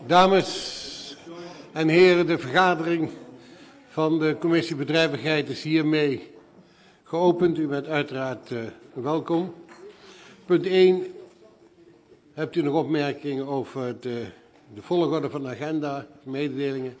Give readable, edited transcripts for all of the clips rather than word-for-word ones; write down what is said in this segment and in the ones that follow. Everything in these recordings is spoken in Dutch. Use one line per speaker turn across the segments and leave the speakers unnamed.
Dames en heren, de vergadering van de Commissie Bedrijvigheid is hiermee geopend. U bent uiteraard welkom. Punt 1. Hebt u nog opmerkingen over de volgorde van de agenda, mededelingen?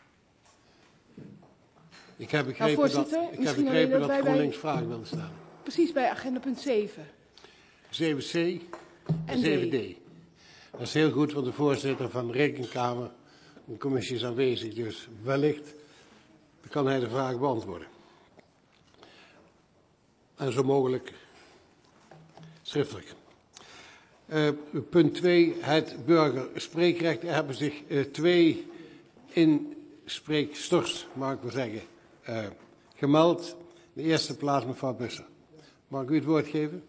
Ik heb begrepen dat GroenLinks vragen wilde stellen.
Precies bij agenda punt 7.
7c en 7d. Dat is heel goed, want de voorzitter van de Rekenkamer, de commissie is aanwezig, dus wellicht kan hij de vraag beantwoorden. En zo mogelijk schriftelijk. Punt 2, het burgerspreekrecht. Er hebben zich twee inspreekstors, mag ik wel zeggen, gemeld. De eerste plaats mevrouw Busser. Mag ik u het woord geven?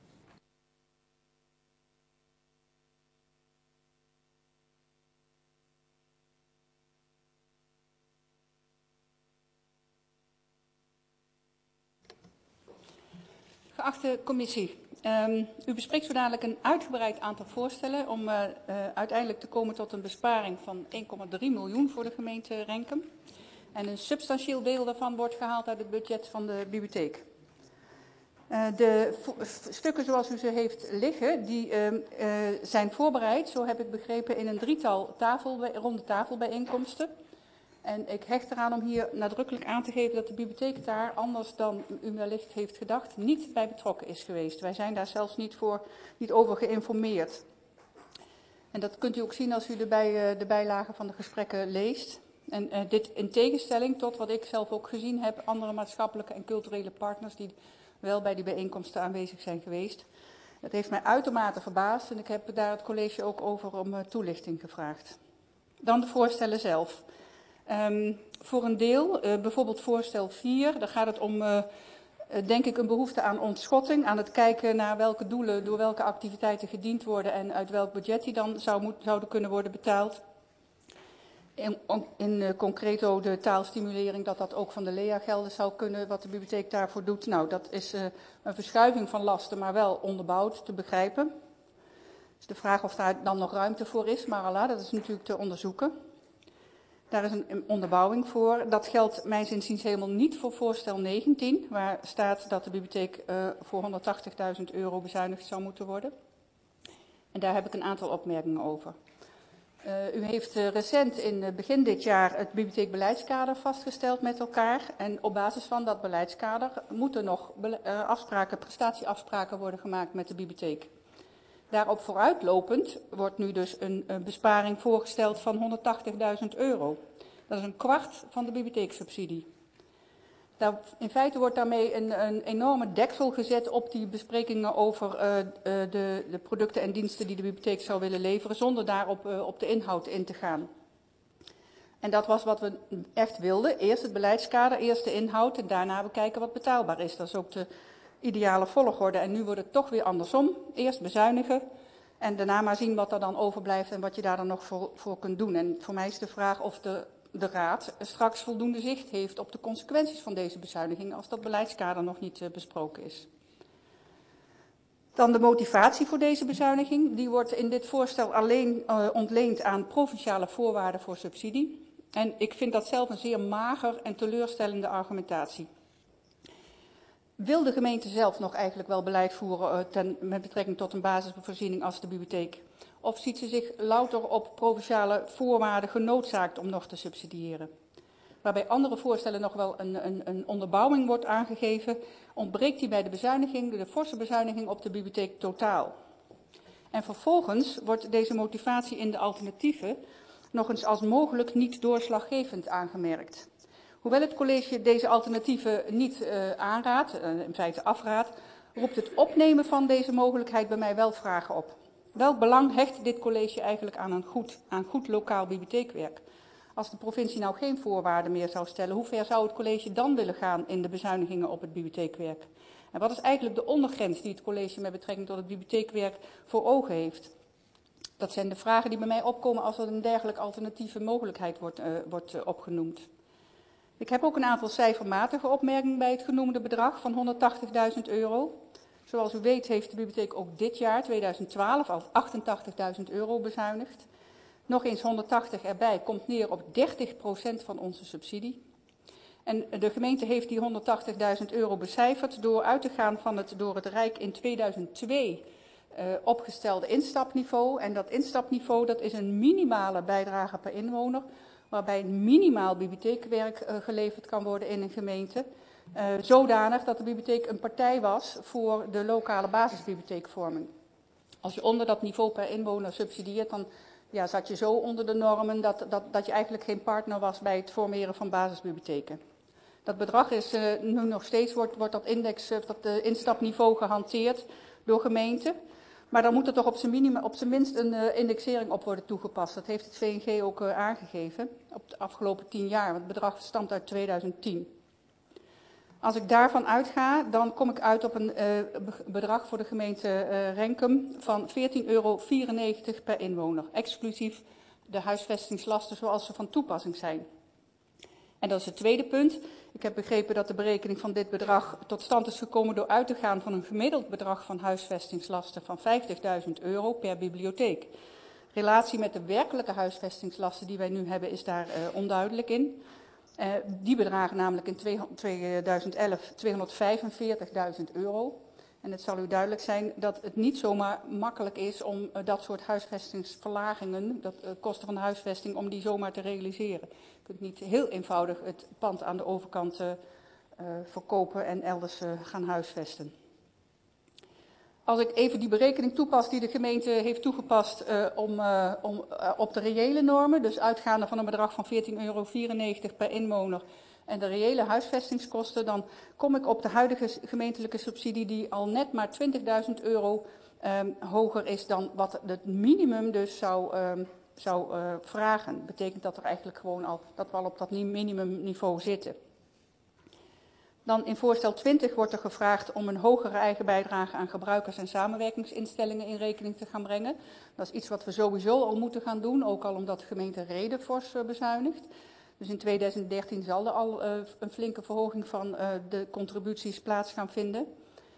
Geachte commissie, u bespreekt zo dadelijk een uitgebreid aantal voorstellen om uiteindelijk te komen tot een besparing van 1,3 miljoen voor de gemeente Renkum. En een substantieel deel daarvan wordt gehaald uit het budget van de bibliotheek. De stukken zoals u ze heeft liggen, die zijn voorbereid, zo heb ik begrepen, in een drietal ronde tafelbijeenkomsten. En ik hecht eraan om hier nadrukkelijk aan te geven dat de bibliotheek daar, anders dan u wellicht heeft gedacht, niet bij betrokken is geweest. Wij zijn daar zelfs niet over geïnformeerd. En dat kunt u ook zien als u de bijlagen van de gesprekken leest. En dit in tegenstelling tot wat ik zelf ook gezien heb, andere maatschappelijke en culturele partners die wel bij die bijeenkomsten aanwezig zijn geweest. Het heeft mij uitermate verbaasd en ik heb daar het college ook over om toelichting gevraagd. Dan de voorstellen zelf. Voor een deel, bijvoorbeeld voorstel 4, daar gaat het om, denk ik, een behoefte aan ontschotting, aan het kijken naar welke doelen door welke activiteiten gediend worden en uit welk budget die dan zouden kunnen worden betaald. In concreto de taalstimulering, dat ook van de LEA-gelden zou kunnen, wat de bibliotheek daarvoor doet. Nou, dat is een verschuiving van lasten, maar wel onderbouwd te begrijpen. Dus de vraag of daar dan nog ruimte voor is, maar Allah, dat is natuurlijk te onderzoeken. Daar is een onderbouwing voor. Dat geldt mijns inziens helemaal niet voor voorstel 19, waar staat dat de bibliotheek voor 180.000 euro bezuinigd zou moeten worden. En daar heb ik een aantal opmerkingen over. U heeft recent in begin dit jaar het bibliotheekbeleidskader vastgesteld met elkaar. En op basis van dat beleidskader moeten nog prestatieafspraken worden gemaakt met de bibliotheek. Daarop vooruitlopend wordt nu dus een besparing voorgesteld van 180.000 euro. Dat is een kwart van de bibliotheekssubsidie. In feite wordt daarmee een enorme deksel gezet op die besprekingen over de producten en diensten die de bibliotheek zou willen leveren, zonder daarop op de inhoud in te gaan. En dat was wat we echt wilden. Eerst het beleidskader, eerst de inhoud en daarna bekijken wat betaalbaar is. Dat is ook de ideale volgorde. En nu wordt het toch weer andersom. Eerst bezuinigen en daarna maar zien wat er dan overblijft en wat je daar dan nog voor kunt doen. En voor mij is de vraag of de Raad straks voldoende zicht heeft op de consequenties van deze bezuiniging als dat beleidskader nog niet besproken is. Dan de motivatie voor deze bezuiniging. Die wordt in dit voorstel alleen ontleend aan provinciale voorwaarden voor subsidie. En ik vind dat zelf een zeer mager en teleurstellende argumentatie. Wil de gemeente zelf nog eigenlijk wel beleid voeren met betrekking tot een basisvoorziening als de bibliotheek? Of ziet ze zich louter op provinciale voorwaarden genoodzaakt om nog te subsidiëren? Waarbij andere voorstellen nog wel een onderbouwing wordt aangegeven, ontbreekt die bij de bezuiniging, de forse bezuiniging op de bibliotheek totaal. En vervolgens wordt deze motivatie in de alternatieven nog eens als mogelijk niet doorslaggevend aangemerkt. Hoewel het college deze alternatieven niet aanraadt, in feite afraadt, roept het opnemen van deze mogelijkheid bij mij wel vragen op. Welk belang hecht dit college eigenlijk aan goed lokaal bibliotheekwerk? Als de provincie nou geen voorwaarden meer zou stellen, hoe ver zou het college dan willen gaan in de bezuinigingen op het bibliotheekwerk? En wat is eigenlijk de ondergrens die het college met betrekking tot het bibliotheekwerk voor ogen heeft? Dat zijn de vragen die bij mij opkomen als er een dergelijke alternatieve mogelijkheid wordt opgenoemd. Ik heb ook een aantal cijfermatige opmerkingen bij het genoemde bedrag van 180.000 euro. Zoals u weet heeft de bibliotheek ook dit jaar, 2012, al 88.000 euro bezuinigd. Nog eens 180 erbij komt neer op 30% van onze subsidie. En de gemeente heeft die 180.000 euro becijferd door uit te gaan van het door het Rijk in 2002 opgestelde instapniveau. En dat instapniveau dat is een minimale bijdrage per inwoner, waarbij minimaal bibliotheekwerk geleverd kan worden in een gemeente. Zodanig dat de bibliotheek een partij was voor de lokale basisbibliotheekvorming. Als je onder dat niveau per inwoner subsidieert, dan zat je zo onder de normen dat je eigenlijk geen partner was bij het formeren van basisbibliotheken. Dat bedrag is nu nog steeds, wordt dat instapniveau gehanteerd door gemeenten. Maar dan moet er toch op zijn minst een indexering op worden toegepast. Dat heeft het VNG ook aangegeven op de afgelopen 10 jaar. Want het bedrag stamt uit 2010. Als ik daarvan uitga, dan kom ik uit op een bedrag voor de gemeente Renkum van €14,94 per inwoner. Exclusief de huisvestingslasten zoals ze van toepassing zijn. En dat is het tweede punt. Ik heb begrepen dat de berekening van dit bedrag tot stand is gekomen door uit te gaan van een gemiddeld bedrag van huisvestingslasten van €50.000 per bibliotheek. Relatie met de werkelijke huisvestingslasten die wij nu hebben is daar onduidelijk in. Die bedragen namelijk in 2011 €245.000. En het zal u duidelijk zijn dat het niet zomaar makkelijk is om dat soort huisvestingsverlagingen, kosten van de huisvesting, om die zomaar te realiseren. Je kunt niet heel eenvoudig het pand aan de overkant verkopen en elders gaan huisvesten. Als ik even die berekening toepas die de gemeente heeft toegepast op de reële normen, dus uitgaande van een bedrag van €14,94 per inwoner en de reële huisvestingskosten, dan kom ik op de huidige gemeentelijke subsidie die al net maar €20.000 hoger is dan wat het minimum dus zou vragen. Betekent dat er eigenlijk gewoon dat we al op dat minimumniveau zitten. Dan in voorstel 20 wordt er gevraagd om een hogere eigen bijdrage aan gebruikers- en samenwerkingsinstellingen in rekening te gaan brengen. Dat is iets wat we sowieso al moeten gaan doen, ook al omdat de gemeente Rheden fors bezuinigt. Dus in 2013 zal er al een flinke verhoging van de contributies plaats gaan vinden.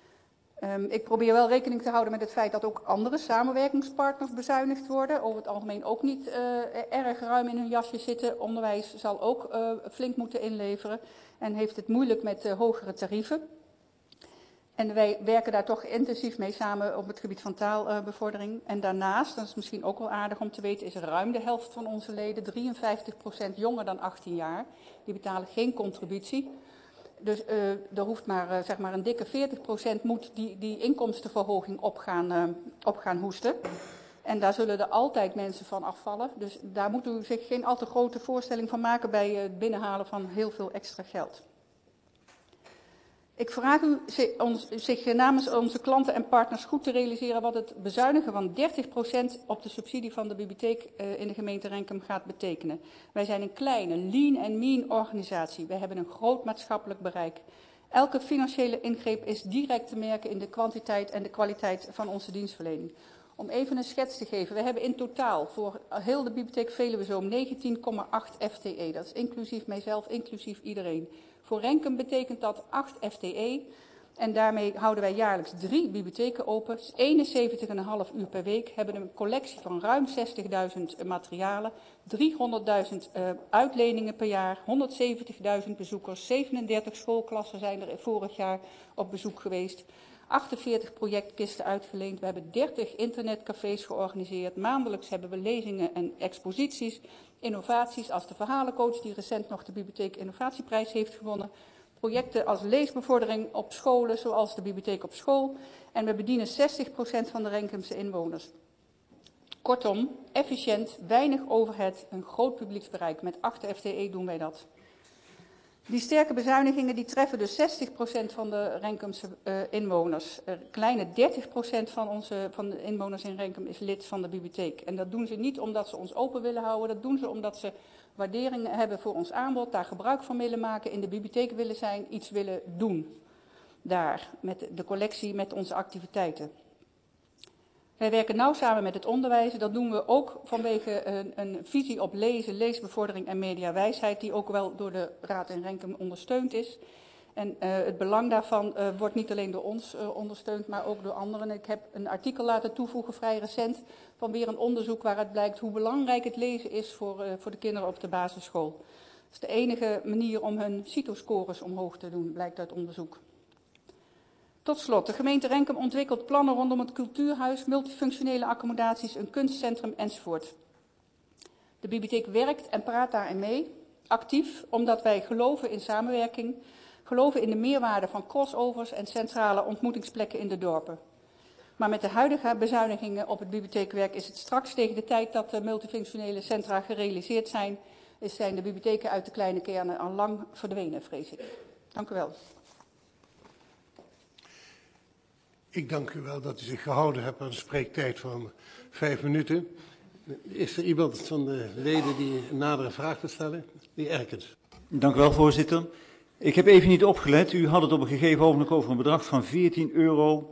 Ik probeer wel rekening te houden met het feit dat ook andere samenwerkingspartners bezuinigd worden. Over het algemeen ook niet erg ruim in hun jasje zitten. Onderwijs zal ook flink moeten inleveren en heeft het moeilijk met hogere tarieven. En wij werken daar toch intensief mee samen op het gebied van taalbevordering. En daarnaast, dat is misschien ook wel aardig om te weten, is ruim de helft van onze leden, 53% jonger dan 18 jaar. Die betalen geen contributie. Dus er hoeft maar, zeg maar een dikke 40% moet die inkomstenverhoging op gaan hoesten. En daar zullen er altijd mensen van afvallen. Dus daar moet u zich geen al te grote voorstelling van maken bij het binnenhalen van heel veel extra geld. Ik vraag u zich namens onze klanten en partners goed te realiseren wat het bezuinigen van 30% op de subsidie van de bibliotheek in de gemeente Renkum gaat betekenen. Wij zijn een kleine, lean en mean organisatie. Wij hebben een groot maatschappelijk bereik. Elke financiële ingreep is direct te merken in de kwantiteit en de kwaliteit van onze dienstverlening. Om even een schets te geven, we hebben in totaal voor heel de bibliotheek Veluwezoom 19,8 FTE. Dat is inclusief mijzelf, inclusief iedereen. Voor Renkum betekent dat 8 FTE en daarmee houden wij jaarlijks 3 bibliotheken open, 71,5 uur per week, hebben een collectie van ruim 60.000 materialen, 300.000 uitleningen per jaar, 170.000 bezoekers, 37 schoolklassen zijn er vorig jaar op bezoek geweest. 48 projectkisten uitgeleend. We hebben 30 internetcafés georganiseerd. Maandelijks hebben we lezingen en exposities, innovaties als de verhalencoach die recent nog de Bibliotheek Innovatieprijs heeft gewonnen. Projecten als leesbevordering op scholen zoals de Bibliotheek op School. En we bedienen 60% van de Renkumse inwoners. Kortom, efficiënt, weinig overhead, een groot publieksbereik. Met 8 FTE doen wij dat. Die sterke bezuinigingen die treffen dus 60% van de Renkumse inwoners. Kleine 30% van de inwoners in Renkum is lid van de bibliotheek. En dat doen ze niet omdat ze ons open willen houden. Dat doen ze omdat ze waardering hebben voor ons aanbod. Daar gebruik van willen maken. In de bibliotheek willen zijn. Iets willen doen. Daar. Met de collectie. Met onze activiteiten. Wij werken nauw samen met het onderwijs. Dat doen we ook vanwege een visie op lezen, leesbevordering en mediawijsheid, die ook wel door de Raad in Renkum ondersteund is. En het belang daarvan wordt niet alleen door ons ondersteund, maar ook door anderen. Ik heb een artikel laten toevoegen, vrij recent, van weer een onderzoek waaruit blijkt hoe belangrijk het lezen is voor de kinderen op de basisschool. Dat is de enige manier om hun CITO-scores omhoog te doen, blijkt uit onderzoek. Tot slot, de gemeente Renkum ontwikkelt plannen rondom het cultuurhuis, multifunctionele accommodaties, een kunstcentrum enzovoort. De bibliotheek werkt en praat daarin mee, actief, omdat wij geloven in samenwerking, geloven in de meerwaarde van crossovers en centrale ontmoetingsplekken in de dorpen. Maar met de huidige bezuinigingen op het bibliotheekwerk is het straks tegen de tijd dat de multifunctionele centra gerealiseerd zijn de bibliotheken uit de kleine kernen al lang verdwenen, vrees ik. Dank u wel.
Ik dank u wel dat u zich gehouden hebt aan een spreektijd van 5 minuten. Is er iemand van de leden die een nadere vraag wil stellen? De heer Erkens.
Dank u wel, voorzitter. Ik heb even niet opgelet. U had het op een gegeven ogenblik over een bedrag van €14.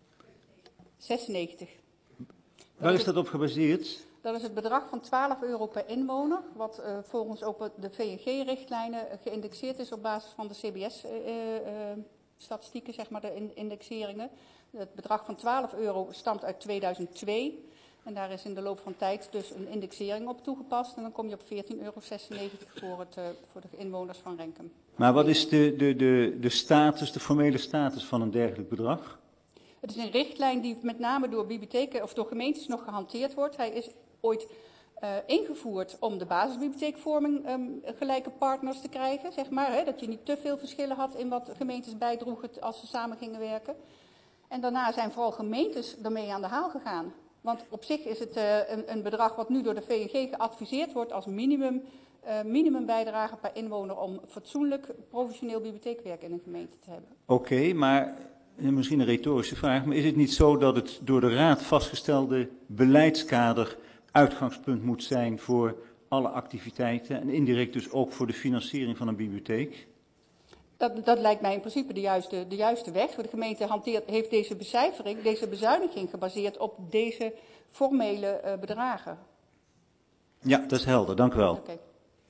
96.
Waar is dat op gebaseerd?
Dat is het bedrag van €12 per inwoner, wat volgens ook de VNG-richtlijnen geïndexeerd is op basis van de CBS-statistieken, zeg maar de indexeringen. Het bedrag van €12 stamt uit 2002 en daar is in de loop van tijd dus een indexering op toegepast. En dan kom je op €14,96 voor de inwoners van Renkum.
Maar wat is de status, de formele status van een dergelijk bedrag?
Het is een richtlijn die met name door bibliotheken of door gemeentes nog gehanteerd wordt. Hij is ooit ingevoerd om de basisbibliotheekvorming gelijke partners te krijgen, zeg maar. Hè, dat je niet te veel verschillen had in wat gemeentes bijdroegen als ze samen gingen werken. En daarna zijn vooral gemeentes ermee aan de haal gegaan. Want op zich is het een bedrag wat nu door de VNG geadviseerd wordt als minimumbijdrage per inwoner om fatsoenlijk professioneel bibliotheekwerk in een gemeente te hebben.
Oké, maar misschien een retorische vraag, maar is het niet zo dat het door de Raad vastgestelde beleidskader uitgangspunt moet zijn voor alle activiteiten en indirect dus ook voor de financiering van een bibliotheek?
Dat lijkt mij in principe de juiste weg. De gemeente heeft deze bezuiniging gebaseerd op deze formele bedragen.
Ja, dat is helder. Dank u wel.
Okay.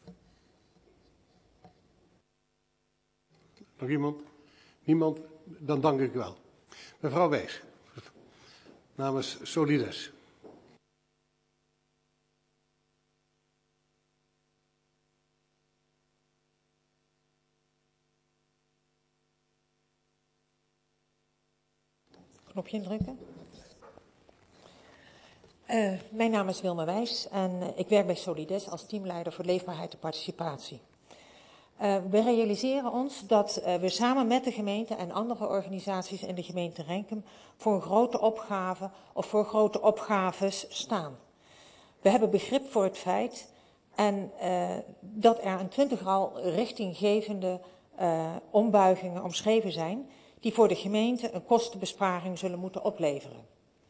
Nog iemand? Niemand? Dan dank ik u wel. Mevrouw Wijs, namens Solides.
Knopje indrukken. Mijn naam is Wilma Wijs en ik werk bij Solides als teamleider voor leefbaarheid en participatie. We realiseren ons dat we samen met de gemeente en andere organisaties in de gemeente Renkum voor een grote opgave of voor grote opgaves staan. We hebben begrip voor het feit dat er een 20-tal richtinggevende ombuigingen omschreven zijn die voor de gemeente een kostenbesparing zullen moeten opleveren.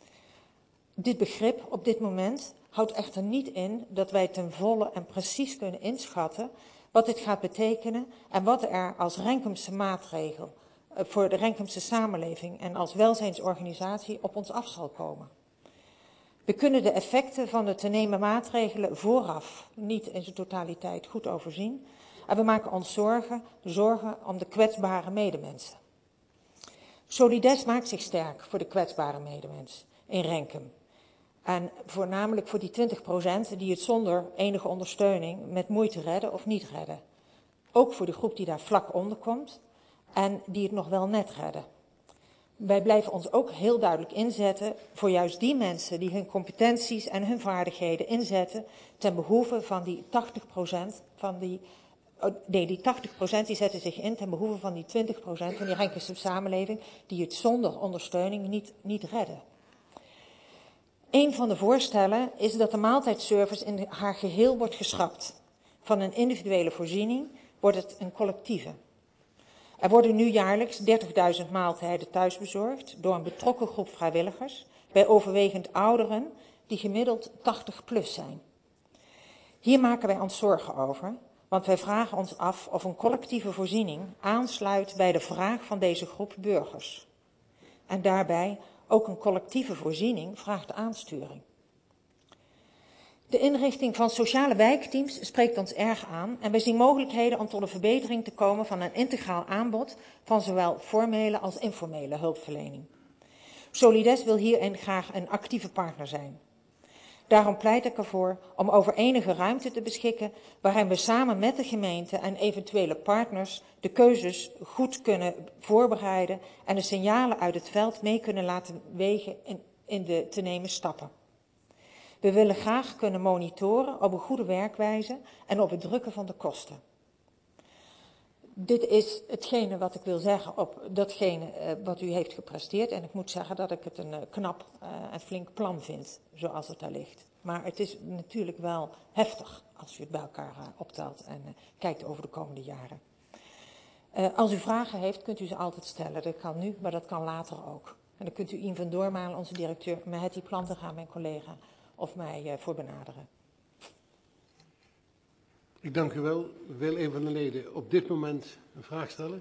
Dit begrip op dit moment houdt echter niet in dat wij ten volle en precies kunnen inschatten wat dit gaat betekenen en wat er als Renkumse maatregel voor de Renkumse samenleving en als welzijnsorganisatie op ons af zal komen. We kunnen de effecten van de te nemen maatregelen vooraf niet in zijn totaliteit goed overzien en we maken ons zorgen om de kwetsbare medemensen. Solides maakt zich sterk voor de kwetsbare medemens in Renkum. En voornamelijk voor die 20% die het zonder enige ondersteuning met moeite redden of niet redden. Ook voor de groep die daar vlak onder komt en die het nog wel net redden. Wij blijven ons ook heel duidelijk inzetten voor juist die mensen die hun competenties en hun vaardigheden inzetten ten behoeve van die 80% van die... die 80% die zetten zich in ten behoeve van die 20% van die Renkumse samenleving die het zonder ondersteuning niet redden. Een van de voorstellen is dat de maaltijdservice in haar geheel wordt geschrapt. Van een individuele voorziening wordt het een collectieve. Er worden nu jaarlijks 30.000 maaltijden thuisbezorgd door een betrokken groep vrijwilligers, bij overwegend ouderen die gemiddeld 80+ zijn. Hier maken wij ons zorgen over, want wij vragen ons af of een collectieve voorziening aansluit bij de vraag van deze groep burgers. En daarbij ook een collectieve voorziening vraagt aansturing. De inrichting van sociale wijkteams spreekt ons erg aan en wij zien mogelijkheden om tot een verbetering te komen van een integraal aanbod van zowel formele als informele hulpverlening. Solides wil hierin graag een actieve partner zijn. Daarom pleit ik ervoor om over enige ruimte te beschikken waarin we samen met de gemeente en eventuele partners de keuzes goed kunnen voorbereiden en de signalen uit het veld mee kunnen laten wegen in de te nemen stappen. We willen graag kunnen monitoren op een goede werkwijze en op het drukken van de kosten. Dit is hetgene wat ik wil zeggen op datgene wat u heeft gepresteerd. En ik moet zeggen dat ik het een knap en flink plan vind, zoals het daar ligt. Maar het is natuurlijk wel heftig als u het bij elkaar optelt en kijkt over de komende jaren. Als u vragen heeft, kunt u ze altijd stellen. Dat kan nu, maar dat kan later ook. En dan kunt u Ian van Doormalen, onze directeur, met het die plan te gaan, mijn collega, of mij voor benaderen.
Ik dank u wel. Wil een van de leden op dit moment een vraag stellen?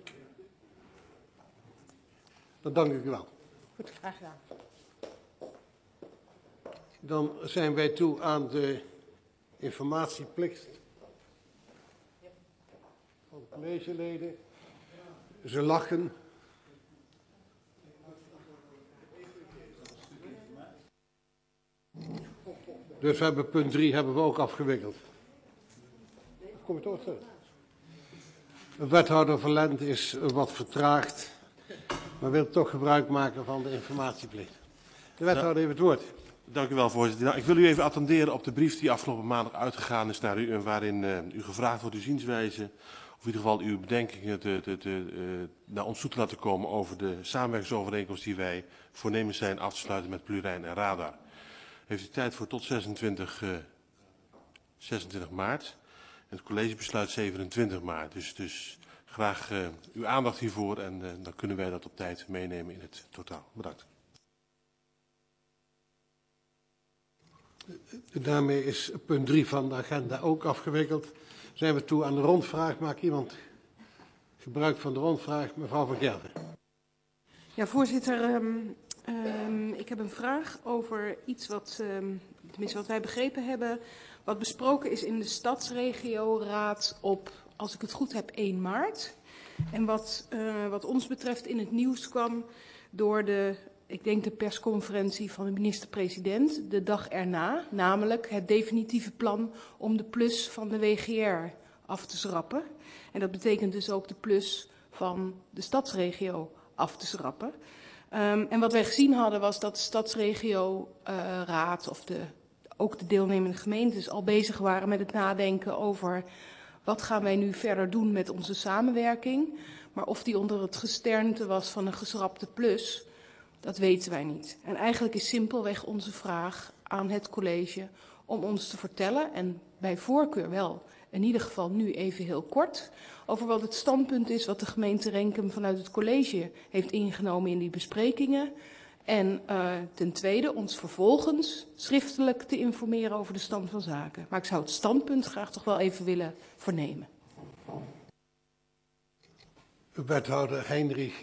Dan dank ik u wel.
Goed, graag gedaan.
Dan zijn wij toe aan de informatieplicht van de collegeleden. Ze lachen. Dus we hebben punt 3 hebben we ook afgewikkeld. Kom je toch terug? De wethouder Verlent is wat vertraagd, maar wil toch gebruik maken van de informatieplicht. De wethouder heeft het woord.
Dank u wel, voorzitter. Nou, ik wil u even attenderen op de brief die afgelopen maandag uitgegaan is naar u en waarin u gevraagd wordt uw zienswijze, of in ieder geval uw bedenkingen naar ons toe te laten komen over de samenwerkingsovereenkomst die wij voornemens zijn af te sluiten met Plurijn en Radar. Heeft u tijd voor tot 26 maart. En het college besluit 27 maart. Dus graag uw aandacht hiervoor en dan kunnen wij dat op tijd meenemen in het totaal. Bedankt.
Daarmee is punt 3 van de agenda ook afgewikkeld. Zijn we toe aan de rondvraag. Maakt iemand gebruik van de rondvraag? Mevrouw Van Gelder.
Ja, voorzitter. Ik heb een vraag over iets wat, tenminste wat wij begrepen hebben, wat besproken is in de Stadsregioraad op, als ik het goed heb, 1 maart. En wat ons betreft in het nieuws kwam door de persconferentie van de minister-president de dag erna. Namelijk het definitieve plan om de plus van de WGR af te schrappen. En dat betekent dus ook de plus van de stadsregio af te schrappen. En wat wij gezien hadden was dat de Stadsregioraad of ook de deelnemende gemeentes al bezig waren met het nadenken over wat gaan wij nu verder doen met onze samenwerking. Maar of die onder het gesternte was van een geschrapte plus, dat weten wij niet. En eigenlijk is simpelweg onze vraag aan het college om ons te vertellen, en bij voorkeur wel in ieder geval nu even heel kort, over wat het standpunt is wat de gemeente Renkum vanuit het college heeft ingenomen in die besprekingen. En ten tweede ons vervolgens schriftelijk te informeren over de stand van zaken. Maar ik zou het standpunt graag toch wel even willen vernemen.
Wethouder Heinrich,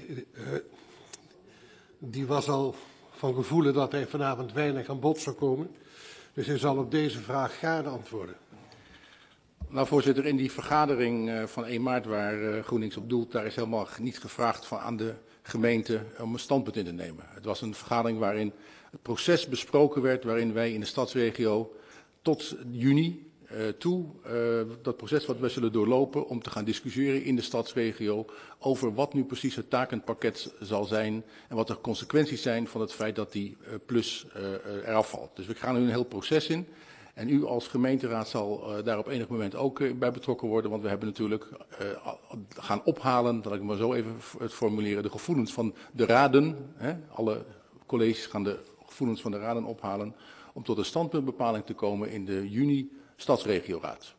die was al van gevoelen dat hij vanavond weinig aan bod zou komen. Dus hij zal op deze vraag gaarne antwoorden.
Nou, voorzitter, in die vergadering van 1 maart waar GroenLinks op doelt, daar is helemaal niet gevraagd aan de gemeente om een standpunt in te nemen. Het was een vergadering waarin het proces besproken werd, waarin wij in de stadsregio tot juni dat proces wat wij zullen doorlopen om te gaan discussiëren in de stadsregio over wat nu precies het takenpakket zal zijn en wat de consequenties zijn van het feit dat die plus eraf valt. Dus we gaan nu een heel proces in. En u als gemeenteraad zal daar op enig moment ook bij betrokken worden, want we hebben natuurlijk gaan ophalen, laat ik maar zo even het formuleren, de gevoelens van de raden. Alle colleges gaan de gevoelens van de raden ophalen om tot een standpuntbepaling te komen in de juni Stadsregioraad.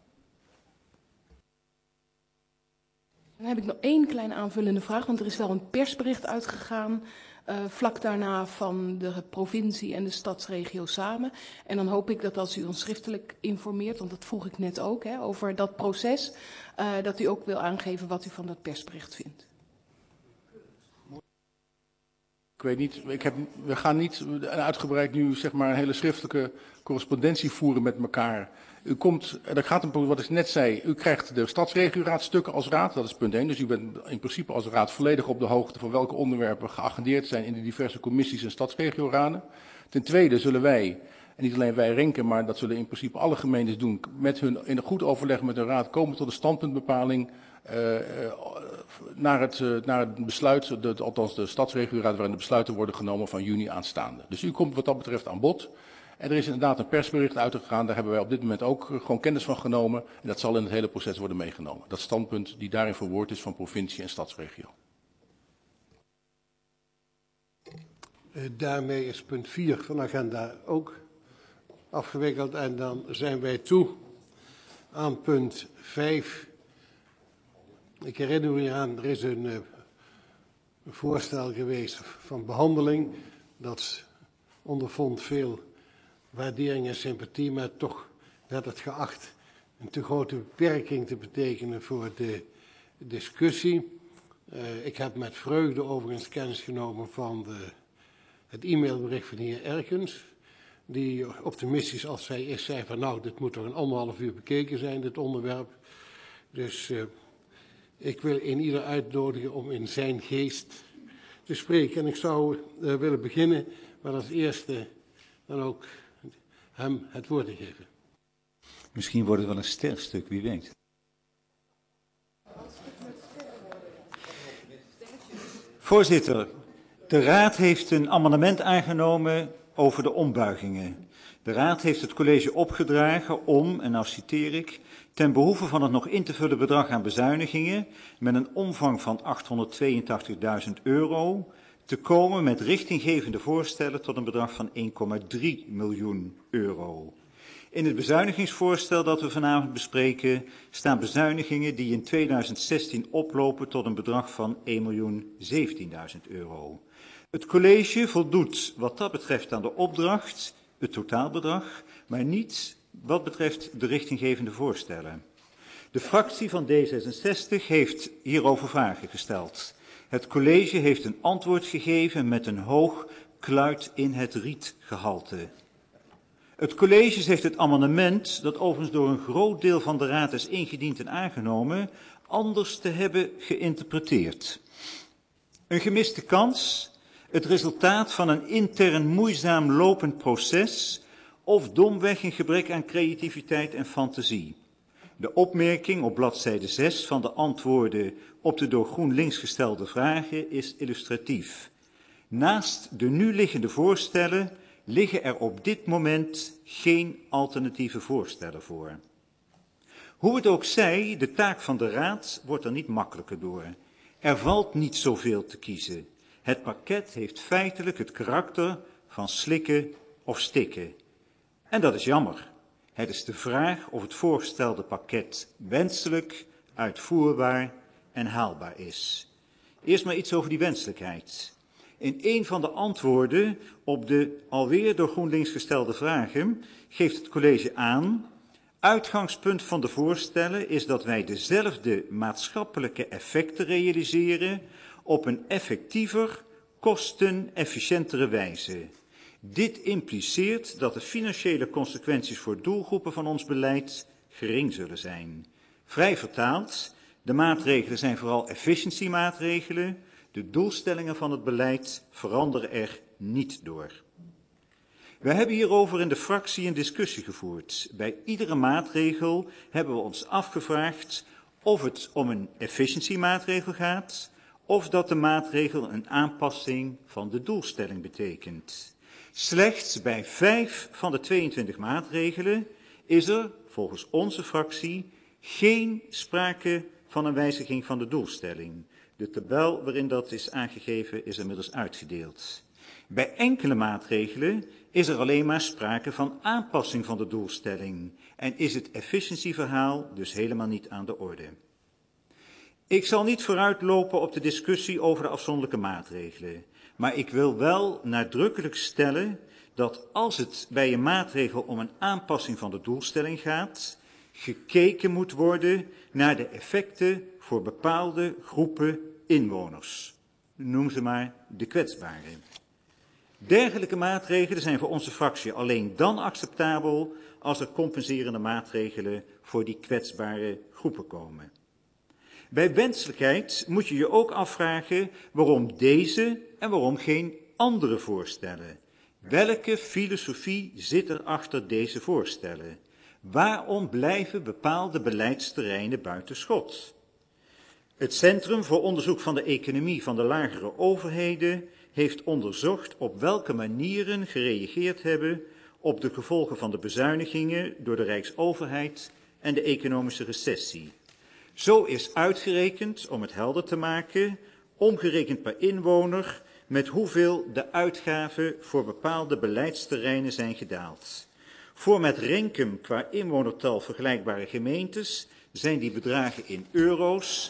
Dan heb ik nog 1 kleine aanvullende vraag, want er is wel een persbericht uitgegaan vlak daarna van de provincie en de stadsregio samen. En dan hoop ik dat als u ons schriftelijk informeert, want dat vroeg ik net ook, over dat proces, dat u ook wil aangeven wat u van dat persbericht vindt.
weet niet, we gaan niet uitgebreid nu zeg maar een hele schriftelijke correspondentie voeren met elkaar. U komt, dat gaat om wat ik net zei, u krijgt de stadsregioraadstukken als raad, dat is punt 1. Dus u bent in principe als raad volledig op de hoogte van welke onderwerpen geagendeerd zijn in de diverse commissies en stadsregioraden. Ten tweede zullen wij, en niet alleen wij Renken, maar dat zullen in principe alle gemeentes doen, met hun, in een goed overleg met hun raad komen tot een standpuntbepaling naar het besluit, althans de stadsregioraad waarin de besluiten worden genomen van juni aanstaande. Dus u komt wat dat betreft aan bod. En er is inderdaad een persbericht uitgegaan, daar hebben wij op dit moment ook gewoon kennis van genomen. En dat zal in het hele proces worden meegenomen. Dat standpunt die daarin verwoord is van provincie en stadsregio.
Daarmee is punt 4 van de agenda ook afgewikkeld. En dan zijn wij toe aan punt 5. Ik herinner u aan, er is een voorstel geweest van behandeling. Dat ondervond veel waardering en sympathie, maar toch werd het geacht een te grote beperking te betekenen voor de discussie. Ik heb met vreugde overigens kennis genomen van het e-mailbericht van de heer Erkens, die optimistisch als zij is zei van nou, dit moet toch een 1,5 uur bekeken zijn, dit onderwerp. Dus ik wil in ieder uitnodigen om in zijn geest te spreken. En ik zou willen beginnen met als eerste dan ook hem het woord te geven.
Misschien wordt het wel een sterkstuk, wie weet. Voorzitter, de Raad heeft een amendement aangenomen over de ombuigingen. De Raad heeft het college opgedragen om, en nou citeer ik, ten behoeve van het nog in te vullen bedrag aan bezuinigingen met een omvang van €882.000 te komen met richtinggevende voorstellen tot een bedrag van €1,3 miljoen. In het bezuinigingsvoorstel dat we vanavond bespreken staan bezuinigingen die in 2016 oplopen tot een bedrag van €1.017.000. Het college voldoet wat dat betreft aan de opdracht, het totaalbedrag, maar niet wat betreft de richtinggevende voorstellen. De fractie van D66 heeft hierover vragen gesteld. Het college heeft een antwoord gegeven met een hoog kluit in het riet gehalte. Het college zegt het amendement, dat overigens door een groot deel van de Raad is ingediend en aangenomen, anders te hebben geïnterpreteerd. Een gemiste kans, het resultaat van een intern moeizaam lopend proces of domweg een gebrek aan creativiteit en fantasie. De opmerking op bladzijde 6 van de antwoorden op de door GroenLinks gestelde vragen is illustratief. Naast de nu liggende voorstellen liggen er op dit moment geen alternatieve voorstellen voor. Hoe het ook zij, de taak van de Raad wordt er niet makkelijker door. Er valt niet zoveel te kiezen. Het pakket heeft feitelijk het karakter van slikken of stikken. En dat is jammer. Het is de vraag of het voorgestelde pakket wenselijk, uitvoerbaar en haalbaar is. Eerst maar iets over die wenselijkheid. In een van de antwoorden op de alweer door GroenLinks gestelde vragen geeft het college aan: uitgangspunt van de voorstellen is dat wij dezelfde maatschappelijke effecten realiseren op een effectiever, kostenefficiëntere wijze. Dit impliceert dat de financiële consequenties voor doelgroepen van ons beleid gering zullen zijn. Vrij vertaald, de maatregelen zijn vooral efficiëntiemaatregelen. De doelstellingen van het beleid veranderen er niet door. We hebben hierover in de fractie een discussie gevoerd. Bij iedere maatregel hebben we ons afgevraagd of het om een efficiëntiemaatregel gaat of dat de maatregel een aanpassing van de doelstelling betekent. Slechts bij 5 van de 22 maatregelen is er, volgens onze fractie, geen sprake van een wijziging van de doelstelling. De tabel waarin dat is aangegeven is inmiddels uitgedeeld. Bij enkele maatregelen is er alleen maar sprake van aanpassing van de doelstelling en is het efficiëntieverhaal dus helemaal niet aan de orde. Ik zal niet vooruitlopen op de discussie over de afzonderlijke maatregelen, maar ik wil wel nadrukkelijk stellen dat als het bij een maatregel om een aanpassing van de doelstelling gaat, gekeken moet worden naar de effecten voor bepaalde groepen inwoners. noem ze maar de kwetsbaren. Dergelijke maatregelen zijn voor onze fractie alleen dan acceptabel als er compenserende maatregelen voor die kwetsbare groepen komen. Bij wenselijkheid moet je je ook afvragen waarom deze en waarom geen andere voorstellen. Welke filosofie zit er achter deze voorstellen? Waarom blijven bepaalde beleidsterreinen buiten schot? Het Centrum voor Onderzoek van de Economie van de Lagere Overheden heeft onderzocht op welke manieren gereageerd hebben op de gevolgen van de bezuinigingen door de Rijksoverheid en de economische recessie. Zo is uitgerekend, om het helder te maken, omgerekend per inwoner, met hoeveel de uitgaven voor bepaalde beleidsterreinen zijn gedaald. Voor met Renkum qua inwonertal vergelijkbare gemeentes zijn die bedragen in euro's,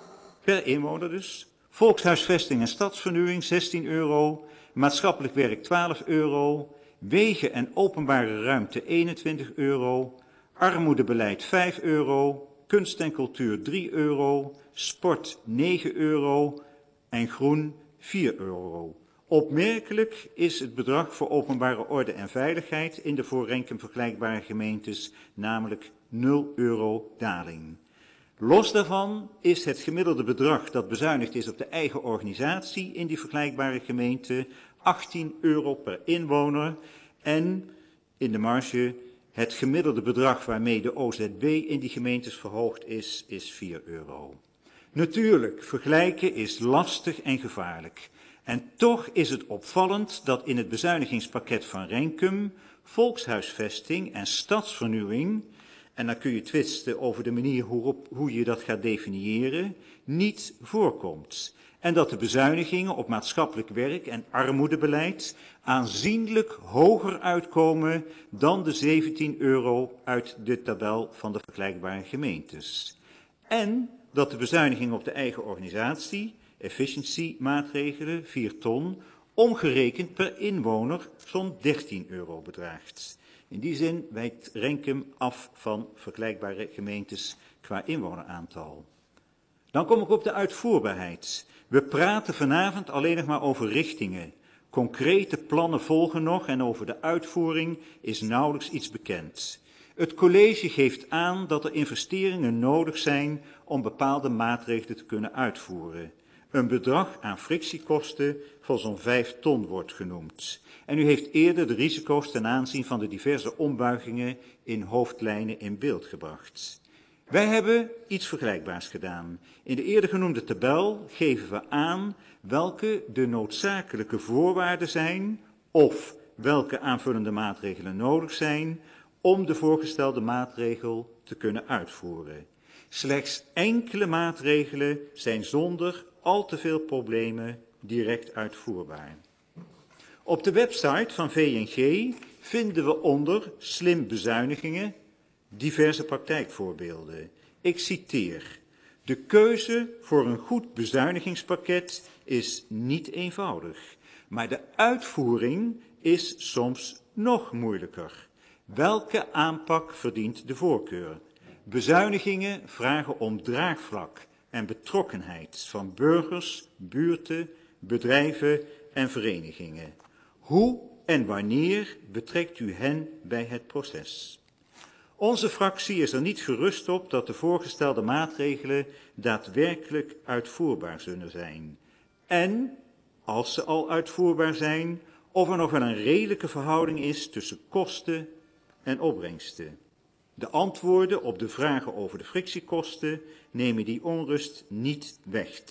per inwoner dus. Volkshuisvesting en stadsvernieuwing 16 euro, maatschappelijk werk 12 euro, wegen en openbare ruimte 21 euro, armoedebeleid 5 euro, kunst en cultuur 3 euro, sport 9 euro en groen 4 euro. Opmerkelijk is het bedrag voor openbare orde en veiligheid in de voor Renkum vergelijkbare gemeentes, namelijk 0 euro daling. Los daarvan is het gemiddelde bedrag dat bezuinigd is op de eigen organisatie in die vergelijkbare gemeente 18 euro per inwoner en in de marge het gemiddelde bedrag waarmee de OZB in die gemeentes verhoogd is 4 euro. Natuurlijk, vergelijken is lastig en gevaarlijk. En toch is het opvallend dat in het bezuinigingspakket van Renkum volkshuisvesting en stadsvernieuwing, en dan kun je twisten over de manier hoe je dat gaat definiëren, niet voorkomt. En dat de bezuinigingen op maatschappelijk werk en armoedebeleid aanzienlijk hoger uitkomen dan de 17 euro uit de tabel van de vergelijkbare gemeentes. En dat de bezuiniging op de eigen organisatie, efficiency maatregelen, 4 ton, omgerekend per inwoner zo'n 13 euro bedraagt. In die zin wijkt Renkum af van vergelijkbare gemeentes qua inwoneraantal. Dan kom ik op de uitvoerbaarheid. We praten vanavond alleen nog maar over richtingen. Concrete plannen volgen nog en over de uitvoering is nauwelijks iets bekend. Het college geeft aan dat er investeringen nodig zijn om bepaalde maatregelen te kunnen uitvoeren. Een bedrag aan frictiekosten van zo'n 5 ton wordt genoemd. En u heeft eerder de risico's ten aanzien van de diverse ombuigingen in hoofdlijnen in beeld gebracht. Wij hebben iets vergelijkbaars gedaan. In de eerder genoemde tabel geven we aan welke de noodzakelijke voorwaarden zijn of welke aanvullende maatregelen nodig zijn om de voorgestelde maatregel te kunnen uitvoeren. Slechts enkele maatregelen zijn zonder al te veel problemen direct uitvoerbaar. Op de website van VNG vinden we onder slim bezuinigingen diverse praktijkvoorbeelden. Ik citeer: de keuze voor een goed bezuinigingspakket is niet eenvoudig, maar de uitvoering is soms nog moeilijker. Welke aanpak verdient de voorkeur? Bezuinigingen vragen om draagvlak en betrokkenheid van burgers, buurten, bedrijven en verenigingen. Hoe en wanneer betrekt u hen bij het proces? Onze fractie is er niet gerust op dat de voorgestelde maatregelen daadwerkelijk uitvoerbaar zullen zijn. En, als ze al uitvoerbaar zijn, of er nog wel een redelijke verhouding is tussen kosten en opbrengsten. De antwoorden op de vragen over de frictiekosten nemen die onrust niet weg.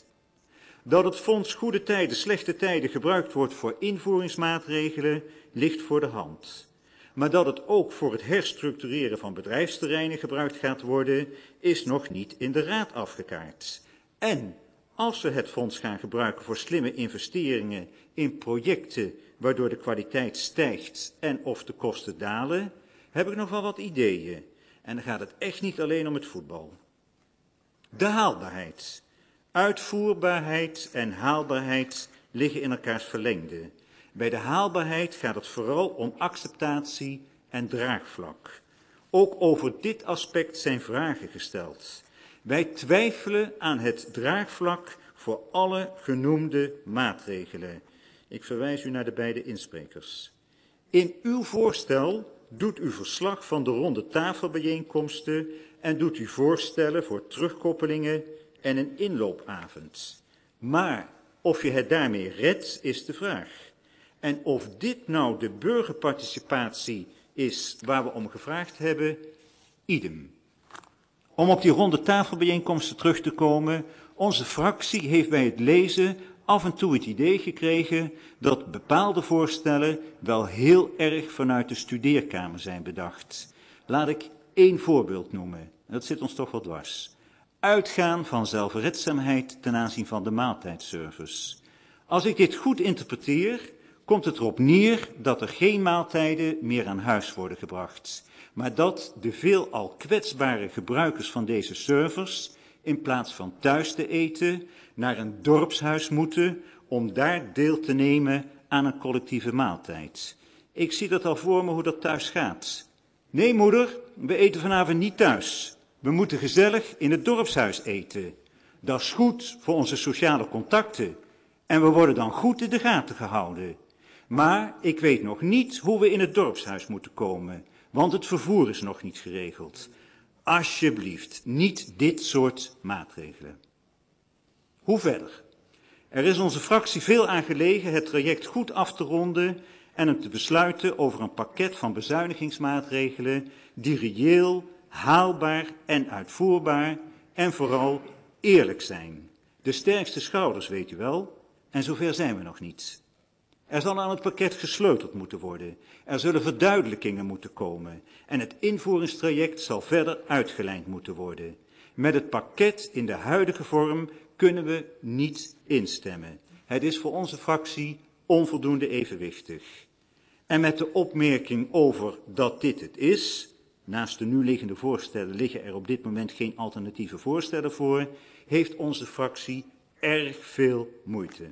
Dat het fonds goede tijden, slechte tijden gebruikt wordt voor invoeringsmaatregelen ligt voor de hand. Maar dat het ook voor het herstructureren van bedrijfsterreinen gebruikt gaat worden, is nog niet in de raad afgekaart. En als we het fonds gaan gebruiken voor slimme investeringen in projecten waardoor de kwaliteit stijgt en of de kosten dalen, heb ik nog wel wat ideeën. En dan gaat het echt niet alleen om het voetbal. De haalbaarheid. Uitvoerbaarheid en haalbaarheid liggen in elkaars verlengde. Bij de haalbaarheid gaat het vooral om acceptatie en draagvlak. Ook over dit aspect zijn vragen gesteld. Wij twijfelen aan het draagvlak voor alle genoemde maatregelen. Ik verwijs u naar de beide insprekers. In uw voorstel doet u verslag van de ronde tafelbijeenkomsten en doet u voorstellen voor terugkoppelingen en een inloopavond. Maar of je het daarmee redt, is de vraag. En of dit nou de burgerparticipatie is waar we om gevraagd hebben, idem. Om op die ronde tafelbijeenkomsten terug te komen, onze fractie heeft bij het lezen af en toe het idee gekregen dat bepaalde voorstellen wel heel erg vanuit de studeerkamer zijn bedacht. Laat ik 1 voorbeeld noemen, dat zit ons toch wel dwars. Uitgaan van zelfredzaamheid ten aanzien van de maaltijdservice. Als ik dit goed interpreteer, komt het erop neer dat er geen maaltijden meer aan huis worden gebracht, maar dat de veelal kwetsbare gebruikers van deze servers in plaats van thuis te eten naar een dorpshuis moeten om daar deel te nemen aan een collectieve maaltijd. Ik zie dat al voor me hoe dat thuis gaat. Nee, moeder, we eten vanavond niet thuis. We moeten gezellig in het dorpshuis eten. Dat is goed voor onze sociale contacten en we worden dan goed in de gaten gehouden. Maar ik weet nog niet hoe we in het dorpshuis moeten komen, want het vervoer is nog niet geregeld. Alsjeblieft, niet dit soort maatregelen. Hoe verder? Er is onze fractie veel aan gelegen het traject goed af te ronden en hem te besluiten over een pakket van bezuinigingsmaatregelen die reëel, haalbaar en uitvoerbaar en vooral eerlijk zijn. De sterkste schouders, weet u wel, en zover zijn we nog niet. Er zal aan het pakket gesleuteld moeten worden. Er zullen verduidelijkingen moeten komen. En het invoeringstraject zal verder uitgelijnd moeten worden. Met het pakket in de huidige vorm kunnen we niet instemmen. Het is voor onze fractie onvoldoende evenwichtig. En met de opmerking over dat dit het is, naast de nu liggende voorstellen liggen er op dit moment geen alternatieve voorstellen voor, heeft onze fractie erg veel moeite.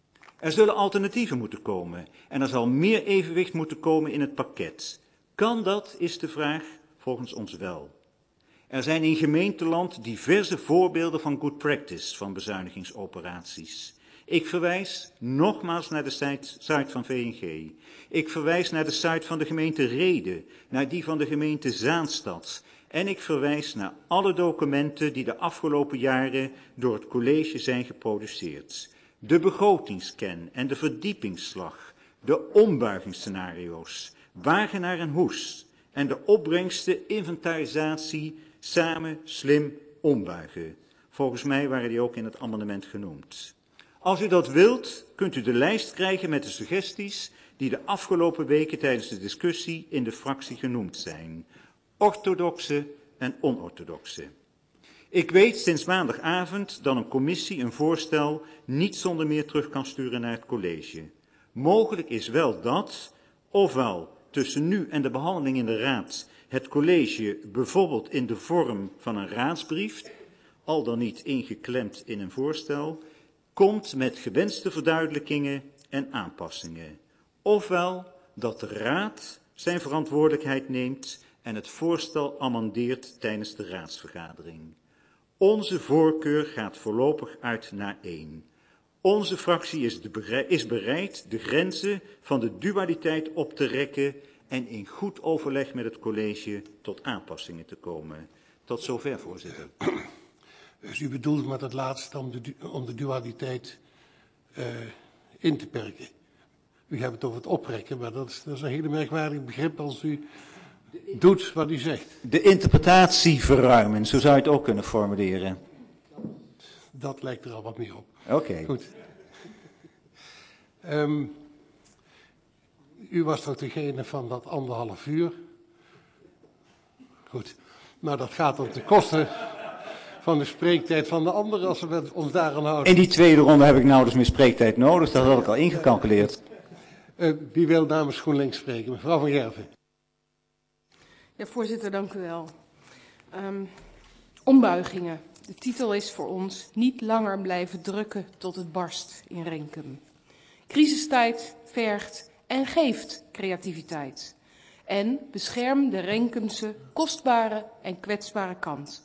Er zullen alternatieven moeten komen en er zal meer evenwicht moeten komen in het pakket. Kan dat, is de vraag, volgens ons wel. Er zijn in gemeenteland diverse voorbeelden van good practice van bezuinigingsoperaties. Ik verwijs nogmaals naar de site van VNG. Ik verwijs naar de site van de gemeente Rheden, naar die van de gemeente Zaanstad. En ik verwijs naar alle documenten die de afgelopen jaren door het college zijn geproduceerd. De begrotingscan en de verdiepingsslag, de ombuigingsscenario's, Wagenaar en Hoes en de opbrengsten inventarisatie samen slim ombuigen. Volgens mij waren die ook in het amendement genoemd. Als u dat wilt, kunt u de lijst krijgen met de suggesties die de afgelopen weken tijdens de discussie in de fractie genoemd zijn. Orthodoxe en onorthodoxe. Ik weet sinds maandagavond dat een commissie een voorstel niet zonder meer terug kan sturen naar het college. Mogelijk is wel dat, ofwel tussen nu en de behandeling in de raad, het college bijvoorbeeld in de vorm van een raadsbrief, al dan niet ingeklemd in een voorstel, komt met gewenste verduidelijkingen en aanpassingen. Ofwel dat de raad zijn verantwoordelijkheid neemt en het voorstel amendeert tijdens de raadsvergadering. Onze voorkeur gaat voorlopig uit naar 1. Onze fractie is bereid de grenzen van de dualiteit op te rekken en in goed overleg met het college tot aanpassingen te komen. Tot zover, voorzitter.
Dus u bedoelt met het laatste om de dualiteit in te perken. U hebt het over het oprekken, maar dat is een hele merkwaardig begrip als u doet wat u zegt.
De interpretatie verruimen, zo zou je het ook kunnen formuleren.
Dat lijkt er al wat meer op.
Oké.
Goed. U was toch degene van dat 1,5 uur? Goed. Maar dat gaat op de kosten van de spreektijd van de anderen als we ons daaraan houden.
In die tweede ronde heb ik nou dus meer spreektijd nodig, dat had ik al ingecalculeerd.
Wie wil namens GroenLinks spreken? Mevrouw van Gerven.
Ja, voorzitter, dank u wel. Ombuigingen. De titel is voor ons niet langer blijven drukken tot het barst in Renkum. Crisistijd vergt en geeft creativiteit. En bescherm de Renkumse kostbare en kwetsbare kant.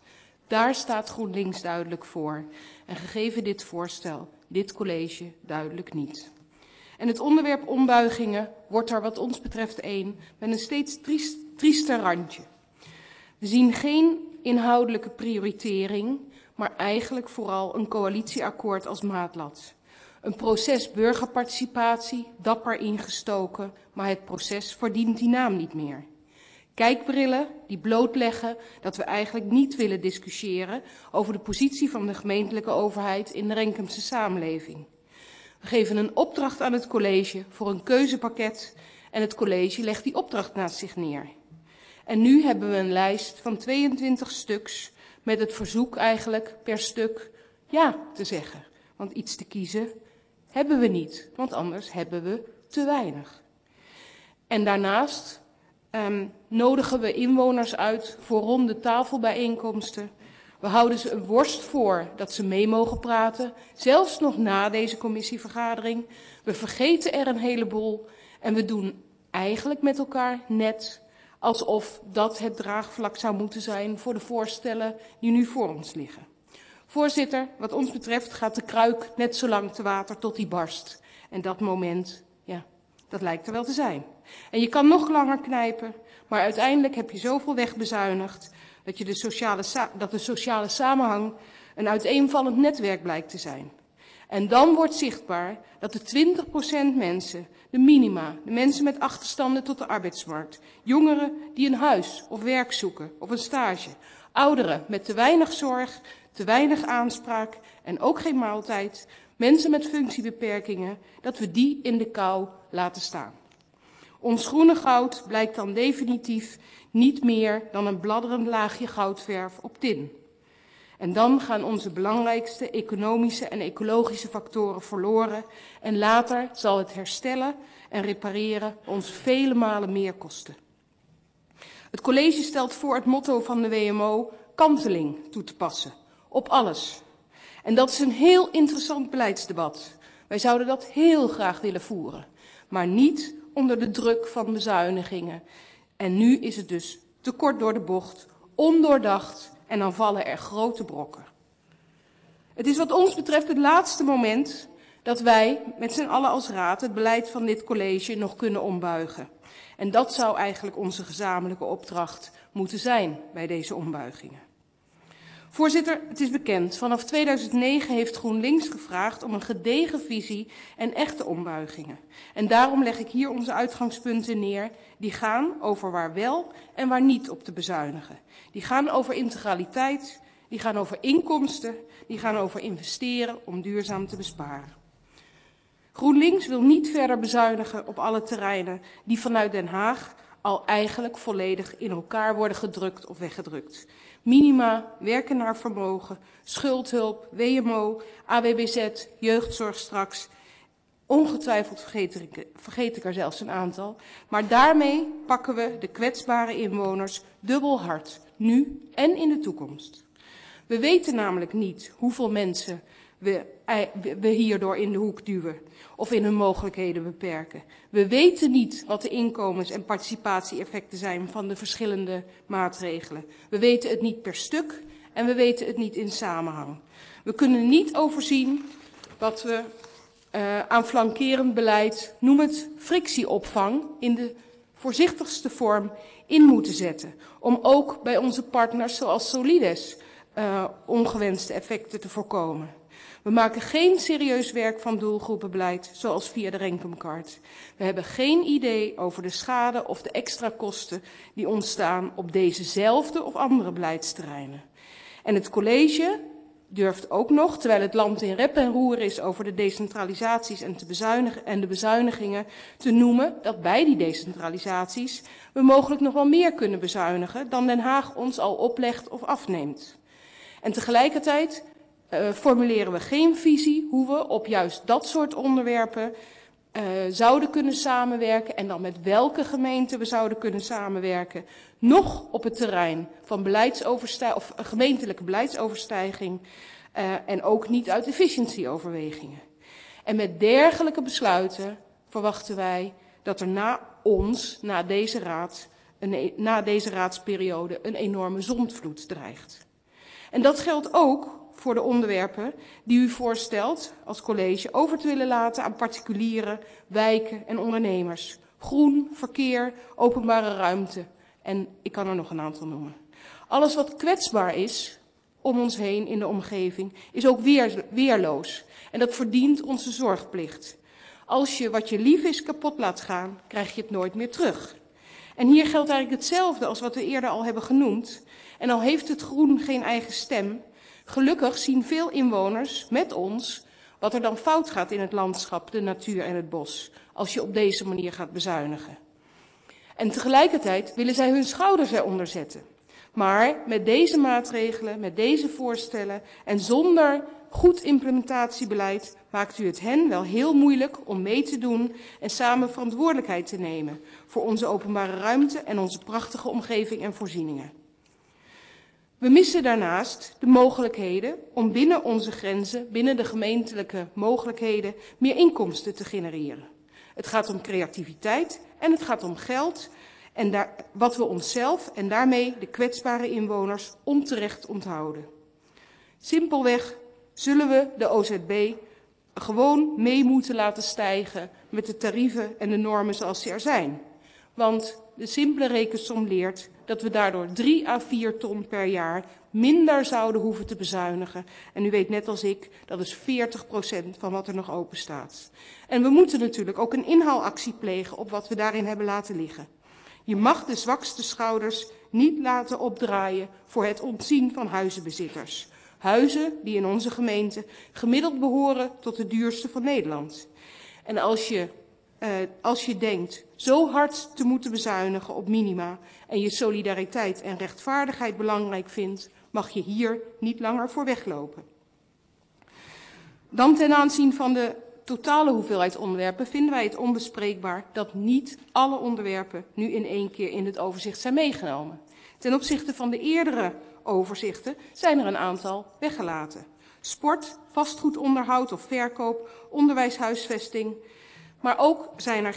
Daar staat GroenLinks duidelijk voor. En gegeven dit voorstel, dit college duidelijk niet. En het onderwerp ombuigingen wordt er wat ons betreft met een steeds triester randje. We zien geen inhoudelijke prioritering, maar eigenlijk vooral een coalitieakkoord als maatlat. Een proces burgerparticipatie, dapper ingestoken, maar het proces verdient die naam niet meer. Kijkbrillen die blootleggen dat we eigenlijk niet willen discussiëren over de positie van de gemeentelijke overheid in de Renkumse samenleving. We geven een opdracht aan het college voor een keuzepakket en het college legt die opdracht naast zich neer. En nu hebben we een lijst van 22 stuks met het verzoek eigenlijk per stuk ja te zeggen. Want iets te kiezen hebben we niet, want anders hebben we te weinig. En daarnaast nodigen we inwoners uit voor ronde tafelbijeenkomsten. We houden ze een worst voor dat ze mee mogen praten, zelfs nog na deze commissievergadering. We vergeten er een heleboel en we doen eigenlijk met elkaar net alsof dat het draagvlak zou moeten zijn voor de voorstellen die nu voor ons liggen. Voorzitter, wat ons betreft gaat de kruik net zo lang te water tot die barst. En dat moment, ja, dat lijkt er wel te zijn. En je kan nog langer knijpen, maar uiteindelijk heb je zoveel wegbezuinigd dat de sociale samenhang een uiteenvallend netwerk blijkt te zijn. En dan wordt zichtbaar dat de 20% mensen, de minima, de mensen met achterstanden tot de arbeidsmarkt, jongeren die een huis of werk zoeken of een stage, ouderen met te weinig zorg, te weinig aanspraak en ook geen maaltijd, mensen met functiebeperkingen, dat we die in de kou laten staan. Ons groene goud blijkt dan definitief niet meer dan een bladderend laagje goudverf op tin. En dan gaan onze belangrijkste economische en ecologische factoren verloren en later zal het herstellen en repareren ons vele malen meer kosten. Het college stelt voor het motto van de WMO kanteling toe te passen, op alles. En dat is een heel interessant beleidsdebat. Wij zouden dat heel graag willen voeren, maar niet onder de druk van bezuinigingen. En nu is het dus te kort door de bocht, ondoordacht en dan vallen er grote brokken. Het is wat ons betreft het laatste moment dat wij met z'n allen als raad het beleid van dit college nog kunnen ombuigen. En dat zou eigenlijk onze gezamenlijke opdracht moeten zijn bij deze ombuigingen. Voorzitter, het is bekend, vanaf 2009 heeft GroenLinks gevraagd om een gedegen visie en echte ombuigingen. En daarom leg ik hier onze uitgangspunten neer, die gaan over waar wel en waar niet op te bezuinigen. Die gaan over integraliteit, die gaan over inkomsten, die gaan over investeren om duurzaam te besparen. GroenLinks wil niet verder bezuinigen op alle terreinen die vanuit Den Haag al eigenlijk volledig in elkaar worden gedrukt of weggedrukt. Minima, werken naar vermogen, schuldhulp, WMO, AWBZ, jeugdzorg straks. Ongetwijfeld vergeet ik er zelfs een aantal. Maar daarmee pakken we de kwetsbare inwoners dubbel hard, nu en in de toekomst. We weten namelijk niet hoeveel mensen we hierdoor in de hoek duwen of in hun mogelijkheden beperken. We weten niet wat de inkomens- en participatieeffecten zijn van de verschillende maatregelen. We weten het niet per stuk en we weten het niet in samenhang. We kunnen niet overzien wat we aan flankerend beleid, noem het frictieopvang, in de voorzichtigste vorm in moeten zetten. Om ook bij onze partners zoals Solides ongewenste effecten te voorkomen. We maken geen serieus werk van doelgroepenbeleid, zoals via de Renkumkaart. We hebben geen idee over de schade of de extra kosten die ontstaan op dezezelfde of andere beleidsterreinen. En het college durft ook nog, terwijl het land in rep en roer is over de decentralisaties en de bezuinigingen, te noemen dat bij die decentralisaties we mogelijk nog wel meer kunnen bezuinigen dan Den Haag ons al oplegt of afneemt. En tegelijkertijd formuleren we geen visie hoe we op juist dat soort onderwerpen zouden kunnen samenwerken en dan met welke gemeenten we zouden kunnen samenwerken, nog op het terrein van gemeentelijke beleidsoverstijging en ook niet uit efficiëntieoverwegingen. En met dergelijke besluiten verwachten wij dat er na deze raadsperiode, een enorme zondvloed dreigt. En dat geldt ook voor de onderwerpen die u voorstelt als college over te willen laten aan particulieren, wijken en ondernemers. Groen, verkeer, openbare ruimte en ik kan er nog een aantal noemen. Alles wat kwetsbaar is om ons heen in de omgeving is ook weerloos en dat verdient onze zorgplicht. Als je wat je lief is kapot laat gaan, krijg je het nooit meer terug. En hier geldt eigenlijk hetzelfde als wat we eerder al hebben genoemd. En al heeft het groen geen eigen stem, gelukkig zien veel inwoners met ons wat er dan fout gaat in het landschap, de natuur en het bos, als je op deze manier gaat bezuinigen. En tegelijkertijd willen zij hun schouders eronder zetten. Maar met deze maatregelen, met deze voorstellen en zonder goed implementatiebeleid maakt u het hen wel heel moeilijk om mee te doen en samen verantwoordelijkheid te nemen voor onze openbare ruimte en onze prachtige omgeving en voorzieningen. We missen daarnaast de mogelijkheden om binnen onze grenzen, binnen de gemeentelijke mogelijkheden, meer inkomsten te genereren. Het gaat om creativiteit en het gaat om geld en wat we onszelf en daarmee de kwetsbare inwoners onterecht onthouden. Simpelweg zullen we de OZB gewoon mee moeten laten stijgen met de tarieven en de normen zoals ze er zijn. Want de simpele rekensom leert dat we daardoor 3 à 4 ton per jaar minder zouden hoeven te bezuinigen. En u weet net als ik, dat is 40% van wat er nog open staat. En we moeten natuurlijk ook een inhaalactie plegen op wat we daarin hebben laten liggen. Je mag de zwakste schouders niet laten opdraaien voor het ontzien van huizenbezitters. Huizen die in onze gemeente gemiddeld behoren tot de duurste van Nederland. En als je denkt zo hard te moeten bezuinigen op minima en je solidariteit en rechtvaardigheid belangrijk vindt, mag je hier niet langer voor weglopen. Dan ten aanzien van de totale hoeveelheid onderwerpen vinden wij het onbespreekbaar dat niet alle onderwerpen nu in één keer in het overzicht zijn meegenomen. Ten opzichte van de eerdere overzichten zijn er een aantal weggelaten. Sport, vastgoedonderhoud of verkoop, onderwijs, huisvesting. Maar ook zijn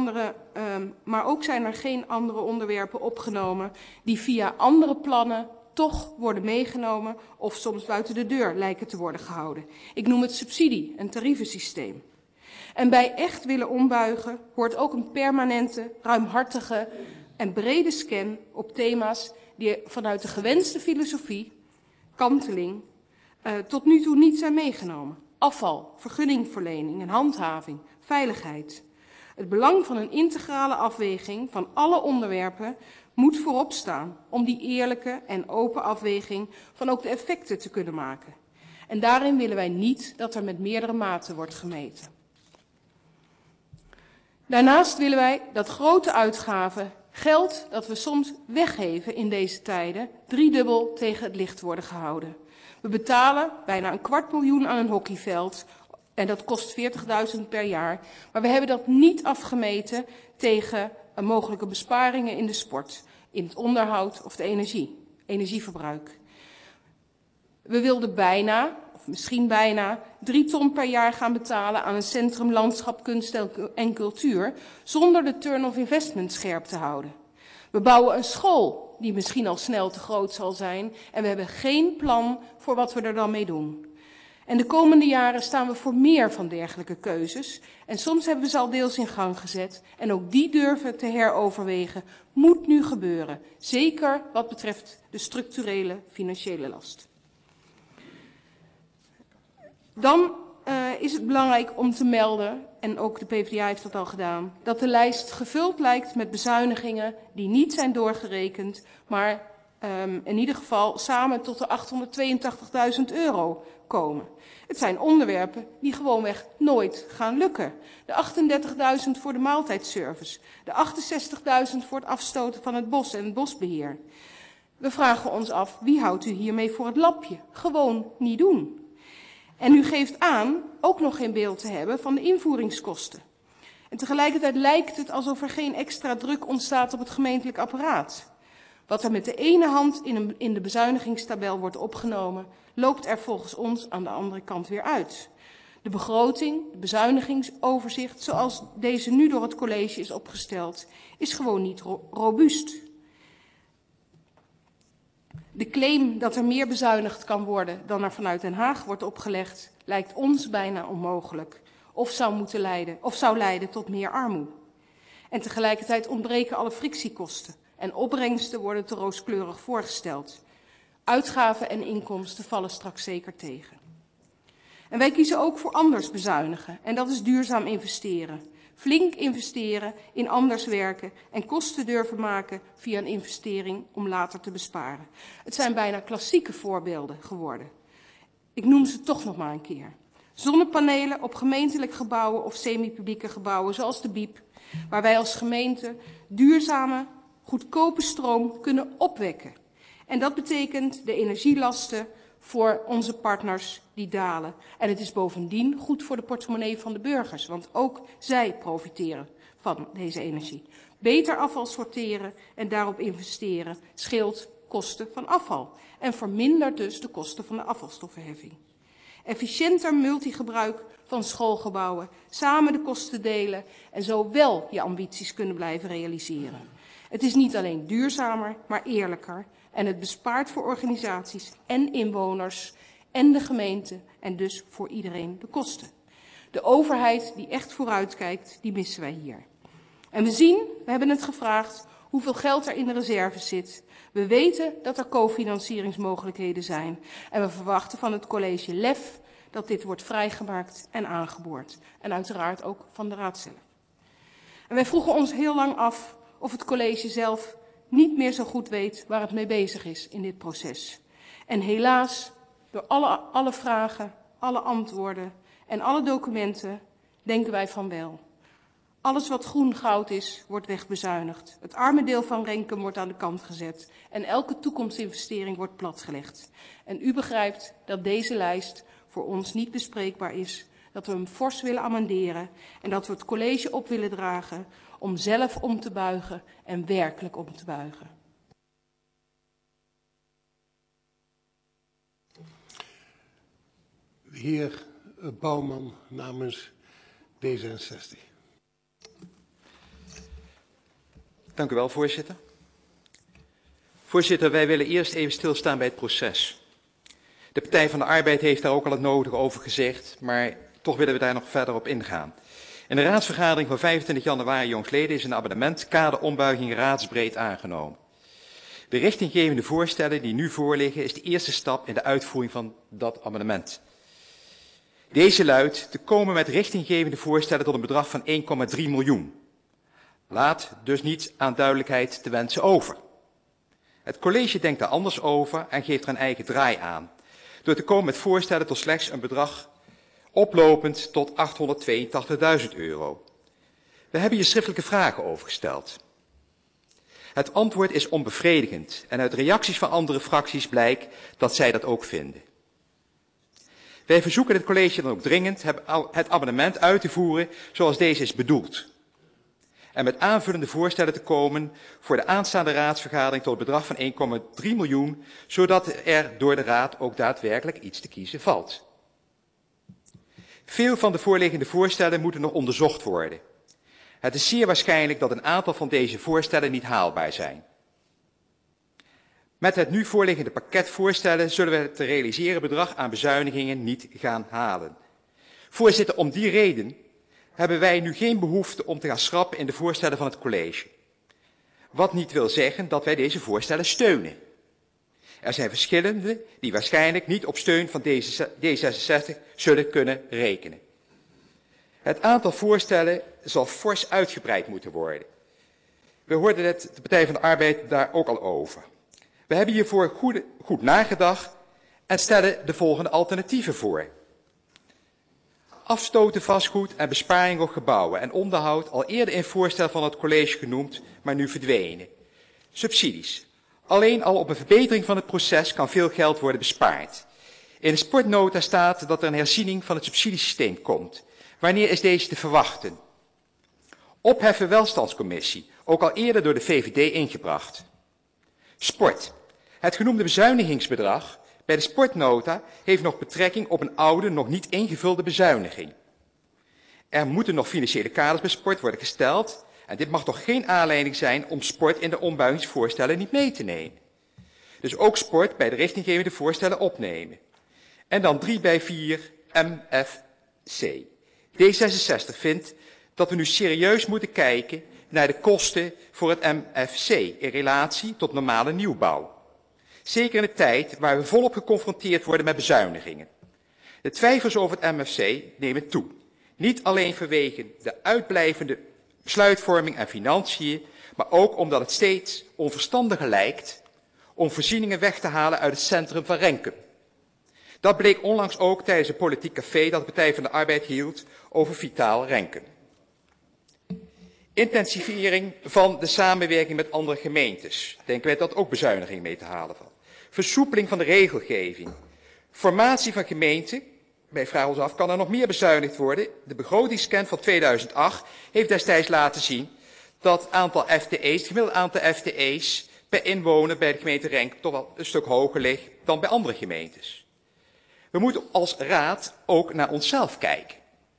er geen andere onderwerpen opgenomen die via andere plannen toch worden meegenomen of soms buiten de deur lijken te worden gehouden. Ik noem het subsidie- en tarievensysteem. En bij echt willen ombuigen hoort ook een permanente, ruimhartige en brede scan op thema's die vanuit de gewenste filosofie, kanteling, tot nu toe niet zijn meegenomen. Afval, vergunningverlening en handhaving, veiligheid. Het belang van een integrale afweging van alle onderwerpen moet voorop staan om die eerlijke en open afweging van ook de effecten te kunnen maken. En daarin willen wij niet dat er met meerdere maten wordt gemeten. Daarnaast willen wij dat grote uitgaven, geld dat we soms weggeven in deze tijden, driedubbel tegen het licht worden gehouden. We betalen bijna 250.000 aan een hockeyveld en dat kost 40.000 per jaar. Maar we hebben dat niet afgemeten tegen mogelijke besparingen in de sport, in het onderhoud of de energieverbruik. We wilden bijna, of misschien bijna, 3 ton per jaar gaan betalen aan een centrum landschap, kunst en cultuur, zonder de turn of investment scherp te houden. We bouwen een school die misschien al snel te groot zal zijn en we hebben geen plan voor wat we er dan mee doen. En de komende jaren staan we voor meer van dergelijke keuzes en soms hebben we ze al deels in gang gezet en ook die durven te heroverwegen moet nu gebeuren, zeker wat betreft de structurele financiële last. Dan is het belangrijk om te melden, en ook de PvdA heeft dat al gedaan, dat de lijst gevuld lijkt met bezuinigingen die niet zijn doorgerekend, maar in ieder geval samen tot de €882.000 komen. Het zijn onderwerpen die gewoonweg nooit gaan lukken. De 38.000 voor de maaltijdservice, de 68.000 voor het afstoten van het bos en het bosbeheer. We vragen ons af, wie houdt u hiermee voor het lapje? Gewoon niet doen. En u geeft aan ook nog geen beeld te hebben van de invoeringskosten. En tegelijkertijd lijkt het alsof er geen extra druk ontstaat op het gemeentelijk apparaat. Wat er met de ene hand in de bezuinigingstabel wordt opgenomen, loopt er volgens ons aan de andere kant weer uit. De begroting, de bezuinigingsoverzicht, zoals deze nu door het college is opgesteld, is gewoon niet robuust. De claim dat er meer bezuinigd kan worden dan er vanuit Den Haag wordt opgelegd, lijkt ons bijna onmogelijk. Of zou leiden tot meer armoede. En tegelijkertijd ontbreken alle frictiekosten en opbrengsten worden te rooskleurig voorgesteld. Uitgaven en inkomsten vallen straks zeker tegen. En wij kiezen ook voor anders bezuinigen en dat is duurzaam investeren. Flink investeren in anders werken en kosten durven maken via een investering om later te besparen. Het zijn bijna klassieke voorbeelden geworden. Ik noem ze toch nog maar een keer. Zonnepanelen op gemeentelijk gebouwen of semi-publieke gebouwen zoals de Biep, waar wij als gemeente duurzame, goedkope stroom kunnen opwekken. En dat betekent de energielasten voor onze partners die dalen. En het is bovendien goed voor de portemonnee van de burgers, want ook zij profiteren van deze energie. Beter afval sorteren en daarop investeren scheelt kosten van afval en vermindert dus de kosten van de afvalstoffenheffing. Efficiënter multigebruik van schoolgebouwen, samen de kosten delen en zo wel je ambities kunnen blijven realiseren. Het is niet alleen duurzamer, maar eerlijker en het bespaart voor organisaties en inwoners en de gemeente en dus voor iedereen de kosten. De overheid die echt vooruitkijkt, die missen wij hier. En we hebben het gevraagd, hoeveel geld er in de reserve zit. We weten dat er cofinancieringsmogelijkheden zijn en we verwachten van het college LEF dat dit wordt vrijgemaakt en aangeboord. En uiteraard ook van de raad zelf. En wij vroegen ons heel lang af of het college zelf niet meer zo goed weet waar het mee bezig is in dit proces. En helaas, door alle vragen, alle antwoorden en alle documenten, denken wij van wel. Alles wat groen goud is, wordt wegbezuinigd. Het arme deel van Renkum wordt aan de kant gezet. En elke toekomstinvestering wordt platgelegd. En u begrijpt dat deze lijst voor ons niet bespreekbaar is. Dat we hem fors willen amenderen. En dat we het college op willen dragen om zelf om te buigen en werkelijk om te buigen.
De heer Bouwman namens D66.
Dank u wel, voorzitter. Voorzitter, wij willen eerst even stilstaan bij het proces. De Partij van de Arbeid heeft daar ook al het nodige over gezegd, maar toch willen we daar nog verder op ingaan. In de raadsvergadering van 25 januari jongstleden is een abonnement kaderombuiging raadsbreed aangenomen. De richtinggevende voorstellen die nu voorliggen is de eerste stap in de uitvoering van dat amendement. Deze luidt te komen met richtinggevende voorstellen tot een bedrag van 1,3 miljoen. Laat dus niet aan duidelijkheid te wensen over. Het college denkt daar anders over en geeft er een eigen draai aan, door te komen met voorstellen tot slechts een bedrag oplopend tot €882.000. We hebben hier schriftelijke vragen over gesteld. Het antwoord is onbevredigend en uit reacties van andere fracties blijkt dat zij dat ook vinden. Wij verzoeken het college dan ook dringend het amendement uit te voeren zoals deze is bedoeld. En met aanvullende voorstellen te komen voor de aanstaande raadsvergadering tot het bedrag van 1,3 miljoen, zodat er door de raad ook daadwerkelijk iets te kiezen valt. Veel van de voorliggende voorstellen moeten nog onderzocht worden. Het is zeer waarschijnlijk dat een aantal van deze voorstellen niet haalbaar zijn. Met het nu voorliggende pakket voorstellen zullen we het te realiseren bedrag aan bezuinigingen niet gaan halen. Voorzitter, om die reden hebben wij nu geen behoefte om te gaan schrappen in de voorstellen van het college. Wat niet wil zeggen dat wij deze voorstellen steunen. Er zijn verschillende die waarschijnlijk niet op steun van D66 zullen kunnen rekenen. Het aantal voorstellen zal fors uitgebreid moeten worden. We hoorden net de Partij van de Arbeid daar ook al over. We hebben hiervoor goed nagedacht en stellen de volgende alternatieven voor. Afstoten vastgoed en besparing op gebouwen en onderhoud al eerder in voorstel van het college genoemd, maar nu verdwenen. Subsidies. Alleen al op een verbetering van het proces kan veel geld worden bespaard. In de sportnota staat dat er een herziening van het subsidiesysteem komt. Wanneer is deze te verwachten? Opheffen welstandscommissie, ook al eerder door de VVD ingebracht. Sport. Het genoemde bezuinigingsbedrag bij de sportnota heeft nog betrekking op een oude, nog niet ingevulde bezuiniging. Er moeten nog financiële kaders bij sport worden gesteld en dit mag toch geen aanleiding zijn om sport in de ombuigingsvoorstellen niet mee te nemen. Dus ook sport bij de richtinggevende voorstellen opnemen. En dan 3 bij 4 MFC. D66 vindt dat we nu serieus moeten kijken naar de kosten voor het MFC in relatie tot normale nieuwbouw. Zeker in een tijd waar we volop geconfronteerd worden met bezuinigingen. De twijfels over het MFC nemen toe. Niet alleen vanwege de uitblijvende besluitvorming en financiën, maar ook omdat het steeds onverstandiger lijkt om voorzieningen weg te halen uit het centrum van Renkum. Dat bleek onlangs ook tijdens een politiek café dat de Partij van de Arbeid hield over Vitaal Renkum. Intensivering van de samenwerking met andere gemeentes. Denken wij dat ook bezuiniging mee te halen valt. Versoepeling van de regelgeving. Formatie van gemeenten. Wij vragen ons af, kan er nog meer bezuinigd worden? De begrotingsscan van 2008 heeft destijds laten zien dat het aantal FTE's, het gemiddelde aantal FTE's per inwoner bij de gemeente Renkum toch wel een stuk hoger ligt dan bij andere gemeentes. We moeten als raad ook naar onszelf kijken.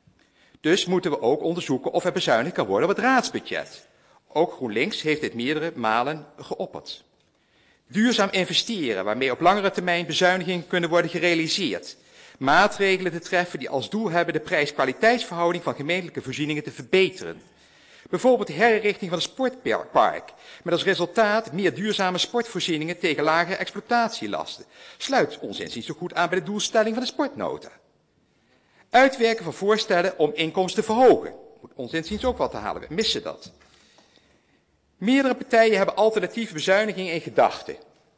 Dus moeten we ook onderzoeken of er bezuinigd kan worden op het raadsbudget. Ook GroenLinks heeft dit meerdere malen geopperd. Duurzaam investeren, waarmee op langere termijn bezuinigingen kunnen worden gerealiseerd. Maatregelen te treffen die als doel hebben de prijs-kwaliteitsverhouding van gemeentelijke voorzieningen te verbeteren. Bijvoorbeeld de herinrichting van het sportpark, met als resultaat meer duurzame sportvoorzieningen tegen lagere exploitatielasten. Sluit ons inziens zo goed aan bij de doelstelling van de sportnota. Uitwerken van voorstellen om inkomsten te verhogen. Moet ons inziens ook wat te halen, we missen dat. Meerdere partijen hebben alternatieve bezuinigingen in gedachten.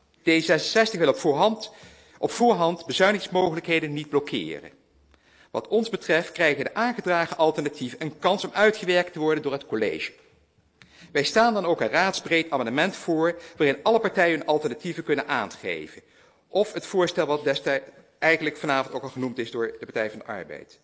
D66 wil op voorhand bezuinigingsmogelijkheden niet blokkeren. Wat ons betreft krijgen de aangedragen alternatieven een kans om uitgewerkt te worden door het college. Wij staan dan ook een raadsbreed amendement voor, waarin alle partijen hun alternatieven kunnen aangeven. Of het voorstel wat destijds eigenlijk vanavond ook al genoemd is door de Partij van de Arbeid.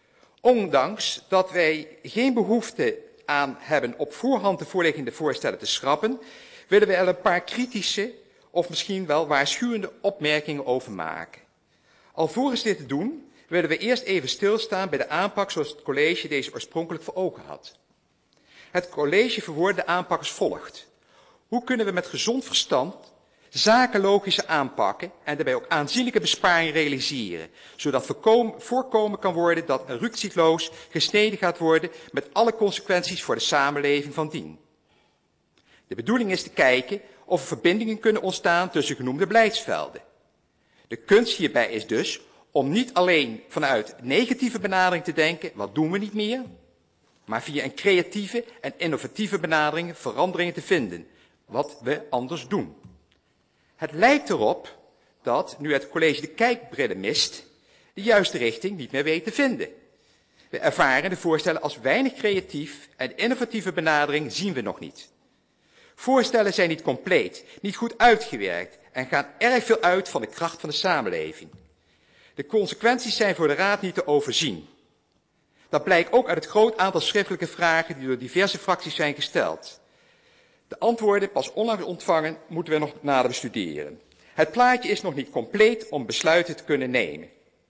Ondanks dat wij geen behoefte aan hebben op voorhand de voorliggende voorstellen te schrappen, willen we er een paar kritische of misschien wel waarschuwende opmerkingen over maken. Alvorens dit te doen, willen we eerst even stilstaan bij de aanpak zoals het college deze oorspronkelijk voor ogen had. Het college verwoordde de aanpak als volgt. Hoe kunnen we met gezond verstand zaken logisch aanpakken en daarbij ook aanzienlijke besparingen realiseren, zodat voorkomen kan worden dat er rukzichtloos gesneden gaat worden met alle consequenties voor de samenleving van dien. De bedoeling is te kijken of er verbindingen kunnen ontstaan tussen genoemde beleidsvelden. De kunst hierbij is dus om niet alleen vanuit negatieve benadering te denken, wat doen we niet meer, maar via een creatieve en innovatieve benadering veranderingen te vinden, wat we anders doen. Het lijkt erop dat, nu het college de kijkbrillen mist, de juiste richting niet meer weet te vinden. We ervaren de voorstellen als weinig creatief en innovatieve benadering zien we nog niet. Voorstellen zijn niet compleet, niet goed uitgewerkt en gaan erg veel uit van de kracht van de samenleving. De consequenties zijn voor de Raad niet te overzien. Dat blijkt ook uit het groot aantal schriftelijke vragen die door diverse fracties zijn gesteld. De antwoorden, pas onlangs ontvangen, moeten we nog nader bestuderen. Het plaatje is nog niet compleet om besluiten te kunnen nemen.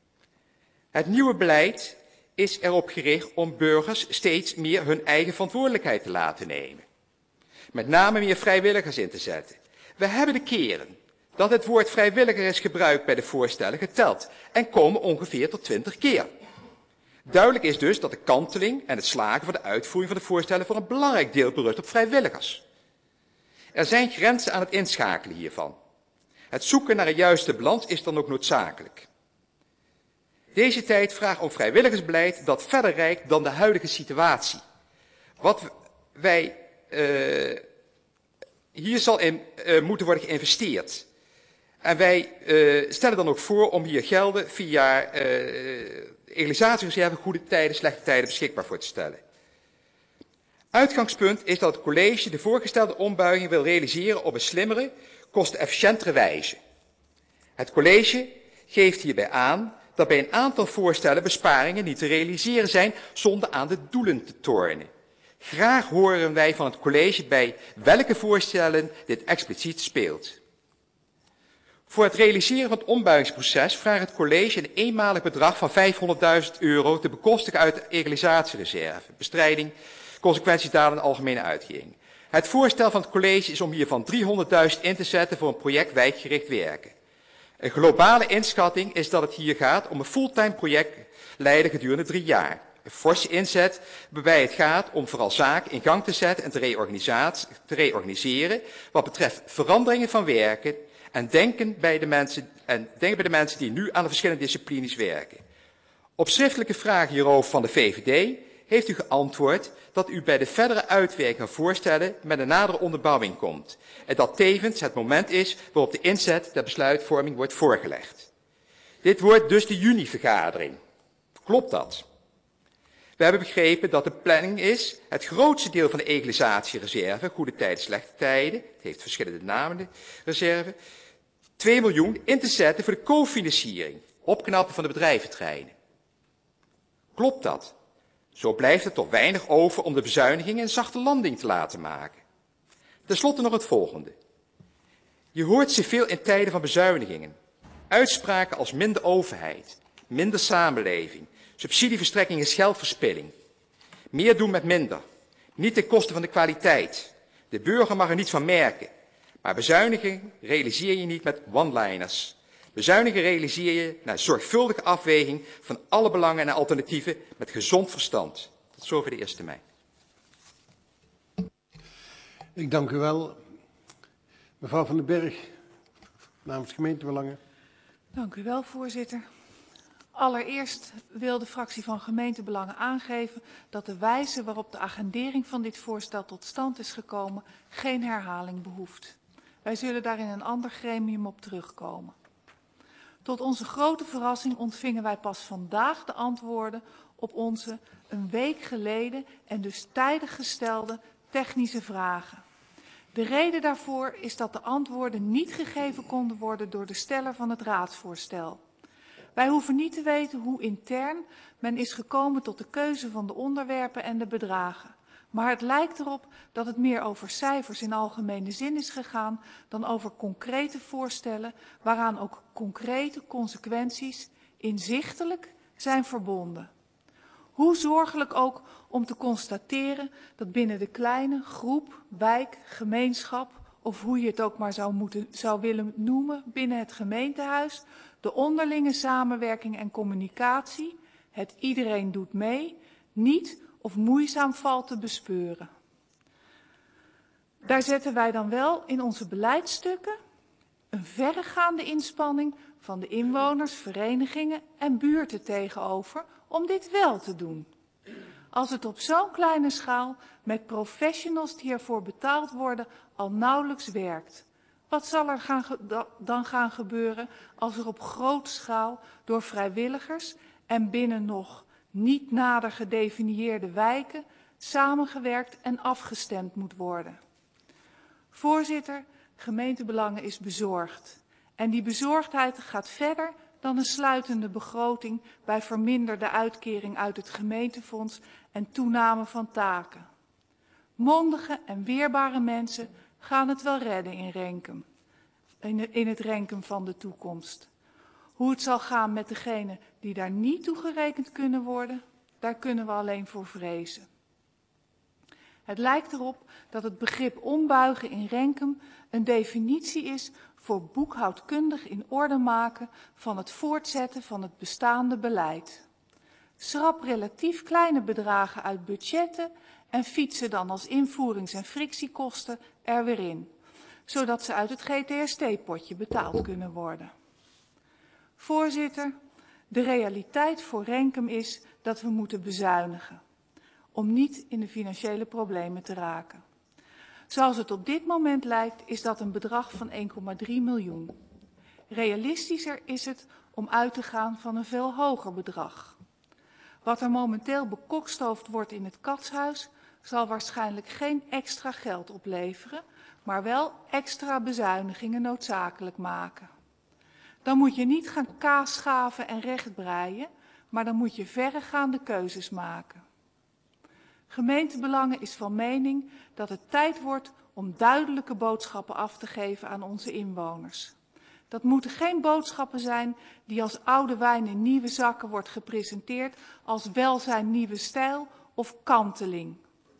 Het nieuwe beleid is erop gericht om burgers steeds meer hun eigen verantwoordelijkheid te laten nemen. Met name meer vrijwilligers in te zetten. We hebben de keren dat het woord vrijwilliger is gebruikt bij de voorstellen geteld en komen ongeveer tot 20 keer. Duidelijk is dus dat de kanteling en het slagen van de uitvoering van de voorstellen voor een belangrijk deel berust op vrijwilligers. Er zijn grenzen aan het inschakelen hiervan. Het zoeken naar een juiste balans is dan ook noodzakelijk. Deze tijd vraagt om vrijwilligersbeleid dat verder reikt dan de huidige situatie. Hier zal in moeten worden geïnvesteerd. En wij stellen dan ook voor om hier gelden via egalisatiereserve goede tijden, slechte tijden beschikbaar voor te stellen. Uitgangspunt is dat het college de voorgestelde ombuiging wil realiseren op een slimmere, kostenefficiëntere wijze. Het college geeft hierbij aan dat bij een aantal voorstellen besparingen niet te realiseren zijn zonder aan de doelen te tornen. Graag horen wij van het college bij welke voorstellen dit expliciet speelt. Voor het realiseren van het ombuigingsproces vraagt het college een eenmalig bedrag van €500.000 te bekostigen uit de egalisatiereserve, bestrijding, consequenties daarvan en algemene uitkering. Het voorstel van het college is om hiervan 300.000 in te zetten voor een project wijkgericht werken. Een globale inschatting is dat het hier gaat om een fulltime projectleider gedurende 3 jaar. Een forse inzet waarbij het gaat om vooral zaken in gang te zetten en te reorganiseren wat betreft veranderingen van werken en denken bij de mensen die nu aan de verschillende disciplines werken. Op schriftelijke vragen hierover van de VVD heeft u geantwoord dat u bij de verdere uitwerking van voorstellen met een nadere onderbouwing komt en dat tevens het moment is waarop de inzet der besluitvorming wordt voorgelegd. Dit wordt dus de junivergadering. Klopt dat? We hebben begrepen dat de planning is het grootste deel van de egalisatiereserve, goede tijden, slechte tijden, het heeft verschillende namen, de reserve, 2 miljoen in te zetten voor de cofinanciering, opknappen van de bedrijventreinen. Klopt dat? Zo blijft er toch weinig over om de bezuinigingen een zachte landing te laten maken. Ten slotte nog het volgende. Je hoort zoveel in tijden van bezuinigingen. Uitspraken als minder overheid, minder samenleving, subsidieverstrekking is geldverspilling. Meer doen met minder. Niet ten koste van de kwaliteit. De burger mag er niets van merken. Maar bezuiniging realiseer je niet met one-liners. Bezuinigen realiseer je na zorgvuldige afweging van alle belangen en alternatieven met gezond verstand. Tot zover de eerste termijn.
Ik dank u wel. Mevrouw van den Berg, namens gemeentebelangen.
Dank u wel, voorzitter. Allereerst wil de fractie van gemeentebelangen aangeven dat de wijze waarop de agendering van dit voorstel tot stand is gekomen geen herhaling behoeft. Wij zullen daar in een ander gremium op terugkomen. Tot onze grote verrassing ontvingen wij pas vandaag de antwoorden op onze een week geleden en dus tijdig gestelde technische vragen. De reden daarvoor is dat de antwoorden niet gegeven konden worden door de steller van het raadsvoorstel. Wij hoeven niet te weten hoe intern men is gekomen tot de keuze van de onderwerpen en de bedragen. Maar het lijkt erop dat het meer over cijfers in algemene zin is gegaan dan over concrete voorstellen waaraan ook concrete consequenties inzichtelijk zijn verbonden. Hoe zorgelijk ook om te constateren dat binnen de kleine groep, wijk, gemeenschap of hoe je het ook maar zou willen noemen binnen het gemeentehuis, de onderlinge samenwerking en communicatie, het iedereen doet mee, niet of moeizaam valt te bespeuren. Daar zetten wij dan wel in onze beleidsstukken een verregaande inspanning van de inwoners, verenigingen en buurten tegenover om dit wel te doen. Als het op zo'n kleine schaal met professionals die ervoor betaald worden al nauwelijks werkt. Wat zal er dan gaan gebeuren als er op grote schaal door vrijwilligers en binnen nog niet nader gedefinieerde wijken samengewerkt en afgestemd moet worden? Voorzitter, gemeentebelangen is bezorgd. En die bezorgdheid gaat verder dan een sluitende begroting bij verminderde uitkering uit het gemeentefonds en toename van taken. Mondige en weerbare mensen gaan het wel redden in Renkum, in het Renkum van de toekomst. Hoe het zal gaan met degenen die daar niet toe gerekend kunnen worden, daar kunnen we alleen voor vrezen. Het lijkt erop dat het begrip ombuigen in Renkum een definitie is voor boekhoudkundig in orde maken van het voortzetten van het bestaande beleid. Schrap relatief kleine bedragen uit budgetten en fietsen dan als invoerings- en frictiekosten er weer in, zodat ze uit het GTST-potje betaald kunnen worden. Voorzitter, de realiteit voor Renkum is dat we moeten bezuinigen, om niet in de financiële problemen te raken. Zoals het op dit moment lijkt, is dat een bedrag van 1,3 miljoen. Realistischer is het om uit te gaan van een veel hoger bedrag. Wat er momenteel bekokstoofd wordt in het Katshuis zal waarschijnlijk geen extra geld opleveren, maar wel extra bezuinigingen noodzakelijk maken. Dan moet je niet gaan kaasschaven en rechtbreien, maar dan moet je verregaande keuzes maken. Gemeentebelangen is van mening dat het tijd wordt om duidelijke boodschappen af te geven aan onze inwoners. Dat moeten geen boodschappen zijn die als oude wijn in nieuwe zakken wordt gepresenteerd als welzijn nieuwe stijl of kanteling.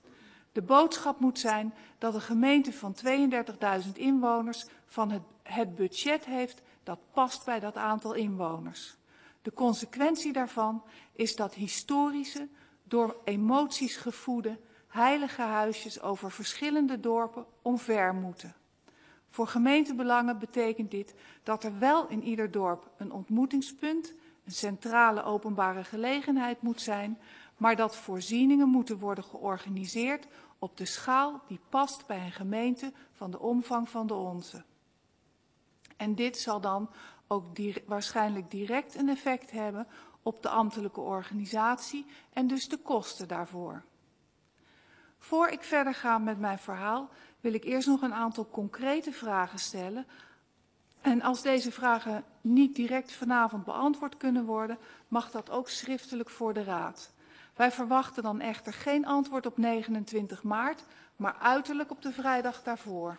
De boodschap moet zijn dat een gemeente van 32.000 inwoners van het budget heeft dat past bij dat aantal inwoners. De consequentie daarvan is dat historische, door emoties gevoede, heilige huisjes over verschillende dorpen omver moeten. Voor gemeentebelangen betekent dit dat er wel in ieder dorp een ontmoetingspunt, een centrale openbare gelegenheid moet zijn, maar dat voorzieningen moeten worden georganiseerd op de schaal die past bij een gemeente van de omvang van de onze. En dit zal dan ook waarschijnlijk direct een effect hebben op de ambtelijke organisatie en dus de kosten daarvoor. Voor ik verder ga met mijn verhaal wil ik eerst nog een aantal concrete vragen stellen. En als deze vragen niet direct vanavond beantwoord kunnen worden, mag dat ook schriftelijk voor de Raad. Wij verwachten dan echter geen antwoord op 29 maart, maar uiterlijk op de vrijdag daarvoor.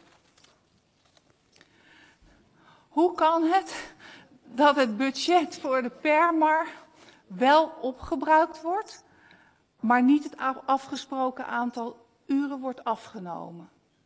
Hoe kan het dat het budget voor de Permar wel opgebruikt wordt, maar niet het afgesproken aantal uren wordt afgenomen?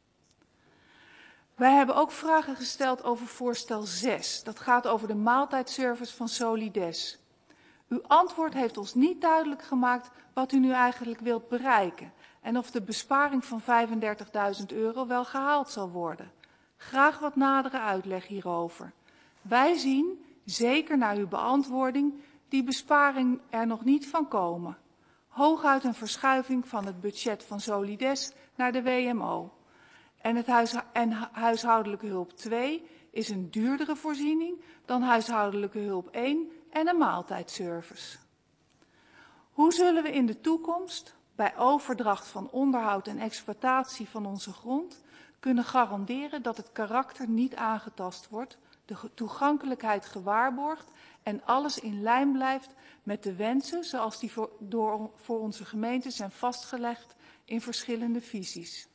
Wij hebben ook vragen gesteld over voorstel 6. Dat gaat over de maaltijdservice van Solides. Uw antwoord heeft ons niet duidelijk gemaakt wat u nu eigenlijk wilt bereiken en of de besparing van €35.000 wel gehaald zal worden. Graag wat nadere uitleg hierover. Wij zien, zeker na uw beantwoording, die besparing er nog niet van komen. Hooguit een verschuiving van het budget van Solides naar de WMO. En huishoudelijke hulp 2 is een duurdere voorziening dan huishoudelijke hulp 1 en een maaltijdservice. Hoe zullen we in de toekomst, bij overdracht van onderhoud en exploitatie van onze grond, kunnen garanderen dat het karakter niet aangetast wordt, de toegankelijkheid gewaarborgd en alles in lijn blijft met de wensen zoals die voor onze gemeente zijn vastgelegd in verschillende visies?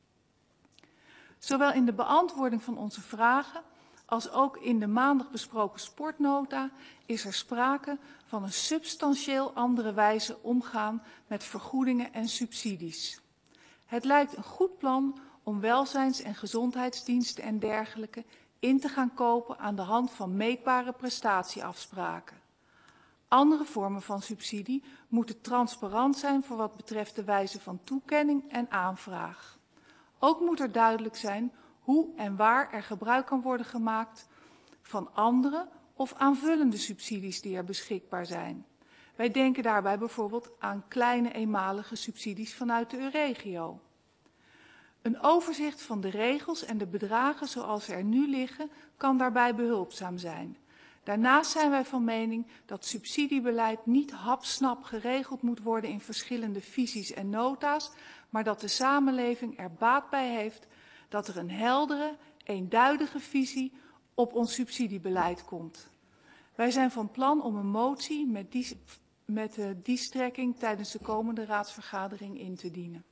Zowel in de beantwoording van onze vragen als ook in de maandag besproken sportnota is er sprake van een substantieel andere wijze omgaan met vergoedingen en subsidies. Het lijkt een goed plan om welzijns- en gezondheidsdiensten en dergelijke in te gaan kopen aan de hand van meetbare prestatieafspraken. Andere vormen van subsidie moeten transparant zijn voor wat betreft de wijze van toekenning en aanvraag. Ook moet er duidelijk zijn hoe en waar er gebruik kan worden gemaakt van andere of aanvullende subsidies die er beschikbaar zijn. Wij denken daarbij bijvoorbeeld aan kleine eenmalige subsidies vanuit de regio. Een overzicht van de regels en de bedragen zoals ze er nu liggen kan daarbij behulpzaam zijn. Daarnaast zijn wij van mening dat subsidiebeleid niet hapsnap geregeld moet worden in verschillende visies en nota's, maar dat de samenleving er baat bij heeft dat er een heldere, eenduidige visie op ons subsidiebeleid komt. Wij zijn van plan om een motie met die strekking tijdens de komende raadsvergadering in te dienen.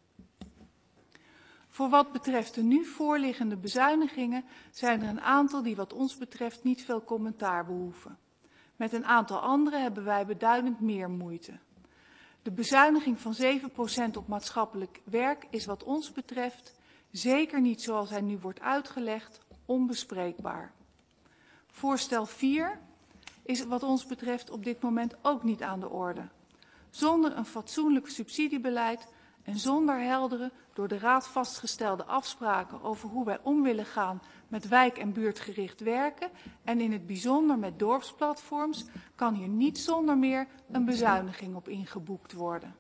Voor wat betreft de nu voorliggende bezuinigingen zijn er een aantal die wat ons betreft niet veel commentaar behoeven. Met een aantal andere hebben wij beduidend meer moeite. De bezuiniging van 7% op maatschappelijk werk is wat ons betreft, zeker niet zoals hij nu wordt uitgelegd, onbespreekbaar. Voorstel 4 is wat ons betreft op dit moment ook niet aan de orde. Zonder een fatsoenlijk subsidiebeleid en zonder heldere, door de Raad vastgestelde afspraken over hoe wij om willen gaan met wijk- en buurtgericht werken en in het bijzonder met dorpsplatforms, kan hier niet zonder meer een bezuiniging op ingeboekt worden.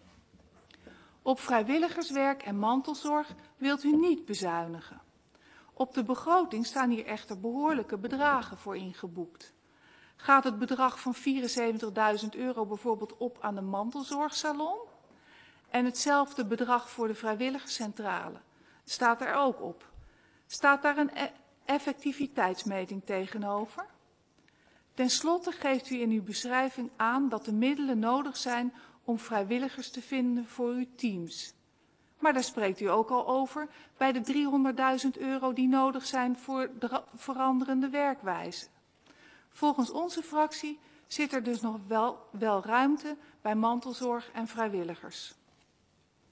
Op vrijwilligerswerk en mantelzorg wilt u niet bezuinigen. Op de begroting staan hier echter behoorlijke bedragen voor ingeboekt. Gaat het bedrag van €74.000 bijvoorbeeld op aan de mantelzorgsalon? En hetzelfde bedrag voor de vrijwilligerscentrale staat er ook op. Staat daar een effectiviteitsmeting tegenover? Ten slotte geeft u in uw beschrijving aan dat de middelen nodig zijn om vrijwilligers te vinden voor uw teams. Maar daar spreekt u ook al over bij de €300.000 die nodig zijn voor de veranderende werkwijze. Volgens onze fractie zit er dus nog wel ruimte bij mantelzorg en vrijwilligers.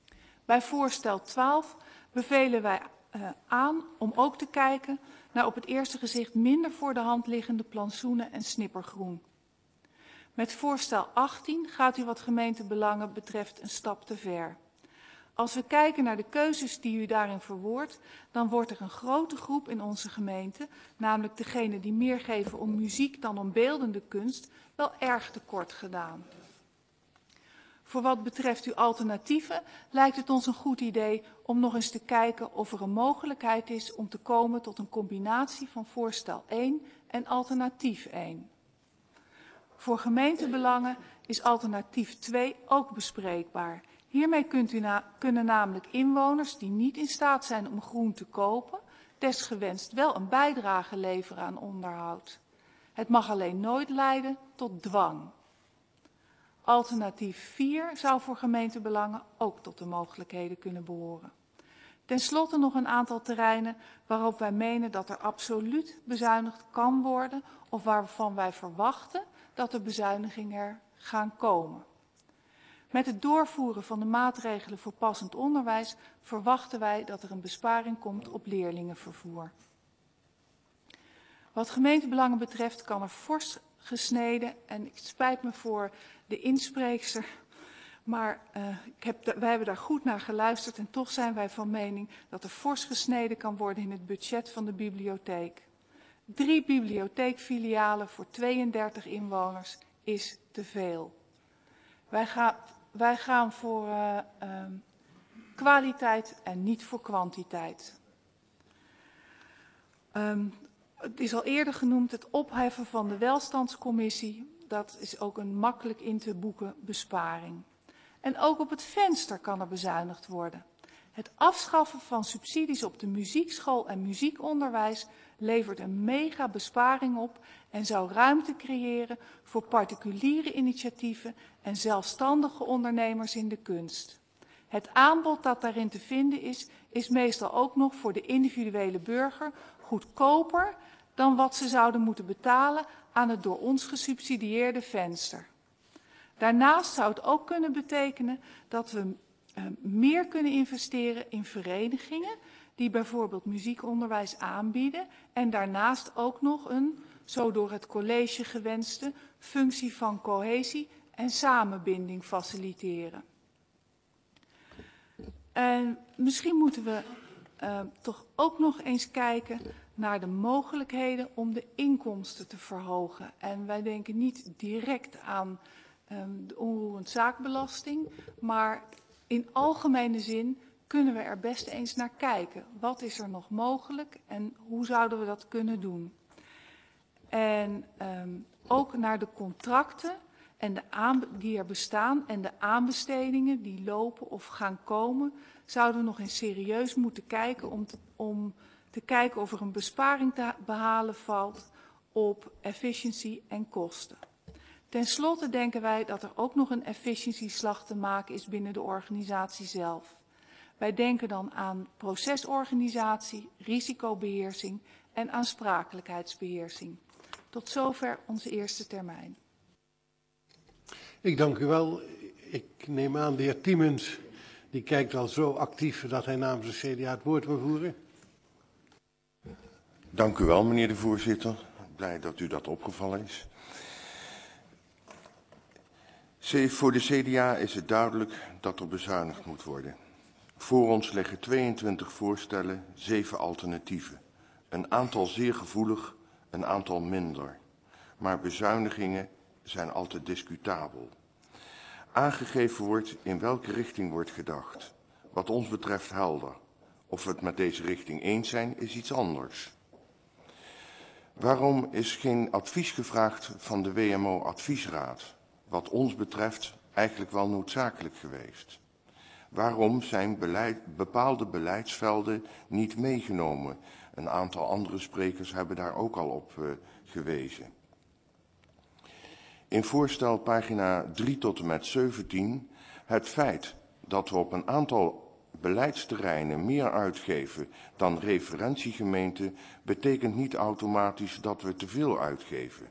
Bij voorstel 12 bevelen wij aan om ook te kijken naar op het eerste gezicht minder voor de hand liggende plantsoenen en snippergroen. Met voorstel 18 gaat u wat gemeentebelangen betreft een stap te ver. Als we kijken naar de keuzes die u daarin verwoordt, dan wordt er een grote groep in onze gemeente, namelijk degenen die meer geven om muziek dan om beeldende kunst, wel erg tekort gedaan. Voor wat betreft uw alternatieven lijkt het ons een goed idee om nog eens te kijken of er een mogelijkheid is om te komen tot een combinatie van voorstel 1 en alternatief 1. Voor gemeentebelangen is alternatief 2 ook bespreekbaar. Hiermee kunnen namelijk inwoners die niet in staat zijn om groen te kopen, desgewenst wel een bijdrage leveren aan onderhoud. Het mag alleen nooit leiden tot dwang. Alternatief 4 zou voor gemeentebelangen ook tot de mogelijkheden kunnen behoren. Ten slotte nog een aantal terreinen waarop wij menen dat er absoluut bezuinigd kan worden of waarvan wij verwachten dat de bezuinigingen er gaan komen. Met het doorvoeren van de maatregelen voor passend onderwijs verwachten wij dat er een besparing komt op leerlingenvervoer. Wat gemeentebelangen betreft kan er fors gesneden, en het spijt me voor de inspreekster, maar wij hebben daar goed naar geluisterd en toch zijn wij van mening dat er fors gesneden kan worden in het budget van de bibliotheek. 3 bibliotheekfilialen voor 32 inwoners is te veel. Wij gaan voor kwaliteit en niet voor kwantiteit. Het is al eerder genoemd, het opheffen van de welstandscommissie. Dat is ook een makkelijk in te boeken besparing. En ook op het venster kan er bezuinigd worden. Het afschaffen van subsidies op de muziekschool en muziekonderwijs levert een mega besparing op en zou ruimte creëren voor particuliere initiatieven en zelfstandige ondernemers in de kunst. Het aanbod dat daarin te vinden is meestal ook nog voor de individuele burger goedkoper dan wat ze zouden moeten betalen aan het door ons gesubsidieerde venster. Daarnaast zou het ook kunnen betekenen dat we meer kunnen investeren in verenigingen die bijvoorbeeld muziekonderwijs aanbieden en daarnaast ook nog een, zo door het college gewenste, functie van cohesie en samenbinding faciliteren. En misschien moeten we toch ook nog eens kijken naar de mogelijkheden om de inkomsten te verhogen. En wij denken niet direct aan de onroerend zaakbelasting, maar in algemene zin kunnen we er best eens naar kijken. Wat is er nog mogelijk en hoe zouden we dat kunnen doen? En ook naar de contracten en die er bestaan en de aanbestedingen die lopen of gaan komen, zouden we nog eens serieus moeten kijken om te kijken of er een besparing te behalen valt op efficiëntie en kosten. Ten slotte denken wij dat er ook nog een efficiëntieslag te maken is binnen de organisatie zelf. Wij denken dan aan procesorganisatie, risicobeheersing en aansprakelijkheidsbeheersing. Tot zover onze eerste termijn.
Ik dank u wel. Ik neem aan de heer Tiemens, die kijkt al zo actief dat hij namens de CDA het woord wil voeren.
Dank u wel, meneer de voorzitter. Blij dat u dat opgevallen is. Voor de CDA is het duidelijk dat er bezuinigd moet worden. Voor ons liggen 22 voorstellen, 7 alternatieven. Een aantal zeer gevoelig, een aantal minder. Maar bezuinigingen zijn altijd discutabel. Aangegeven wordt in welke richting wordt gedacht. Wat ons betreft helder. Of we het met deze richting eens zijn, is iets anders. Waarom is geen advies gevraagd van de WMO-adviesraad? Wat ons betreft eigenlijk wel noodzakelijk geweest. Waarom zijn bepaalde beleidsvelden niet meegenomen? Een aantal andere sprekers hebben daar ook al op gewezen. In voorstel pagina 3 tot en met 17, het feit dat we op een aantal beleidsterreinen meer uitgeven dan referentiegemeenten, betekent niet automatisch dat we te veel uitgeven.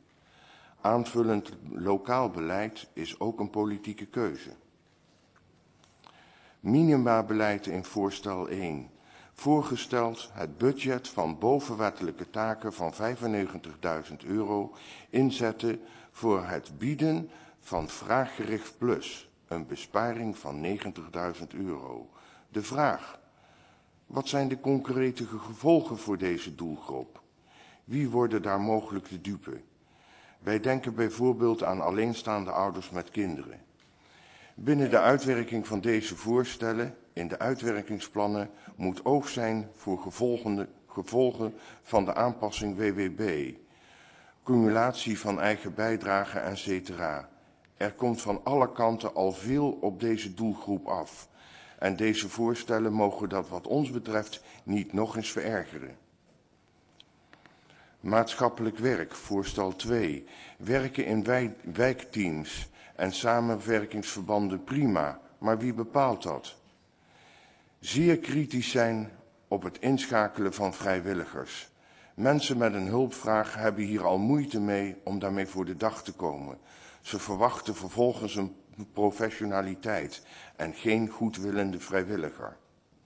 Aanvullend lokaal beleid is ook een politieke keuze. Minimabeleid in voorstel 1. Voorgesteld het budget van bovenwettelijke taken van €95.000 inzetten voor het bieden van Vraaggericht Plus, een besparing van €90.000. De vraag: wat zijn de concrete gevolgen voor deze doelgroep? Wie worden daar mogelijk de dupe? Wij denken bijvoorbeeld aan alleenstaande ouders met kinderen. Binnen de uitwerking van deze voorstellen in de uitwerkingsplannen moet oog zijn voor gevolgen van de aanpassing WWB, cumulatie van eigen bijdrage etc. Er komt van alle kanten al veel op deze doelgroep af. En deze voorstellen mogen dat wat ons betreft niet nog eens verergeren. Maatschappelijk werk, voorstel 2. Werken in wijkteams en samenwerkingsverbanden prima, maar wie bepaalt dat? Zeer kritisch zijn op het inschakelen van vrijwilligers. Mensen met een hulpvraag hebben hier al moeite mee om daarmee voor de dag te komen. Ze verwachten vervolgens een professionaliteit en geen goedwillende vrijwilliger.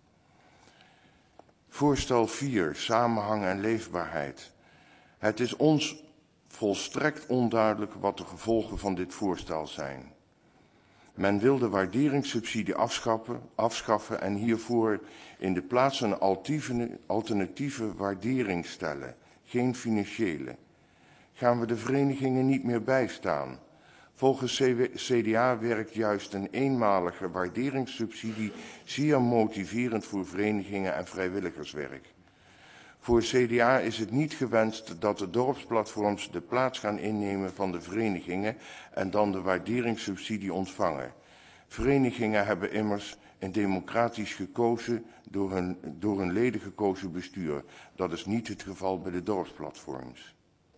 Voorstel 4, samenhang en leefbaarheid. Het is ons volstrekt onduidelijk wat de gevolgen van dit voorstel zijn. Men wil de waarderingssubsidie afschaffen en hiervoor in de plaats een alternatieve waardering stellen, geen financiële. Gaan we de verenigingen niet meer bijstaan? Volgens CDA werkt juist een eenmalige waarderingssubsidie zeer motiverend voor verenigingen en vrijwilligerswerk. Voor CDA is het niet gewenst dat de dorpsplatforms de plaats gaan innemen van de verenigingen en dan de waarderingssubsidie ontvangen. Verenigingen hebben immers een democratisch gekozen door hun leden gekozen bestuur. Dat is niet het geval bij de dorpsplatforms.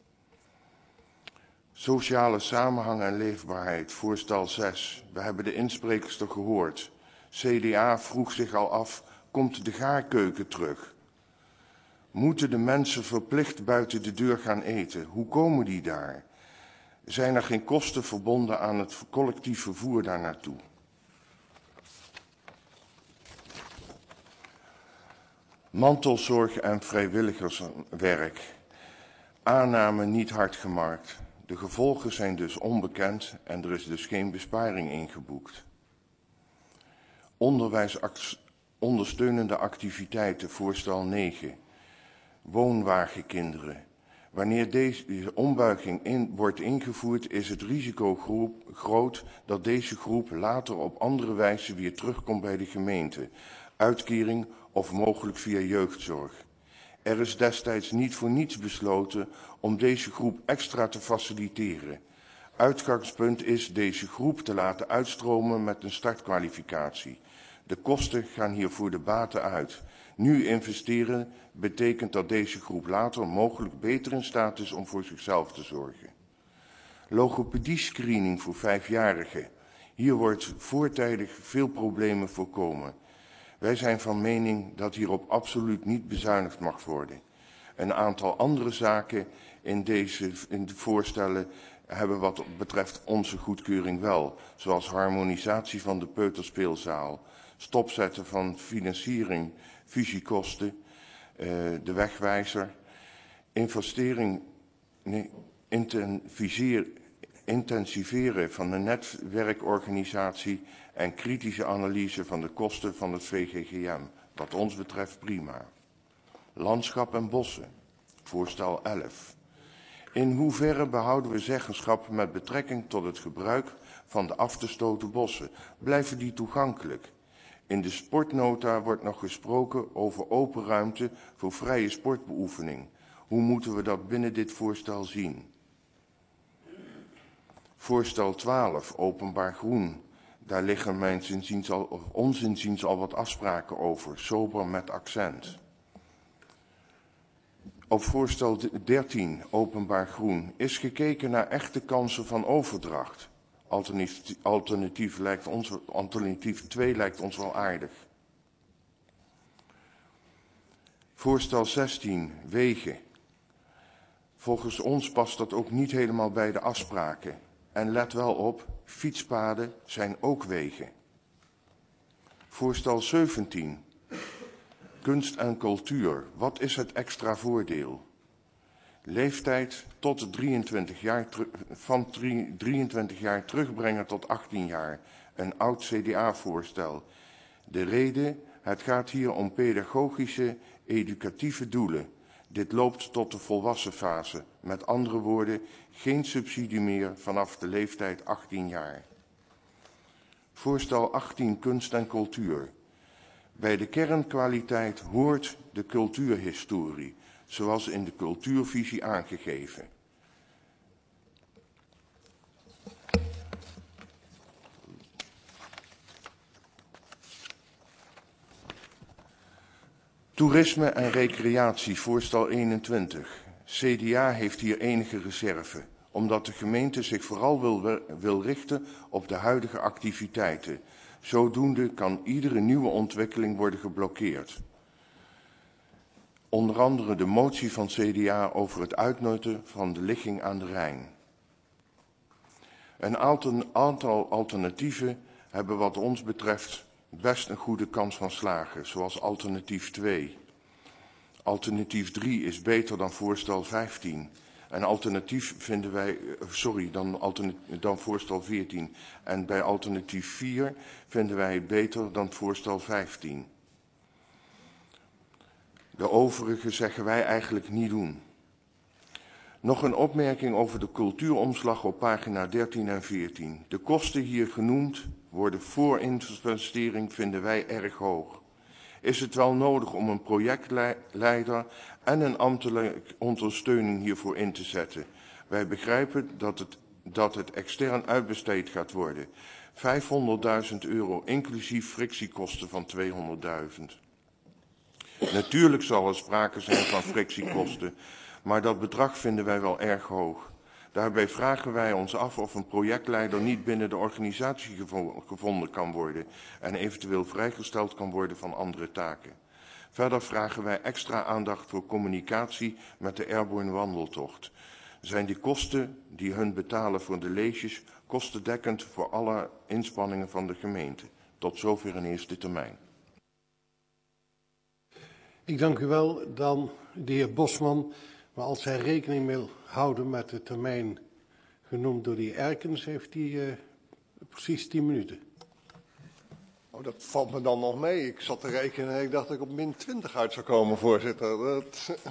Sociale samenhang en leefbaarheid, voorstel 6. We hebben de insprekers toch gehoord. CDA vroeg zich al af, komt de gaarkeuken terug? Moeten de mensen verplicht buiten de deur gaan eten? Hoe komen die daar? Zijn er geen kosten verbonden aan het collectief vervoer daar naartoe? Mantelzorg en vrijwilligerswerk. Aanname niet hard gemaakt. De gevolgen zijn dus onbekend en er is dus geen besparing ingeboekt. Ondersteunende activiteiten, voorstel 9. Woonwagenkinderen. Wanneer deze ombuiging wordt ingevoerd, is het risico groot dat deze groep later op andere wijze weer terugkomt bij de gemeente, uitkering of mogelijk via jeugdzorg. Er is destijds niet voor niets besloten om deze groep extra te faciliteren. Uitgangspunt is deze groep te laten uitstromen met een startkwalificatie. De kosten gaan hier voor de baten uit. Nu investeren betekent dat deze groep later mogelijk beter in staat is om voor zichzelf te zorgen. Logopedie-screening voor 5-jarigen. Hier wordt voortijdig veel problemen voorkomen. Wij zijn van mening dat hierop absoluut niet bezuinigd mag worden. Een aantal andere zaken in de voorstellen hebben wat betreft onze goedkeuring wel. Zoals harmonisatie van de peuterspeelzaal, stopzetten van financiering, visiekosten, de wegwijzer, intensiveren van de netwerkorganisatie en kritische analyse van de kosten van het VGGM. Wat ons betreft prima. Landschap en bossen, voorstel 11. In hoeverre behouden we zeggenschap met betrekking tot het gebruik van de af te stoten bossen? Blijven die toegankelijk? In de sportnota wordt nog gesproken over open ruimte voor vrije sportbeoefening. Hoe moeten we dat binnen dit voorstel zien? Voorstel 12, openbaar groen. Daar liggen ons inziens al wat afspraken over, sober met accent. Op voorstel 13, openbaar groen, is gekeken naar echte kansen van overdracht. Alternatief 2 lijkt ons wel aardig. Voorstel 16, wegen. Volgens ons past dat ook niet helemaal bij de afspraken. En let wel op, fietspaden zijn ook wegen. Voorstel 17. Kunst en cultuur. Wat is het extra voordeel? Leeftijd tot 23 jaar van 23 jaar terugbrengen tot 18 jaar. Een oud CDA-voorstel. De reden, het gaat hier om pedagogische, educatieve doelen. Dit loopt tot de volwassen fase. Met andere woorden, geen subsidie meer vanaf de leeftijd 18 jaar. Voorstel 18, kunst en cultuur. Bij de kernkwaliteit hoort de cultuurhistorie, zoals in de cultuurvisie aangegeven. Toerisme en recreatie, voorstel 21. CDA heeft hier enige reserve, omdat de gemeente zich vooral wil richten op de huidige activiteiten. Zodoende kan iedere nieuwe ontwikkeling worden geblokkeerd. Onder andere de motie van CDA over het uitnutten van de ligging aan de Rijn. Een aantal alternatieven hebben wat ons betreft best een goede kans van slagen, zoals alternatief 2. Alternatief 3 is beter dan voorstel 15. En alternatief vinden wij, dan voorstel 14. En bij alternatief 4 vinden wij het beter dan voorstel 15. De overige zeggen wij eigenlijk niet doen. Nog een opmerking over de cultuuromslag op pagina 13 en 14. De kosten hier genoemd worden voor investering, vinden wij erg hoog. Is het wel nodig om een projectleider en een ambtelijke ondersteuning hiervoor in te zetten? Wij begrijpen dat het extern uitbesteed gaat worden. €500.000 inclusief frictiekosten van €200.000. Natuurlijk zal er sprake zijn van frictiekosten, maar dat bedrag vinden wij wel erg hoog. Daarbij vragen wij ons af of een projectleider niet binnen de organisatie gevonden kan worden en eventueel vrijgesteld kan worden van andere taken. Verder vragen wij extra aandacht voor communicatie met de Airborne wandeltocht. Zijn die kosten die hun betalen voor de leesjes kostendekkend voor alle inspanningen van de gemeente? Tot zover in eerste termijn.
Ik dank u wel. Dan de heer Bosman. Maar als hij rekening wil houden met de termijn genoemd door de heer Erkens, heeft hij precies 10 minuten.
Oh, dat valt me dan nog mee. Ik zat te rekenen en ik dacht dat ik op min 20 uit zou komen, voorzitter.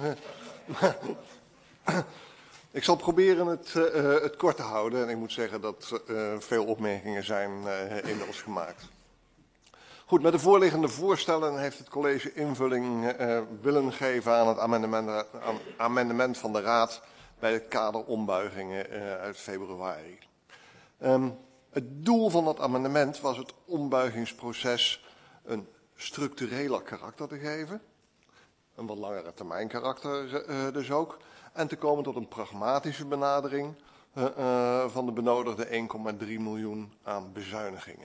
Ik zal proberen het kort te houden. En ik moet zeggen dat veel opmerkingen zijn inmiddels gemaakt. Goed, met de voorliggende voorstellen heeft het college invulling willen geven aan het amendement van de Raad bij het kader ombuigingen uit februari. Het doel van dat amendement was het ombuigingsproces een structureler karakter te geven, een wat langere termijn karakter dus ook, en te komen tot een pragmatische benadering van de benodigde 1,3 miljoen aan bezuinigingen.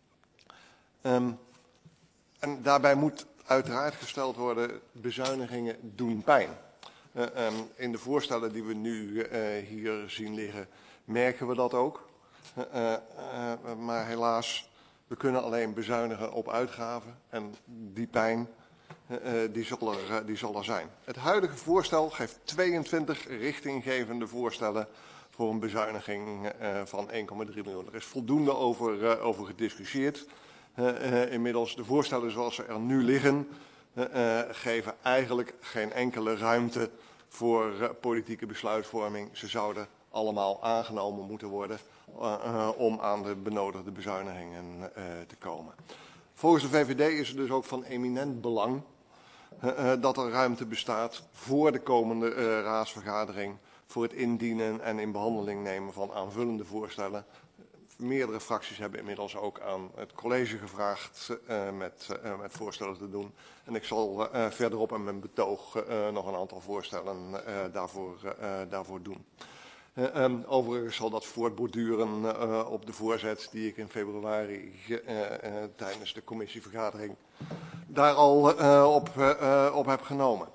En daarbij moet uiteraard gesteld worden, bezuinigingen doen pijn. In de voorstellen die we nu hier zien liggen, merken we dat ook. Maar helaas, we kunnen alleen bezuinigen op uitgaven en die pijn, die zal er zijn. Het huidige voorstel geeft 22 richtinggevende voorstellen voor een bezuiniging van 1,3 miljoen. Er is voldoende over gediscussieerd. Inmiddels, de voorstellen zoals ze er nu liggen, geven eigenlijk geen enkele ruimte voor politieke besluitvorming. Ze zouden allemaal aangenomen moeten worden om aan de benodigde bezuinigingen te komen. Volgens de VVD is het dus ook van eminent belang dat er ruimte bestaat voor de komende raadsvergadering voor het indienen en in behandeling nemen van aanvullende voorstellen. Meerdere fracties hebben inmiddels ook aan het college gevraagd met voorstellen te doen. En ik zal verderop in mijn betoog nog een aantal voorstellen daarvoor doen. Overigens zal dat voortborduren op de voorzet die ik in februari tijdens de commissievergadering daar al op heb genomen.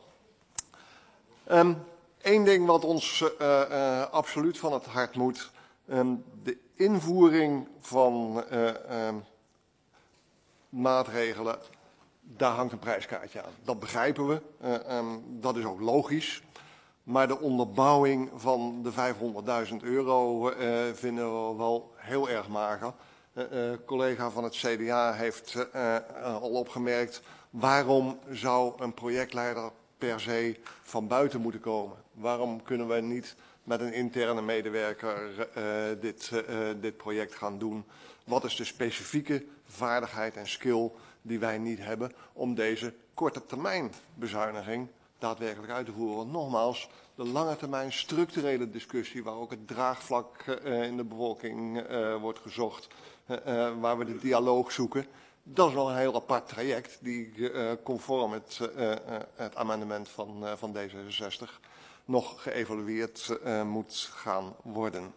Eén ding wat ons absoluut van het hart moet. De invoering van maatregelen, daar hangt een prijskaartje aan. Dat begrijpen we, dat is ook logisch. Maar de onderbouwing van de €500.000 vinden we wel heel erg mager. Collega van het CDA heeft al opgemerkt, waarom zou een projectleider per se van buiten moeten komen? Waarom kunnen we niet met een interne medewerker dit project gaan doen? Wat is de specifieke vaardigheid en skill die wij niet hebben om deze korte termijn bezuiniging daadwerkelijk uit te voeren? Want nogmaals, de lange termijn structurele discussie, waar ook het draagvlak in de bevolking wordt gezocht, waar we de dialoog zoeken, dat is wel een heel apart traject die conform het amendement van D66 nog geëvalueerd moet gaan worden.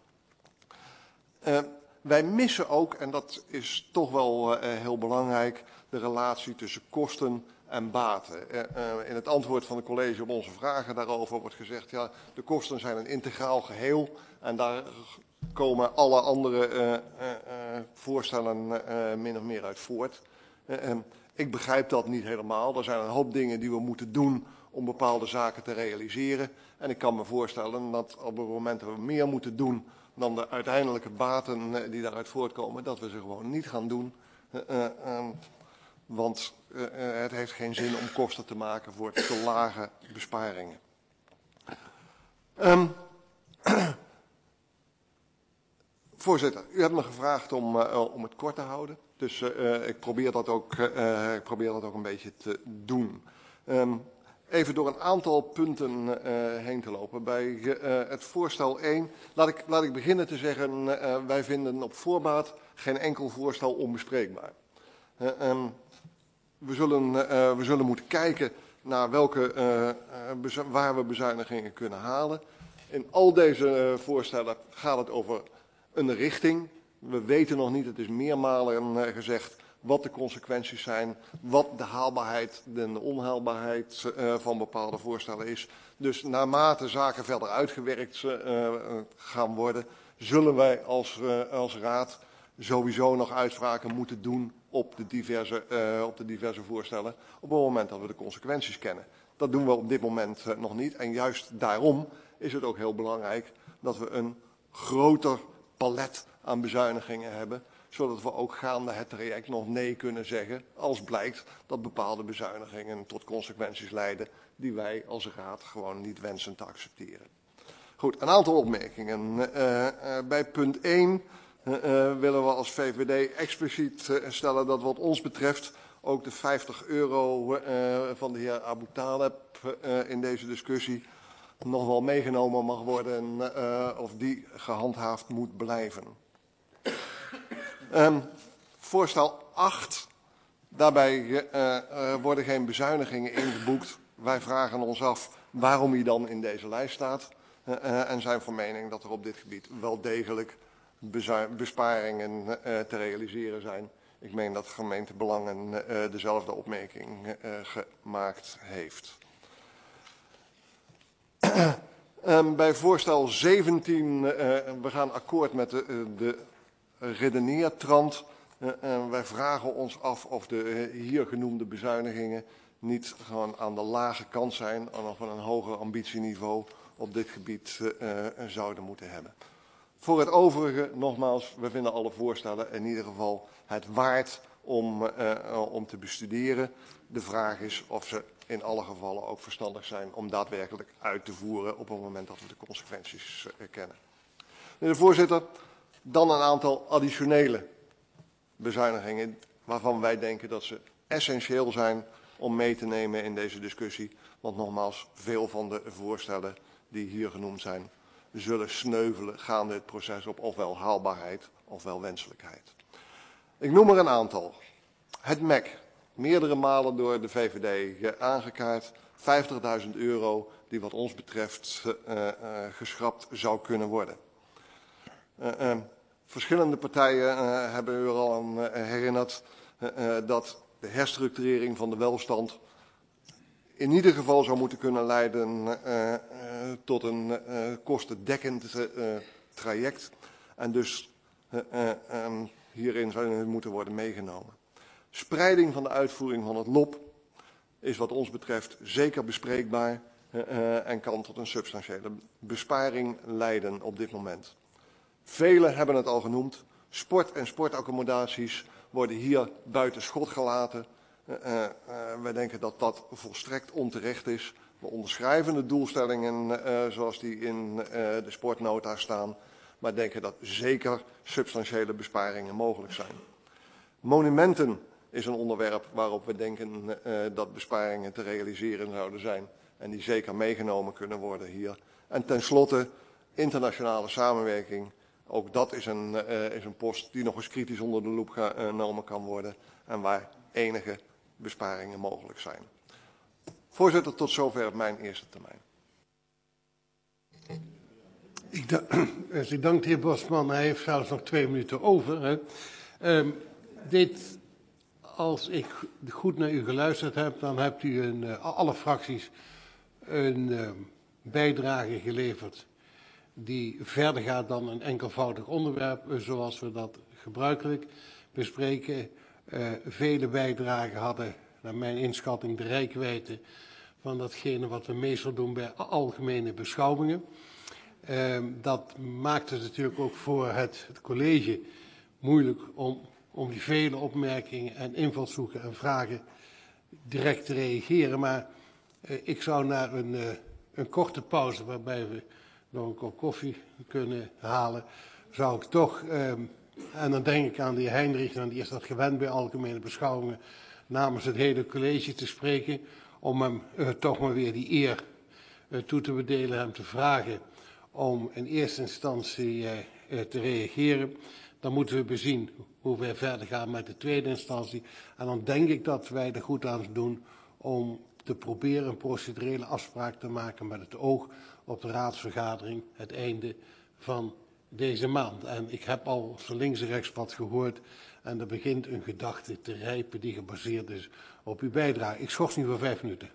Wij missen ook, en dat is toch wel heel belangrijk, de relatie tussen kosten en baten. In het antwoord van het college op onze vragen daarover wordt gezegd, ja, de kosten zijn een integraal geheel en daar komen alle andere voorstellen min of meer uit voort. Ik begrijp dat niet helemaal. Er zijn een hoop dingen die we moeten doen om bepaalde zaken te realiseren. En ik kan me voorstellen dat op het moment dat we meer moeten doen dan de uiteindelijke baten die daaruit voortkomen, dat we ze gewoon niet gaan doen. Want het heeft geen zin om kosten te maken voor te lage besparingen. Voorzitter, u hebt me gevraagd om het kort te houden. Dus ik probeer dat ook een beetje te doen. Even door een aantal punten heen te lopen. Bij het voorstel 1, laat ik beginnen te zeggen, wij vinden op voorbaat geen enkel voorstel onbespreekbaar. We zullen moeten kijken naar waar we bezuinigingen kunnen halen. In al deze voorstellen gaat het over een richting. We weten nog niet, het is meermalen gezegd, wat de consequenties zijn, wat de haalbaarheid en de onhaalbaarheid van bepaalde voorstellen is. Dus naarmate zaken verder uitgewerkt gaan worden, zullen wij als raad sowieso nog uitspraken moeten doen op de diverse voorstellen op het moment dat we de consequenties kennen. Dat doen we op dit moment nog niet en juist daarom is het ook heel belangrijk dat we een groter palet aan bezuinigingen hebben, zodat we ook gaande het traject nog nee kunnen zeggen als blijkt dat bepaalde bezuinigingen tot consequenties leiden die wij als raad gewoon niet wensen te accepteren. Goed, een aantal opmerkingen. Bij punt 1 willen we als VVD expliciet stellen dat wat ons betreft ook de €50 van de heer Abu Taleb in deze discussie nog wel meegenomen mag worden of die gehandhaafd moet blijven. Voorstel 8, daarbij worden geen bezuinigingen ingeboekt. Wij vragen ons af waarom hij dan in deze lijst staat en zijn van mening dat er op dit gebied wel degelijk besparingen te realiseren zijn. Ik meen dat gemeente Belangen dezelfde opmerking gemaakt heeft. Bij voorstel 17, we gaan akkoord met de redeneertrand. Wij vragen ons af of de hier genoemde bezuinigingen niet gewoon aan de lage kant zijn en of we een hoger ambitieniveau op dit gebied zouden moeten hebben. Voor het overige, nogmaals, we vinden alle voorstellen in ieder geval het waard om te bestuderen. De vraag is of ze in alle gevallen ook verstandig zijn om daadwerkelijk uit te voeren op het moment dat we de consequenties kennen. Meneer de voorzitter, dan een aantal additionele bezuinigingen waarvan wij denken dat ze essentieel zijn om mee te nemen in deze discussie. Want nogmaals, veel van de voorstellen die hier genoemd zijn, zullen sneuvelen gaande het proces op ofwel haalbaarheid ofwel wenselijkheid. Ik noem er een aantal. Het MEC, meerdere malen door de VVD aangekaart, €50.000 die wat ons betreft geschrapt zou kunnen worden. Verschillende partijen hebben u er al aan herinnerd dat de herstructurering van de welstand in ieder geval zou moeten kunnen leiden tot een kostendekkend traject en dus hierin zou moeten worden meegenomen. Spreiding van de uitvoering van het LOP is wat ons betreft zeker bespreekbaar en kan tot een substantiële besparing leiden op dit moment. Velen hebben het al genoemd. Sport en sportaccommodaties worden hier buiten schot gelaten. Wij denken dat dat volstrekt onterecht is. We onderschrijven de doelstellingen zoals die in de sportnota staan, maar denken dat zeker substantiële besparingen mogelijk zijn. Monumenten is een onderwerp waarop we denken dat besparingen te realiseren zouden zijn en die zeker meegenomen kunnen worden hier. En tenslotte internationale samenwerking. Ook dat is een post die nog eens kritisch onder de loep genomen kan worden en waar enige besparingen mogelijk zijn. Voorzitter, tot zover mijn eerste termijn.
Ik dank de heer Bosman. Hij heeft zelfs nog 2 minuten over. Hè. Als ik goed naar u geluisterd heb, dan hebt u alle fracties een bijdrage geleverd die verder gaat dan een enkelvoudig onderwerp, zoals we dat gebruikelijk bespreken. Vele bijdragen hadden, naar mijn inschatting, de reikwijdte van datgene wat we meestal doen bij algemene beschouwingen. Dat maakt het natuurlijk ook voor het college moeilijk om die vele opmerkingen en invalshoeken en vragen direct te reageren. Maar ik zou naar een korte pauze, waarbij we nog een kop koffie kunnen halen, zou ik toch, en dan denk ik aan de heer Heinrich, en die is dat gewend bij algemene beschouwingen, namens het hele college te spreken, om hem toch maar weer die eer toe te bedelen, hem te vragen om in eerste instantie te reageren. Dan moeten we bezien hoe wij verder gaan met de tweede instantie. En dan denk ik dat wij er goed aan doen om te proberen een procedurele afspraak te maken met het oog op de raadsvergadering het einde van deze maand. En ik heb al zo links en rechts wat gehoord en er begint een gedachte te rijpen die gebaseerd is op uw bijdrage. Ik schors nu voor 5 minuten.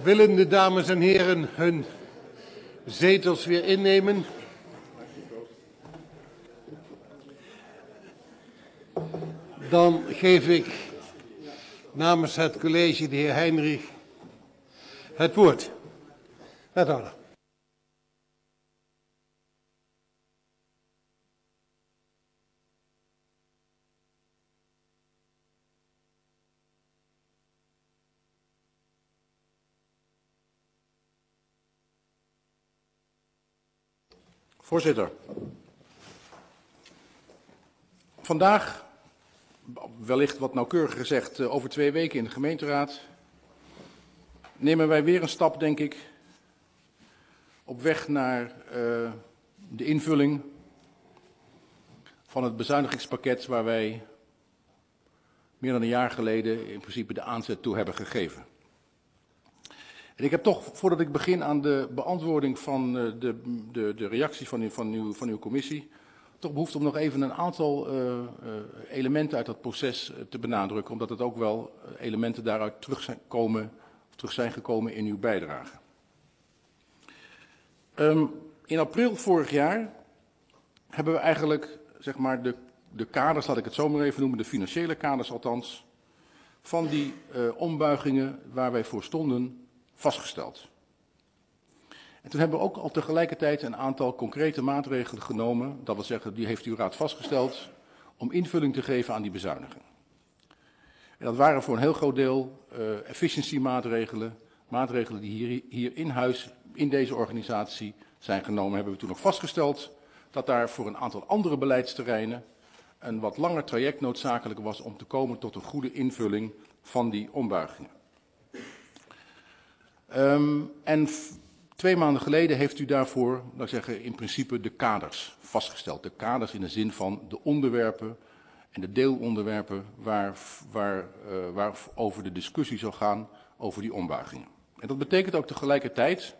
Willen de dames en heren hun zetels weer innemen? Dan geef ik namens het college de heer Heinrich het woord. Wethouder.
Voorzitter, vandaag, wellicht wat nauwkeuriger gezegd, over 2 weken in de gemeenteraad, nemen wij weer een stap, denk ik, op weg naar de invulling van het bezuinigingspakket waar wij meer dan een jaar geleden in principe de aanzet toe hebben gegeven. En ik heb toch, voordat ik begin aan de beantwoording van de reactie van uw commissie, toch behoefte om nog even een aantal elementen uit dat proces te benadrukken, omdat het ook wel elementen daaruit terug zijn gekomen in uw bijdrage. In april vorig jaar hebben we eigenlijk, zeg maar, de kaders, laat ik het zo maar even noemen, de financiële kaders althans, van die ombuigingen waar wij voor stonden, vastgesteld. En toen hebben we ook al tegelijkertijd een aantal concrete maatregelen genomen, dat wil zeggen, die heeft uw raad vastgesteld, om invulling te geven aan die bezuiniging. En dat waren voor een heel groot deel efficiëntiemaatregelen, maatregelen die hier in huis, in deze organisatie zijn genomen. Hebben we toen nog vastgesteld dat daar voor een aantal andere beleidsterreinen een wat langer traject noodzakelijk was om te komen tot een goede invulling van die ombuigingen. En 2 maanden geleden heeft u daarvoor, laat ik zeggen, in principe de kaders vastgesteld. De kaders in de zin van de onderwerpen en de deelonderwerpen waar over de discussie zal gaan over die ombuigingen. En dat betekent ook tegelijkertijd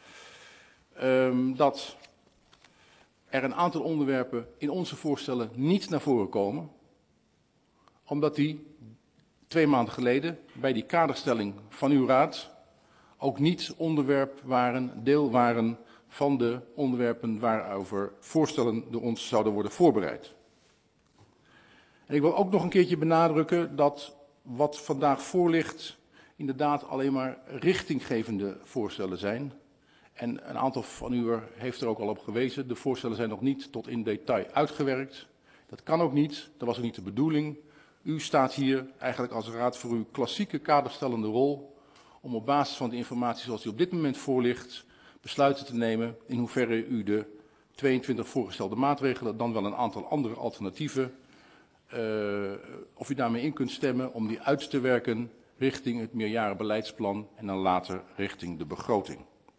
dat er een aantal onderwerpen in onze voorstellen niet naar voren komen, omdat die 2 maanden geleden bij die kaderstelling van uw raad ook niet onderwerp waren, deel waren van de onderwerpen waarover voorstellen door ons zouden worden voorbereid. En ik wil ook nog een keertje benadrukken dat wat vandaag voor ligt inderdaad alleen maar richtinggevende voorstellen zijn. En een aantal van u heeft er ook al op gewezen, de voorstellen zijn nog niet tot in detail uitgewerkt. Dat kan ook niet, dat was ook niet de bedoeling. U staat hier eigenlijk als raad voor uw klassieke kaderstellende rol om op basis van de informatie zoals die op dit moment voor ligt, besluiten te nemen in hoeverre u de 22 voorgestelde maatregelen, dan wel een aantal andere alternatieven, of u daarmee in kunt stemmen om die uit te werken richting het meerjarenbeleidsplan en dan later richting de begroting.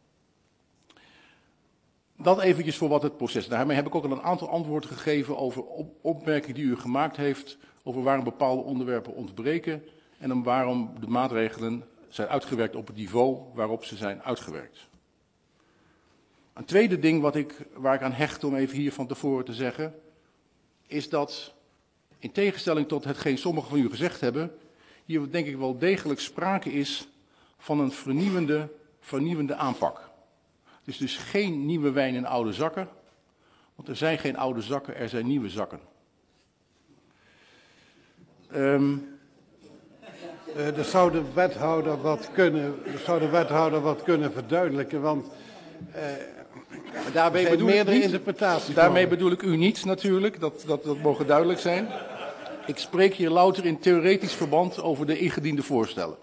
Dat eventjes voor wat het proces. Daarmee heb ik ook al een aantal antwoorden gegeven over opmerkingen die u gemaakt heeft, over waarom bepaalde onderwerpen ontbreken en om waarom de maatregelen zijn uitgewerkt op het niveau waarop ze zijn uitgewerkt. Een tweede ding waar ik aan hecht om even hier van tevoren te zeggen, is dat in tegenstelling tot hetgeen sommigen van u gezegd hebben, hier denk ik wel degelijk sprake is van een vernieuwende aanpak. Het is dus geen nieuwe wijn in oude zakken, want er zijn geen oude zakken, er zijn nieuwe zakken.
Zou de wethouder wat kunnen verduidelijken, want
daarbij bedoel
meerdere interpretaties.
Daarmee bedoel ik u niet natuurlijk, dat mogen duidelijk zijn. Ik spreek hier louter in theoretisch verband over de ingediende voorstellen.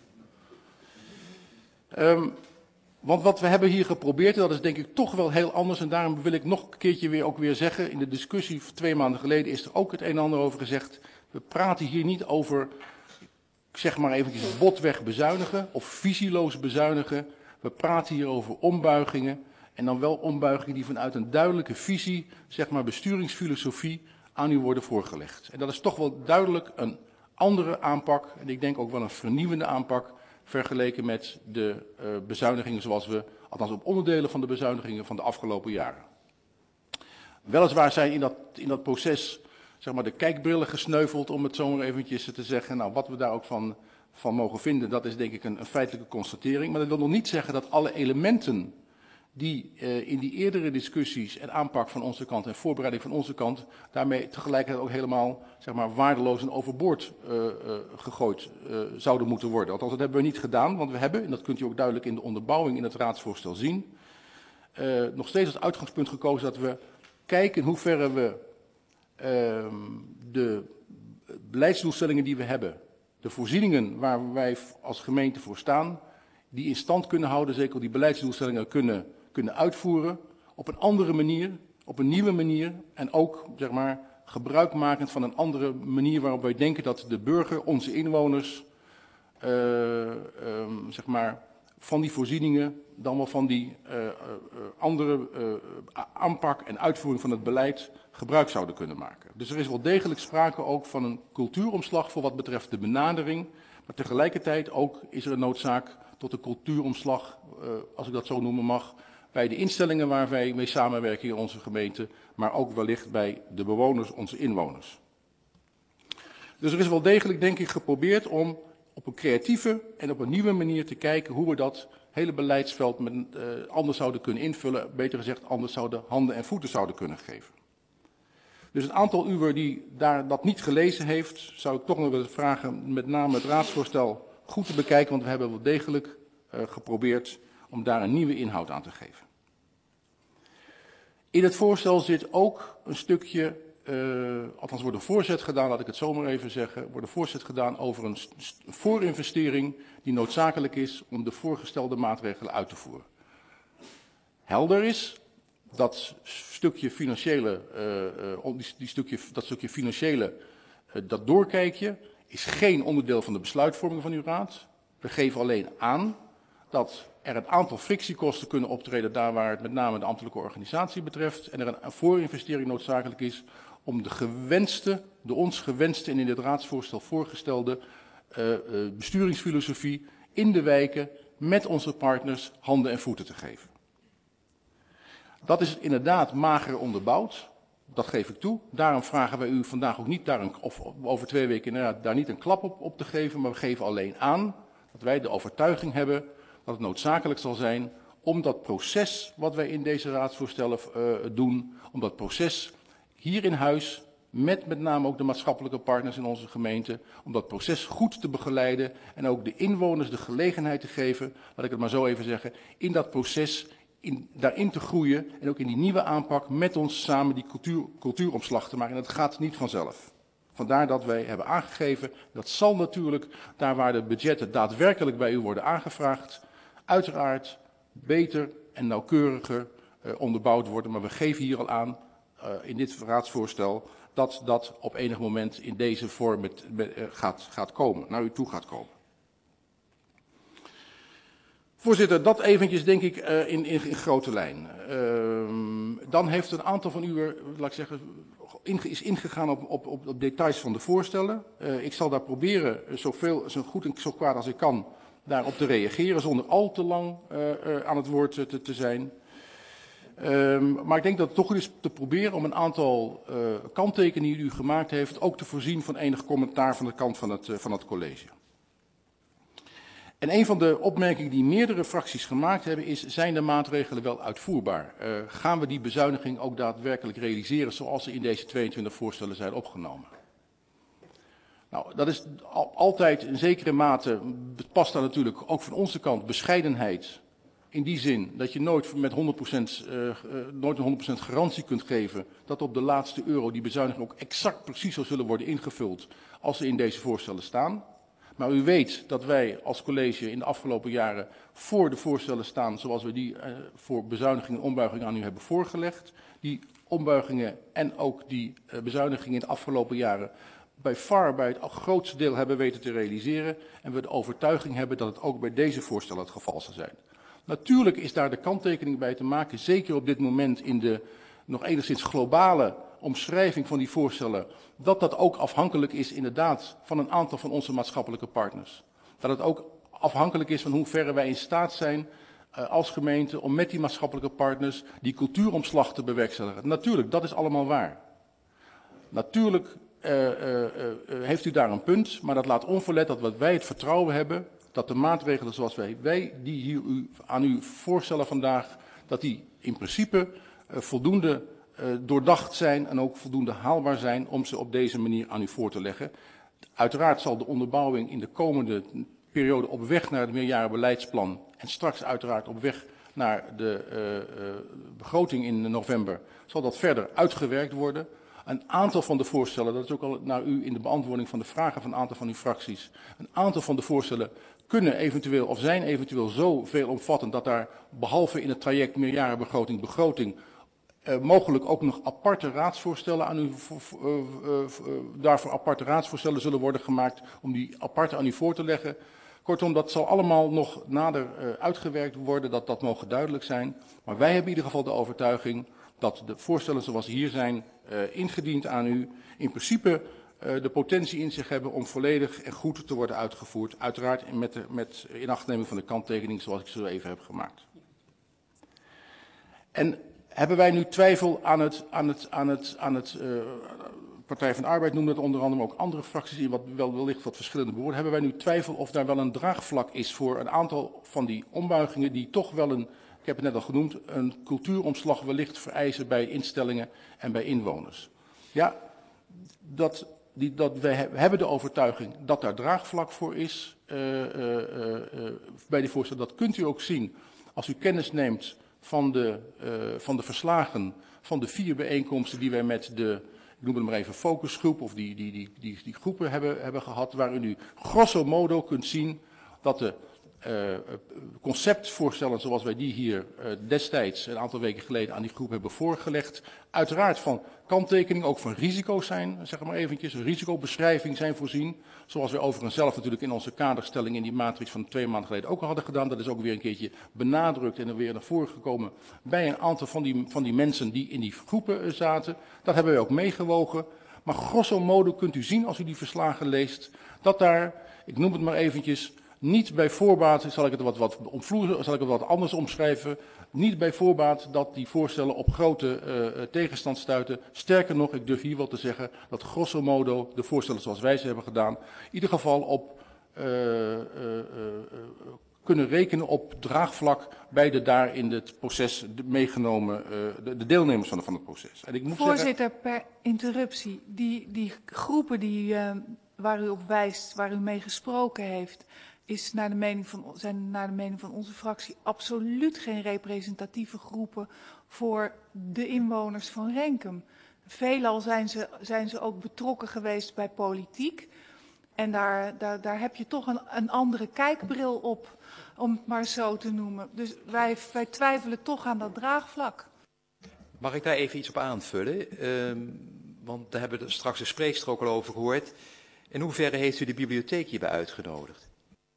Want wat we hebben hier geprobeerd, en dat is denk ik toch wel heel anders, en daarom wil ik nog een keertje ook weer zeggen, in de discussie van 2 maanden geleden is er ook het een en ander over gezegd. We praten hier niet over, ik zeg maar eventjes, botweg bezuinigen of visieloos bezuinigen. We praten hier over ombuigingen en dan wel ombuigingen die vanuit een duidelijke visie, zeg maar besturingsfilosofie, aan u worden voorgelegd. En dat is toch wel duidelijk een andere aanpak en ik denk ook wel een vernieuwende aanpak vergeleken met de bezuinigingen zoals we, althans op onderdelen van de bezuinigingen van de afgelopen jaren. Weliswaar zijn in dat proces, zeg maar, de kijkbrillen gesneuveld, om het zo maar eventjes te zeggen. Nou, wat we daar ook van mogen vinden, dat is denk ik een feitelijke constatering. Maar dat wil nog niet zeggen dat alle elementen die in die eerdere discussies en aanpak van onze kant en voorbereiding van onze kant daarmee tegelijkertijd ook helemaal zeg maar, waardeloos en overboord gegooid zouden moeten worden. Althans, dat hebben we niet gedaan, want we hebben, en dat kunt u ook duidelijk in de onderbouwing in het raadsvoorstel zien, nog steeds als uitgangspunt gekozen dat we kijken in hoeverre we de beleidsdoelstellingen die we hebben, de voorzieningen waar wij als gemeente voor staan, die in stand kunnen houden, zeker die beleidsdoelstellingen kunnen uitvoeren op een andere manier, op een nieuwe manier en ook zeg maar, gebruikmakend van een andere manier waarop wij denken dat de burger, onze inwoners, zeg maar, van die voorzieningen, dan wel van die andere aanpak en uitvoering van het beleid gebruik zouden kunnen maken. Dus er is wel degelijk sprake ook van een cultuuromslag voor wat betreft de benadering, maar tegelijkertijd ook is er een noodzaak tot een cultuuromslag, als ik dat zo noemen mag, bij de instellingen waar wij mee samenwerken in onze gemeente, maar ook wellicht bij de bewoners, onze inwoners. Dus er is wel degelijk, denk ik, geprobeerd om op een creatieve en op een nieuwe manier te kijken hoe we dat hele beleidsveld anders zouden kunnen invullen, beter gezegd anders zouden handen en voeten zouden kunnen geven. Dus het aantal uwer die dat niet gelezen heeft, zou ik toch nog willen vragen met name het raadsvoorstel goed te bekijken, want we hebben wel degelijk geprobeerd om daar een nieuwe inhoud aan te geven. In het voorstel zit ook een stukje, althans wordt een voorzet gedaan, laat ik het zo maar even zeggen, wordt een voorzet gedaan over een voorinvestering die noodzakelijk is om de voorgestelde maatregelen uit te voeren. Helder is dat stukje financiële, dat stukje financiële, dat doorkijkje is geen onderdeel van de besluitvorming van uw raad. We geven alleen aan dat er een aantal frictiekosten kunnen optreden daar waar het met name de ambtelijke organisatie betreft en er een voorinvestering noodzakelijk is om de ons gewenste en in dit raadsvoorstel voorgestelde besturingsfilosofie in de wijken met onze partners handen en voeten te geven. Dat is inderdaad mager onderbouwd, dat geef ik toe. Daarom vragen wij u vandaag ook niet of over 2 weken inderdaad daar niet een klap op te geven, maar we geven alleen aan dat wij de overtuiging hebben dat het noodzakelijk zal zijn om dat proces wat wij in deze raadsvoorstellen doen, om dat proces hier in huis, met name ook de maatschappelijke partners in onze gemeente, om dat proces goed te begeleiden en ook de inwoners de gelegenheid te geven, laat ik het maar zo even zeggen, in dat proces daarin te groeien en ook in die nieuwe aanpak met ons samen die cultuuromslag te maken. En dat gaat niet vanzelf. Vandaar dat wij hebben aangegeven, dat zal natuurlijk, daar waar de budgetten daadwerkelijk bij u worden aangevraagd, uiteraard beter en nauwkeuriger onderbouwd worden. Maar we geven hier al aan, in dit raadsvoorstel, dat dat op enig moment in deze vorm gaat komen, naar u toe gaat komen. Voorzitter, dat eventjes denk ik in grote lijn. Dan heeft een aantal van u, laat ik zeggen, is ingegaan op details van de voorstellen. Ik zal daar proberen zo goed en zo kwaad als ik kan daarop te reageren, zonder al te lang aan het woord te zijn. Maar ik denk dat het toch goed is te proberen om een aantal kanttekeningen die u gemaakt heeft ook te voorzien van enig commentaar van de kant van het college. En een van de opmerkingen die meerdere fracties gemaakt hebben is, zijn de maatregelen wel uitvoerbaar? Gaan we die bezuiniging ook daadwerkelijk realiseren zoals ze in deze 22 voorstellen zijn opgenomen? Nou, dat is altijd in zekere mate, past daar natuurlijk ook van onze kant bescheidenheid. In die zin dat je nooit met 100% garantie kunt geven dat op de laatste euro die bezuinigingen ook exact precies zo zullen worden ingevuld als ze in deze voorstellen staan. Maar u weet dat wij als college in de afgelopen jaren voor de voorstellen staan zoals we die voor bezuinigingen en ombuigingen aan u hebben voorgelegd. Die ombuigingen en ook die bezuinigingen in de afgelopen jaren bij het grootste deel hebben weten te realiseren. En we de overtuiging hebben dat het ook bij deze voorstellen het geval zal zijn. Natuurlijk is daar de kanttekening bij te maken, zeker op dit moment in de nog enigszins globale omschrijving van die voorstellen, dat dat ook afhankelijk is inderdaad van een aantal van onze maatschappelijke partners. Dat het ook afhankelijk is van hoe ver wij in staat zijn als gemeente om met die maatschappelijke partners die cultuuromslag te bewerkstelligen. Natuurlijk, dat is allemaal waar. Natuurlijk heeft u daar een punt, maar dat laat onverlet dat wij het vertrouwen hebben dat de maatregelen zoals wij die hier aan u voorstellen vandaag, dat die in principe voldoende doordacht zijn en ook voldoende haalbaar zijn om ze op deze manier aan u voor te leggen. Uiteraard zal de onderbouwing in de komende periode op weg naar het meerjarenbeleidsplan en straks uiteraard op weg naar de begroting in november, zal dat verder uitgewerkt worden. Een aantal van de voorstellen, dat is ook al naar u in de beantwoording van de vragen van een aantal van uw fracties, een aantal van de voorstellen kunnen eventueel of zijn eventueel zo veelomvattend dat daar behalve in het traject begroting mogelijk ook nog aparte raadsvoorstellen aan u, daarvoor aparte raadsvoorstellen zullen worden gemaakt om die aparte aan u voor te leggen. Kortom, dat zal allemaal nog nader uitgewerkt worden, dat mogen duidelijk zijn. Maar wij hebben in ieder geval de overtuiging dat de voorstellen zoals hier zijn ingediend aan u in principe de potentie in zich hebben om volledig en goed te worden uitgevoerd. Uiteraard met inachtneming van de kanttekening zoals ik zo even heb gemaakt. En hebben wij nu twijfel aan het Partij van de Arbeid noemde het onder andere, maar ook andere fracties in wat wellicht wat verschillende bewoorden. Hebben wij nu twijfel of daar wel een draagvlak is voor een aantal van die ombuigingen die toch wel ik heb het net al genoemd, een cultuuromslag wellicht vereisen bij instellingen en bij inwoners. Ja, wij hebben de overtuiging dat daar draagvlak voor is bij die voorstellen. Dat kunt u ook zien als u kennis neemt van de verslagen van de 4 bijeenkomsten die wij met ik noem het maar even focusgroep of die groepen hebben gehad, waar u nu grosso modo kunt zien dat de conceptvoorstellen zoals wij die hier destijds een aantal weken geleden aan die groep hebben voorgelegd, uiteraard van kanttekeningen, ook van risico's zijn, zeg maar eventjes, een risicobeschrijving zijn voorzien, zoals wij overigens zelf natuurlijk in onze kaderstelling in die matrix van 2 maanden geleden ook al hadden gedaan. Dat is ook weer een keertje benadrukt en er weer naar voren gekomen bij een aantal van die mensen die in die groepen zaten. Dat hebben wij ook meegewogen. Maar grosso modo kunt u zien als u die verslagen leest, dat daar, ik noem het maar eventjes, niet bij voorbaat, zal ik het wat anders omschrijven, niet bij voorbaat dat die voorstellen op grote tegenstand stuiten. Sterker nog, ik durf hier wel te zeggen dat grosso modo de voorstellen zoals wij ze hebben gedaan, in ieder geval op kunnen rekenen op draagvlak bij de daar in het proces meegenomen, de deelnemers van het proces. En ik moet
Voorzitter, per interruptie, die groepen waar u op wijst, waar u mee gesproken heeft, zijn naar de mening van onze fractie absoluut geen representatieve groepen voor de inwoners van Renkum. Veelal zijn ze ook betrokken geweest bij politiek. En daar heb je toch een andere kijkbril op, om het maar zo te noemen. Dus wij twijfelen toch aan dat draagvlak.
Mag ik daar even iets op aanvullen? Want daar hebben we straks de spreekster ook al over gehoord. In hoeverre heeft u de bibliotheek hierbij uitgenodigd?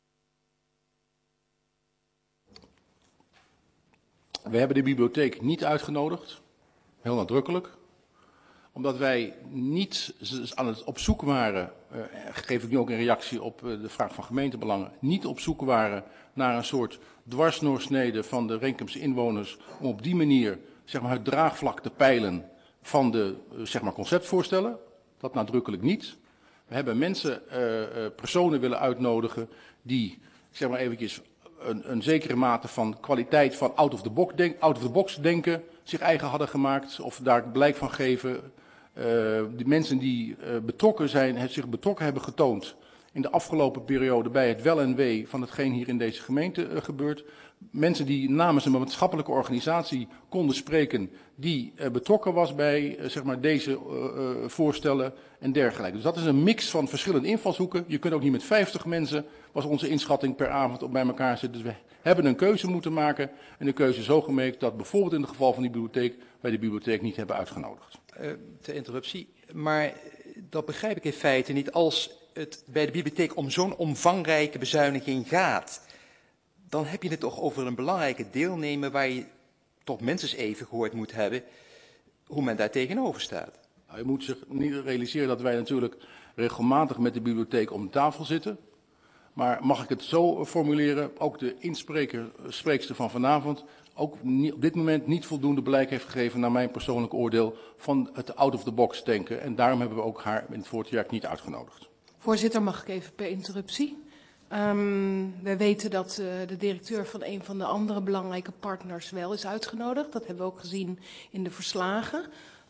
We hebben de bibliotheek niet uitgenodigd, heel nadrukkelijk, omdat wij niet aan het op zoek waren, geef ik nu ook een reactie op de vraag van gemeentebelangen, niet op zoek waren naar een soort dwarsdoorsnede van de Renkumse inwoners om op die manier zeg maar, het draagvlak te peilen van de zeg maar, conceptvoorstellen. Dat nadrukkelijk niet. We hebben personen willen uitnodigen die zeg maar eventjes een zekere mate van kwaliteit van out of the box denken zich eigen hadden gemaakt of daar blijk van geven. Die mensen die zich betrokken hebben getoond in de afgelopen periode bij het wel en wee van hetgeen hier in deze gemeente gebeurt. Mensen die namens een maatschappelijke organisatie konden spreken die betrokken was bij zeg maar, deze voorstellen en dergelijke. Dus dat is een mix van verschillende invalshoeken. Je kunt ook niet met 50 mensen, was onze inschatting per avond, op bij elkaar zitten. Dus we hebben een keuze moeten maken en de keuze zo gemaakt dat bijvoorbeeld in het geval van die bibliotheek wij de bibliotheek niet hebben uitgenodigd.
Ter interruptie, maar dat begrijp ik in feite niet. Als het bij de bibliotheek om zo'n omvangrijke bezuiniging gaat, dan heb je het toch over een belangrijke deelnemer waar je toch minstens even gehoord moet hebben hoe men daar tegenover staat.
Nou, je moet zich niet realiseren dat wij natuurlijk regelmatig met de bibliotheek om de tafel zitten. Maar mag ik het zo formuleren, ook de spreekster van vanavond, ook op dit moment niet voldoende blijk heeft gegeven naar mijn persoonlijk oordeel van het out-of-the-box denken. En daarom hebben we ook haar in het voortraject niet uitgenodigd.
Voorzitter, mag ik even per interruptie? We weten dat de directeur van een van de andere belangrijke partners wel is uitgenodigd. Dat hebben we ook gezien in de verslagen.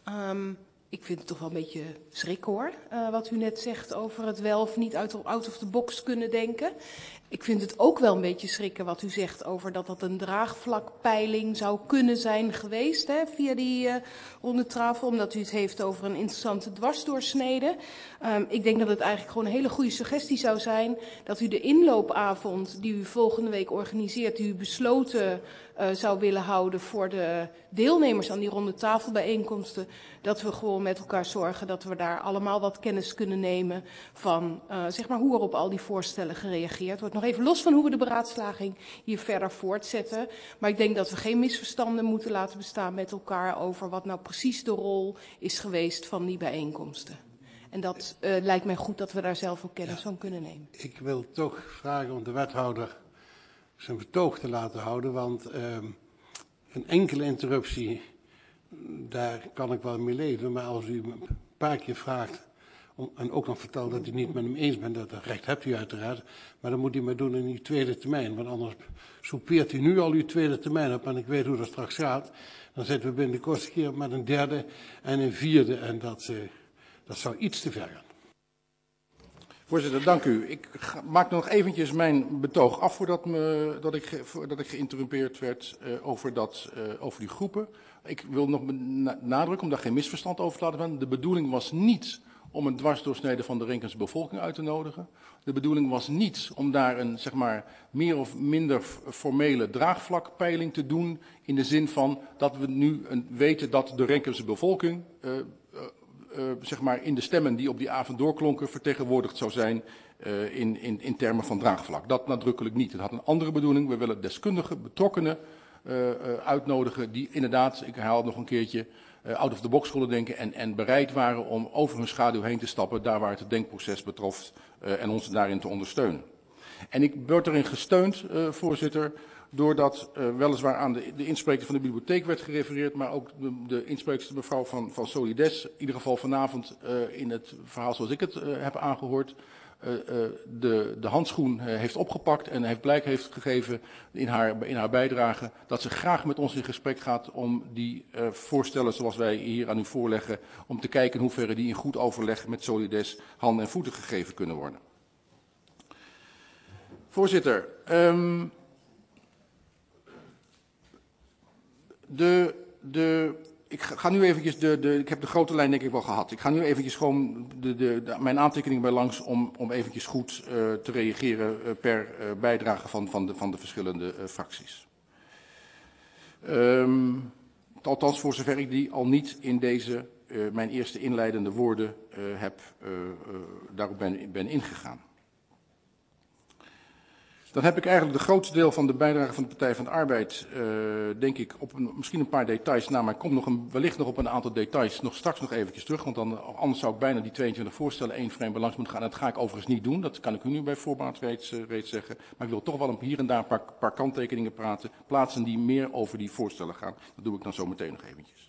Ik vind het toch wel een beetje schrik hoor, wat u net zegt over het wel of niet out of the box kunnen denken. Ik vind het ook wel een beetje schrikken wat u zegt over dat een draagvlakpeiling zou kunnen zijn geweest, hè, via die ronde tafel, omdat u het heeft over een interessante dwarsdoorsnede. Ik denk dat het eigenlijk gewoon een hele goede suggestie zou zijn dat u de inloopavond die u volgende week organiseert, die u besloten zou willen houden voor de deelnemers aan die ronde tafelbijeenkomsten, dat we gewoon met elkaar zorgen dat we daar allemaal wat kennis kunnen nemen van zeg maar hoe er op al die voorstellen gereageerd wordt. Nog even los van hoe we de beraadslaging hier verder voortzetten. Maar ik denk dat we geen misverstanden moeten laten bestaan met elkaar over wat nou precies de rol is geweest van die bijeenkomsten. En dat lijkt mij goed dat we daar zelf ook kennis van kunnen nemen.
Ik wil toch vragen om de wethouder zijn betoog te laten houden, want een enkele interruptie, daar kan ik wel mee leven. Maar als u een paar keer vraagt en ook nog vertelt dat u niet met hem eens bent, dat recht hebt u uiteraard, maar dan moet u maar doen in uw tweede termijn. Want anders soupeert u nu al uw tweede termijn op en ik weet hoe dat straks gaat. Dan zitten we binnen de kortste keer met een derde en een vierde en dat zou iets te ver gaan.
Voorzitter, dank u. Ik maak nog eventjes mijn betoog af voordat ik geïnterrumpeerd werd over die groepen. Ik wil nog benadrukken, om daar geen misverstand over te laten gaan. De bedoeling was niet om een dwarsdoorsnede van de Rinkense bevolking uit te nodigen. De bedoeling was niet om daar een zeg maar meer of minder formele draagvlakpeiling te doen, in de zin van dat we nu weten dat de Rinkense bevolking zeg maar in de stemmen die op die avond doorklonken vertegenwoordigd zou zijn in termen van draagvlak. Dat nadrukkelijk niet. Het had een andere bedoeling. We willen deskundige betrokkenen uitnodigen die inderdaad, ik herhaal het nog een keertje, out of the box willen denken en bereid waren om over hun schaduw heen te stappen, daar waar het denkproces betrof, en ons daarin te ondersteunen. En ik word erin gesteund, voorzitter, doordat weliswaar aan de inspreker van de bibliotheek werd gerefereerd, maar ook de inspreekster mevrouw van Solides, in ieder geval vanavond in het verhaal zoals ik het heb aangehoord, de handschoen heeft opgepakt en heeft gegeven in haar bijdrage dat ze graag met ons in gesprek gaat om die voorstellen zoals wij hier aan u voorleggen, om te kijken in hoeverre die in goed overleg met Solides handen en voeten gegeven kunnen worden. Voorzitter, ik ga nu eventjes ik heb de grote lijn denk ik wel gehad. Ik ga nu eventjes gewoon mijn aantekeningen bij langs om eventjes goed te reageren per bijdrage van de verschillende fracties. Althans voor zover ik die al niet in deze mijn eerste inleidende woorden daarop ben ingegaan. Dan heb ik eigenlijk de grootste deel van de bijdrage van de Partij van de Arbeid, denk ik, op misschien een paar details na, maar ik kom wellicht nog op een aantal details straks nog eventjes terug, want anders zou ik bijna die 22 voorstellen één voor één bij langs moeten gaan. En dat ga ik overigens niet doen, dat kan ik u nu bij voorbaat reeds zeggen. Maar ik wil toch wel hier en daar een paar kanttekeningen plaatsen die meer over die voorstellen gaan. Dat doe ik dan zo meteen nog eventjes.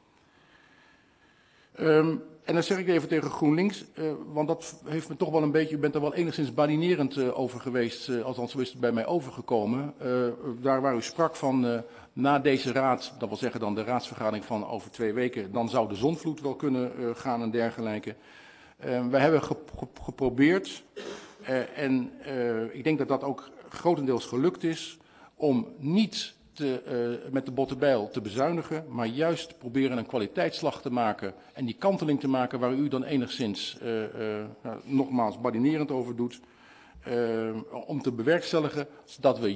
En dan zeg ik even tegen GroenLinks, want dat heeft me toch wel een beetje, u bent er wel enigszins badinerend over geweest, althans zo is het bij mij overgekomen. Daar waar u sprak van na deze raad, dat wil zeggen dan de raadsvergadering van over 2 weken, dan zou de zonvloed wel kunnen gaan en dergelijke. Wij hebben geprobeerd, en ik denk dat dat ook grotendeels gelukt is, om niet met de botte bijl te bezuinigen, maar juist proberen een kwaliteitsslag te maken en die kanteling te maken waar u dan enigszins nogmaals badinerend over doet, om te bewerkstelligen dat we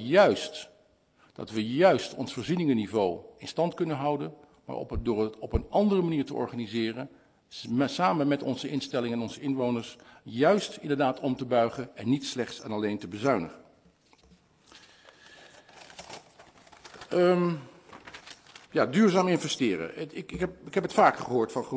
juist ons voorzieningenniveau in stand kunnen houden, maar door het op een andere manier te organiseren, samen met onze instellingen en onze inwoners, juist inderdaad om te buigen en niet slechts en alleen te bezuinigen. Ja, duurzaam investeren. Ik heb het vaker gehoord van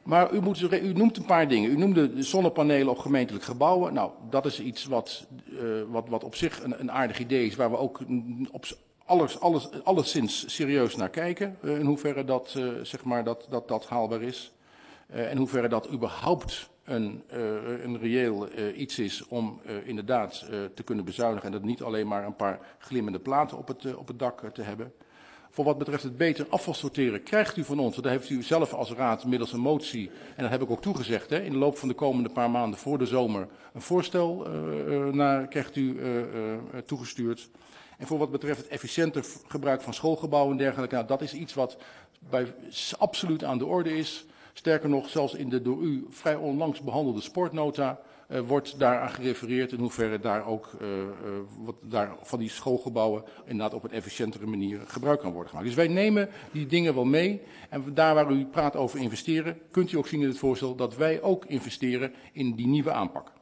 Maar u noemt een paar dingen. U noemde de zonnepanelen op gemeentelijke gebouwen. Nou, dat is iets wat op zich een aardig idee is, waar we ook op alleszins serieus naar kijken. In hoeverre dat, dat haalbaar is. In hoeverre dat überhaupt een reëel iets is om inderdaad te kunnen bezuinigen. En dat niet alleen maar een paar glimmende platen op het dak te hebben. Voor wat betreft het beter afvalsorteren krijgt u van ons, daar heeft u zelf als raad middels een motie, en dat heb ik ook toegezegd, in de loop van de komende paar maanden voor de zomer een voorstel krijgt u toegestuurd. En voor wat betreft het efficiënter gebruik van schoolgebouwen en dergelijke, nou, dat is iets wat absoluut aan de orde is. Sterker nog, zelfs in de door u vrij onlangs behandelde sportnota wordt daaraan gerefereerd in hoeverre daar ook van die schoolgebouwen inderdaad op een efficiëntere manier gebruik kan worden gemaakt. Dus wij nemen die dingen wel mee. En daar waar u praat over investeren, kunt u ook zien in het voorstel dat wij ook investeren in die nieuwe aanpak.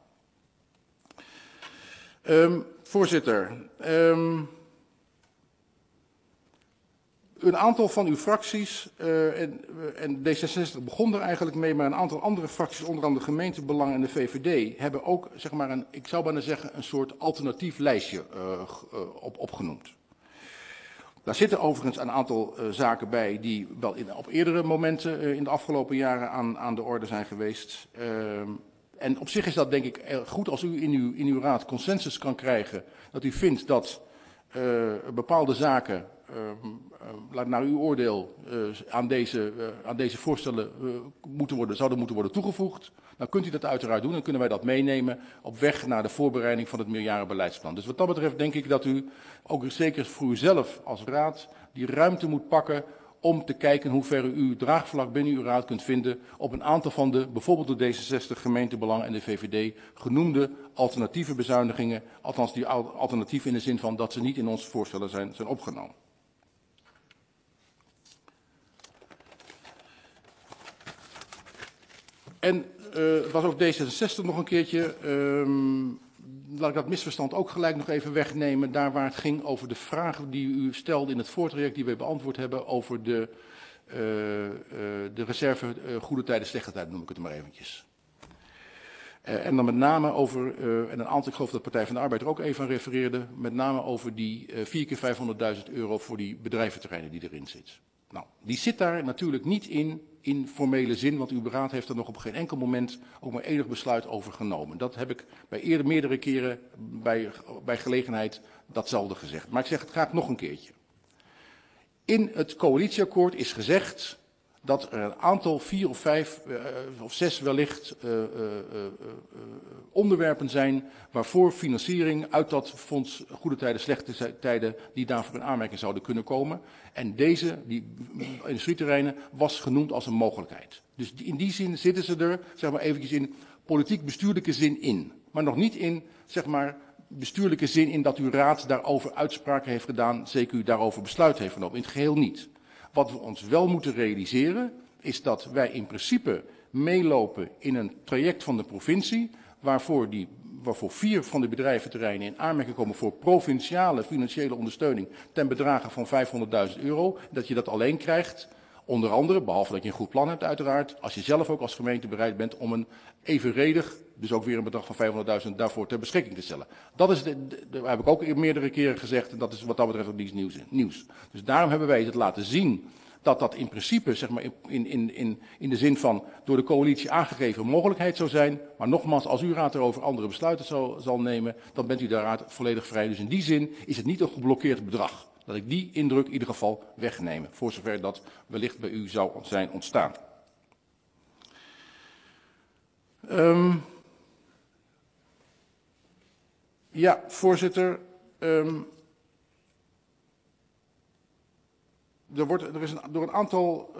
Voorzitter, een aantal van uw fracties, en D66 begon er eigenlijk mee, maar een aantal andere fracties, onder andere Gemeentebelang en de VVD, hebben ook, zeg maar, ik zou bijna zeggen, een soort alternatief lijstje opgenoemd. Daar zitten overigens een aantal zaken bij die wel op eerdere momenten in de afgelopen jaren aan de orde zijn geweest. En op zich is dat denk ik goed als u in uw raad consensus kan krijgen dat u vindt dat bepaalde zaken naar uw oordeel aan deze voorstellen zouden moeten worden toegevoegd. Dan kunt u dat uiteraard doen en kunnen wij dat meenemen op weg naar de voorbereiding van het meerjarenbeleidsplan. Dus wat dat betreft denk ik dat u ook zeker voor uzelf als raad die ruimte moet pakken om te kijken in hoeverre u draagvlak binnen uw raad kunt vinden op een aantal van de, bijvoorbeeld de D66, Gemeentebelang en de VVD, genoemde alternatieve bezuinigingen. Althans die alternatief in de zin van dat ze niet in onze voorstellen zijn opgenomen. En het was ook D66 nog een keertje, laat ik dat misverstand ook gelijk nog even wegnemen, daar waar het ging over de vragen die u stelde in het voortraject die wij beantwoord hebben over de reserve goede tijden, slechte tijden, noem ik het maar eventjes. En dan met name over, en een aantal, ik geloof dat de Partij van de Arbeid er ook even aan refereerde, met name over die 4 keer €500.000 voor die bedrijventerreinen die erin zit. Nou, die zit daar natuurlijk niet in formele zin, want uw raad heeft er nog op geen enkel moment ook maar enig besluit over genomen. Dat heb ik bij meerdere keren bij gelegenheid datzelfde gezegd. Maar ik zeg het graag nog een keertje. In het coalitieakkoord is gezegd dat er een aantal 4 of 5 of 6 wellicht onderwerpen zijn waarvoor financiering uit dat fonds goede tijden, slechte tijden, die daarvoor in aanmerking zouden kunnen komen. En die industrieterreinen, was genoemd als een mogelijkheid. Dus in die zin zitten ze er, zeg maar eventjes in politiek-bestuurlijke zin in. Maar nog niet in, zeg maar, bestuurlijke zin in dat uw raad daarover uitspraken heeft gedaan, zeker u daarover besluit heeft genomen. In het geheel niet. Wat we ons wel moeten realiseren, is dat wij in principe meelopen in een traject van de provincie, waarvoor 4 van de bedrijventerreinen in aanmerking komen voor provinciale financiële ondersteuning ten bedrage van €500.000. Dat je dat alleen krijgt, onder andere, behalve dat je een goed plan hebt uiteraard, als je zelf ook als gemeente bereid bent om een evenredig, dus ook weer een bedrag van €500.000 daarvoor ter beschikking te stellen. Dat is dat heb ik ook meerdere keren gezegd en dat is wat dat betreft ook niets nieuws. Dus daarom hebben wij het laten zien dat in principe, zeg maar, in de zin van door de coalitie aangegeven mogelijkheid zou zijn. Maar nogmaals, als uw raad erover andere besluiten zal nemen, dan bent u de raad volledig vrij. Dus in die zin is het niet een geblokkeerd bedrag. Dat ik die indruk in ieder geval wegneem, voor zover dat wellicht bij u zou zijn ontstaan. Ja, voorzitter. Door een aantal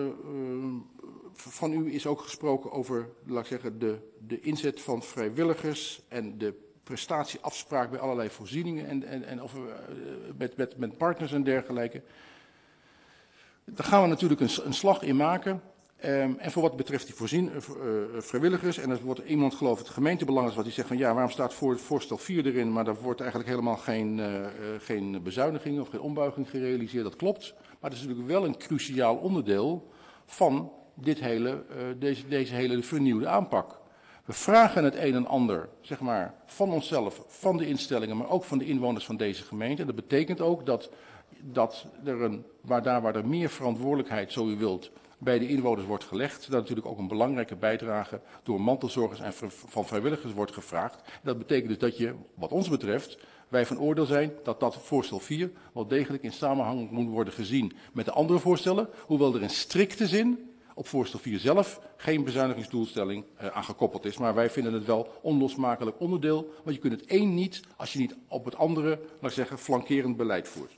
van u is ook gesproken over, laat ik zeggen, de inzet van vrijwilligers en de prestatieafspraak bij allerlei voorzieningen en met partners en dergelijke. Daar gaan we natuurlijk een slag in maken. En voor wat betreft die vrijwilligers, en er wordt iemand, geloof ik, het gemeentebelang is wat die zegt van ja, waarom staat voorstel 4 erin, maar daar wordt eigenlijk helemaal geen bezuiniging of geen ombuiging gerealiseerd. Dat klopt, maar dat is natuurlijk wel een cruciaal onderdeel van deze hele vernieuwde aanpak. We vragen het een en ander, zeg maar, van onszelf, van de instellingen, maar ook van de inwoners van deze gemeente. En dat betekent ook dat er waar er meer verantwoordelijkheid, zo u wilt, bij de inwoners wordt gelegd, dat natuurlijk ook een belangrijke bijdrage door mantelzorgers en van vrijwilligers wordt gevraagd. Dat betekent dus dat je, wat ons betreft, wij van oordeel zijn dat voorstel 4 wel degelijk in samenhang moet worden gezien met de andere voorstellen, hoewel er in strikte zin op voorstel 4 zelf geen bezuinigingsdoelstelling aan gekoppeld is. Maar wij vinden het wel onlosmakelijk onderdeel, want je kunt het een niet als je niet op het andere, laat ik zeggen, flankerend beleid voert.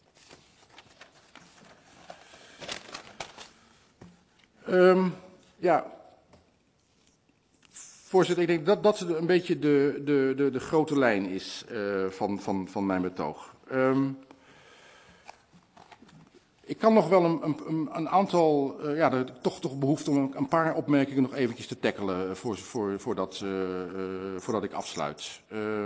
Voorzitter, ik denk dat een beetje de grote lijn is van mijn betoog. Ik kan nog wel een aantal, toch behoefte om een paar opmerkingen nog eventjes te tackelen voordat ik afsluit.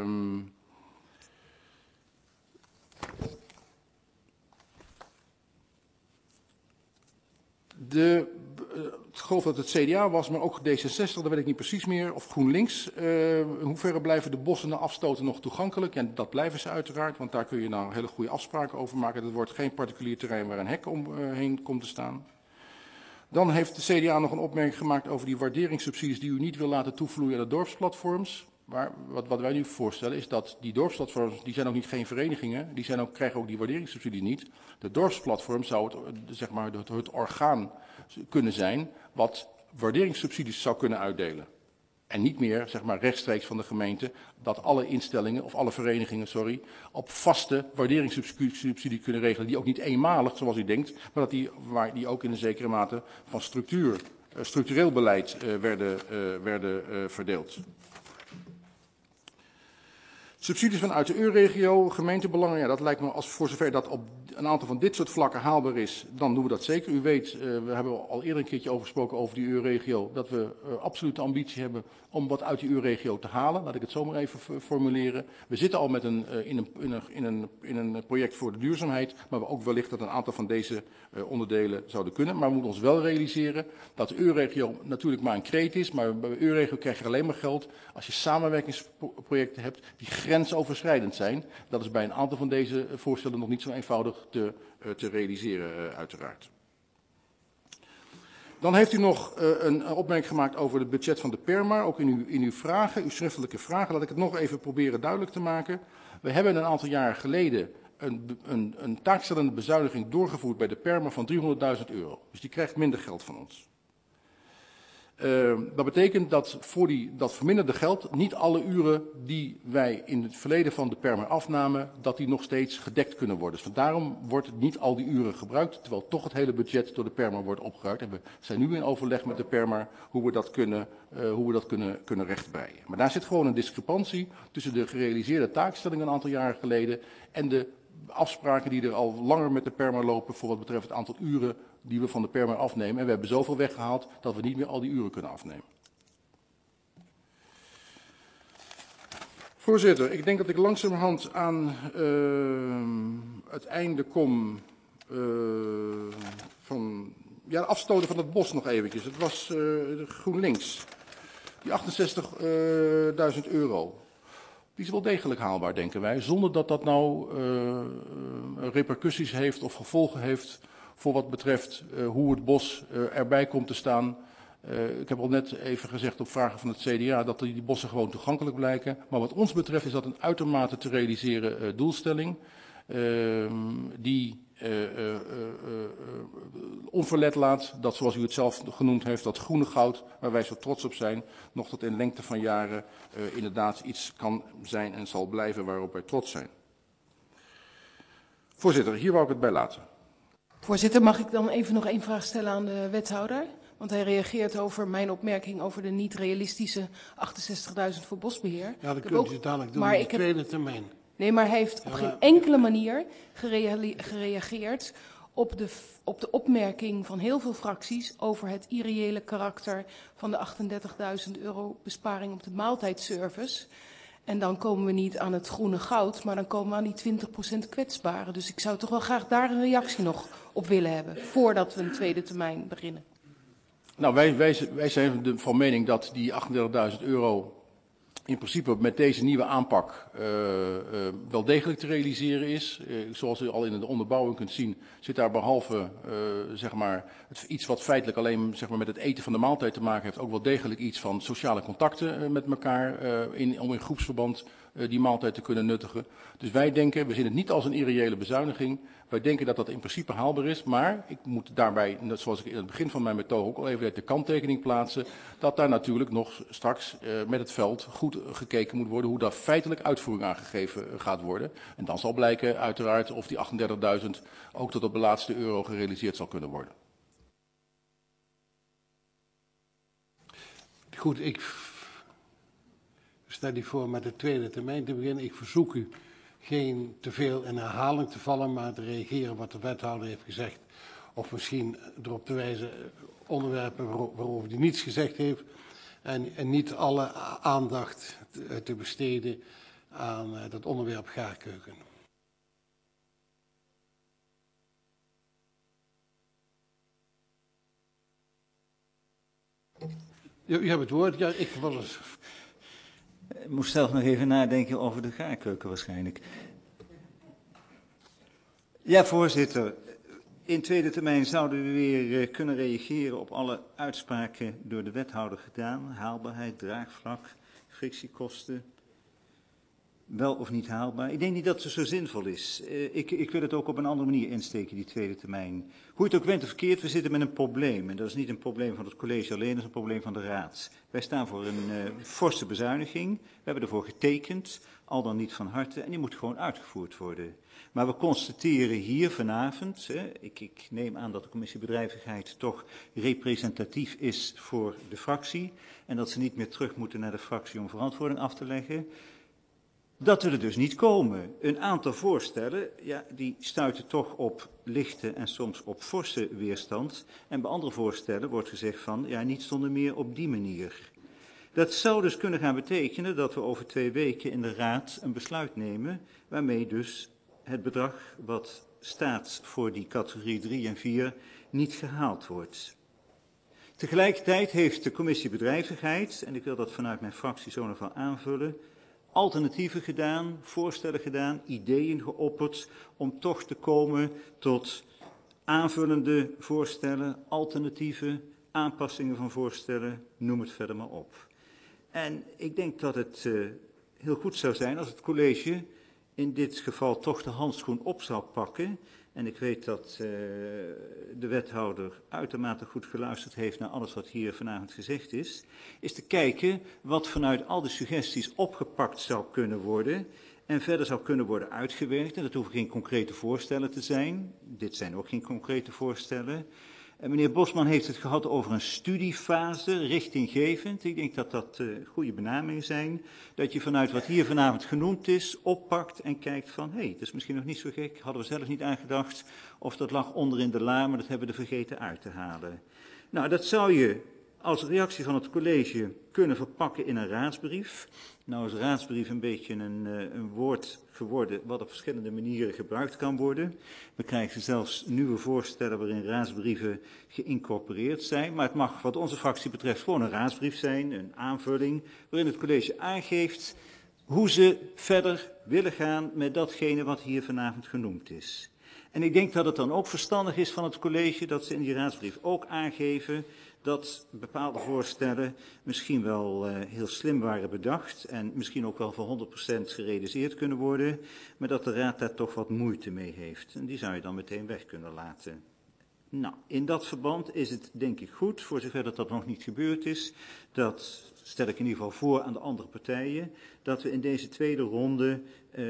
Ik geloof dat het CDA was, maar ook D66, dat weet ik niet precies meer, of GroenLinks. In hoeverre blijven de bossen na afstoten nog toegankelijk? En dat blijven ze uiteraard, want daar kun je nou hele goede afspraken over maken. Dat wordt geen particulier terrein waar een hek omheen komt te staan. Dan heeft de CDA nog een opmerking gemaakt over die waarderingssubsidies die u niet wil laten toevloeien aan de dorpsplatforms. Maar wat wij nu voorstellen is dat die dorpsplatforms, die zijn ook niet geen verenigingen, krijgen ook die waarderingssubsidie niet. De dorpsplatform zou het orgaan kunnen zijn wat waarderingssubsidies zou kunnen uitdelen. En niet meer, rechtstreeks van de gemeente, dat alle instellingen, of alle verenigingen, op vaste waarderingssubsidie kunnen regelen. Die ook niet eenmalig, zoals u denkt, maar waar die ook in een zekere mate van structureel beleid werden verdeeld. Subsidies vanuit de EU-regio, gemeentebelangen, dat lijkt me, voor zover dat op een aantal van dit soort vlakken haalbaar is, dan doen we dat zeker. U weet, we hebben al eerder een keertje over gesproken over die EU-regio, dat we absoluut de ambitie hebben om wat uit die EU-regio te halen. Laat ik het zo maar even formuleren. We zitten al met in een project voor de duurzaamheid, maar we ook wellicht dat een aantal van deze onderdelen zouden kunnen. Maar we moeten ons wel realiseren dat de EU-regio natuurlijk maar een kreet is, maar bij de EU-regio krijg je alleen maar geld als je samenwerkingsprojecten hebt die grensoverschrijdend zijn. Dat is bij een aantal van deze voorstellen nog niet zo eenvoudig te realiseren, uiteraard. Dan heeft u nog een opmerking gemaakt over het budget van de PERMA, ook in uw vragen, uw schriftelijke vragen. Laat ik het nog even proberen duidelijk te maken. We hebben een aantal jaren geleden een taakstellende bezuiniging doorgevoerd bij de PERMA van €300.000. Dus die krijgt minder geld van ons. Dat betekent dat voor dat verminderde geld niet alle uren die wij in het verleden van de PERMA afnamen, dat die nog steeds gedekt kunnen worden. Dus daarom wordt niet al die uren gebruikt, terwijl toch het hele budget door de PERMA wordt opgebruikt. En we zijn nu in overleg met de PERMA hoe we dat kunnen rechtbreien. Maar daar zit gewoon een discrepantie tussen de gerealiseerde taakstelling een aantal jaren geleden en de afspraken die er al langer met de PERMA lopen voor wat betreft het aantal uren die we van de PERMA afnemen. En we hebben zoveel weggehaald dat we niet meer al die uren kunnen afnemen. Voorzitter, ik denk dat ik langzamerhand aan het einde kom van afstoten van het bos nog eventjes. Het was GroenLinks, die €68.000. Die is wel degelijk haalbaar, denken wij, zonder dat dat nou repercussies heeft of gevolgen heeft voor wat betreft hoe het bos erbij komt te staan. Ik heb al net even gezegd op vragen van het CDA dat die bossen gewoon toegankelijk blijken. Maar wat ons betreft is dat een uitermate te realiseren doelstelling die onverlet laat dat, zoals u het zelf genoemd heeft, dat groene goud, waar wij zo trots op zijn, nog tot in lengte van jaren inderdaad iets kan zijn en zal blijven waarop wij trots zijn. Voorzitter, hier wou ik het bij laten.
Voorzitter, mag ik dan even nog één vraag stellen aan de wethouder? Want hij reageert over mijn opmerking over de niet realistische 68.000 voor bosbeheer.
Ja, dat kunt u dadelijk doen in de tweede termijn.
Nee, maar hij heeft op geen enkele manier gereageerd op de opmerking van heel veel fracties over het irreële karakter van de €38.000 besparing op de maaltijdservice. En dan komen we niet aan het groene goud, maar dan komen we aan die 20% kwetsbaren. Dus ik zou toch wel graag daar een reactie nog op willen hebben, voordat we een tweede termijn beginnen.
Nou, wij zijn van mening dat die €38.000 in principe met deze nieuwe aanpak wel degelijk te realiseren is. Zoals u al in de onderbouwing kunt zien, zit daar behalve zeg maar, iets wat feitelijk alleen zeg maar, met het eten van de maaltijd te maken heeft, ook wel degelijk iets van sociale contacten met elkaar om in groepsverband die maaltijd te kunnen nuttigen. Dus wij denken, we zien het niet als een irreële bezuiniging. Wij denken dat dat in principe haalbaar is, maar ik moet daarbij, net zoals ik in het begin van mijn betoog ook al even de kanttekening plaatsen, dat daar natuurlijk nog straks met het veld goed gekeken moet worden hoe daar feitelijk uitvoering aan gegeven gaat worden. En dan zal blijken uiteraard of die 38.000 ook tot op de laatste euro gerealiseerd zal kunnen worden.
Goed, ik stel u voor met de tweede termijn te beginnen. Ik verzoek u geen te veel in herhaling te vallen, maar te reageren wat de wethouder heeft gezegd. Of misschien erop te wijzen onderwerpen waarover hij niets gezegd heeft. En niet alle aandacht te besteden aan dat onderwerp gaarkeuken. U hebt het woord. Ja, ik wil eens.
Ik moest zelf nog even nadenken over de gaarkeuken waarschijnlijk. Ja, voorzitter. In tweede termijn zouden we weer kunnen reageren op alle uitspraken door de wethouder gedaan. Haalbaarheid, draagvlak, frictiekosten. Wel of niet haalbaar. Ik denk niet dat het zo zinvol is. Ik wil het ook op een andere manier insteken, die tweede termijn. Hoe het ook went of verkeerd, we zitten met een probleem. En dat is niet een probleem van het college alleen, dat is een probleem van de raad. Wij staan voor een forse bezuiniging. We hebben ervoor getekend, al dan niet van harte. En die moet gewoon uitgevoerd worden. Maar we constateren hier vanavond, ik neem aan dat de commissie Bedrijvigheid toch representatief is voor de fractie. En dat ze niet meer terug moeten naar de fractie om verantwoording af te leggen. Dat we er dus niet komen. Een aantal voorstellen, ja, die stuiten toch op lichte en soms op forse weerstand. En bij andere voorstellen wordt gezegd van, ja, niet zonder meer op die manier. Dat zou dus kunnen gaan betekenen dat we over 2 weken in de raad een besluit nemen, waarmee dus het bedrag wat staat voor die categorie 3 en 4 niet gehaald wordt. Tegelijkertijd heeft de commissie Bedrijvigheid, en ik wil dat vanuit mijn fractie zo nog wel aanvullen, alternatieven gedaan, voorstellen gedaan, ideeën geopperd om toch te komen tot aanvullende voorstellen, alternatieven, aanpassingen van voorstellen, noem het verder maar op. En ik denk dat het heel goed zou zijn als het college in dit geval toch de handschoen op zou pakken. En ik weet dat de wethouder uitermate goed geluisterd heeft naar alles wat hier vanavond gezegd is te kijken wat vanuit al de suggesties opgepakt zou kunnen worden en verder zou kunnen worden uitgewerkt. En dat hoeven geen concrete voorstellen te zijn. Dit zijn ook geen concrete voorstellen. Meneer Bosman heeft het gehad over een studiefase, richtinggevend. Ik denk dat dat goede benamingen zijn. Dat je vanuit wat hier vanavond genoemd is, oppakt en kijkt van, hé, dat is misschien nog niet zo gek, hadden we zelf niet aangedacht. Of dat lag onder in de la, maar dat hebben we er vergeten uit te halen. Nou, dat zou je als reactie van het college kunnen verpakken in een raadsbrief. Nou is raadsbrief een beetje een woord geworden wat op verschillende manieren gebruikt kan worden. We krijgen zelfs nieuwe voorstellen waarin raadsbrieven geïncorporeerd zijn. Maar het mag wat onze fractie betreft gewoon een raadsbrief zijn, een aanvulling, waarin het college aangeeft hoe ze verder willen gaan met datgene wat hier vanavond genoemd is. En ik denk dat het dan ook verstandig is van het college dat ze in die raadsbrief ook aangeven dat bepaalde voorstellen misschien wel heel slim waren bedacht en misschien ook wel voor 100% gerealiseerd kunnen worden, maar dat de raad daar toch wat moeite mee heeft. En die zou je dan meteen weg kunnen laten. Nou, in dat verband is het denk ik goed, voor zover dat nog niet gebeurd is, dat stel ik in ieder geval voor aan de andere partijen, dat we in deze tweede ronde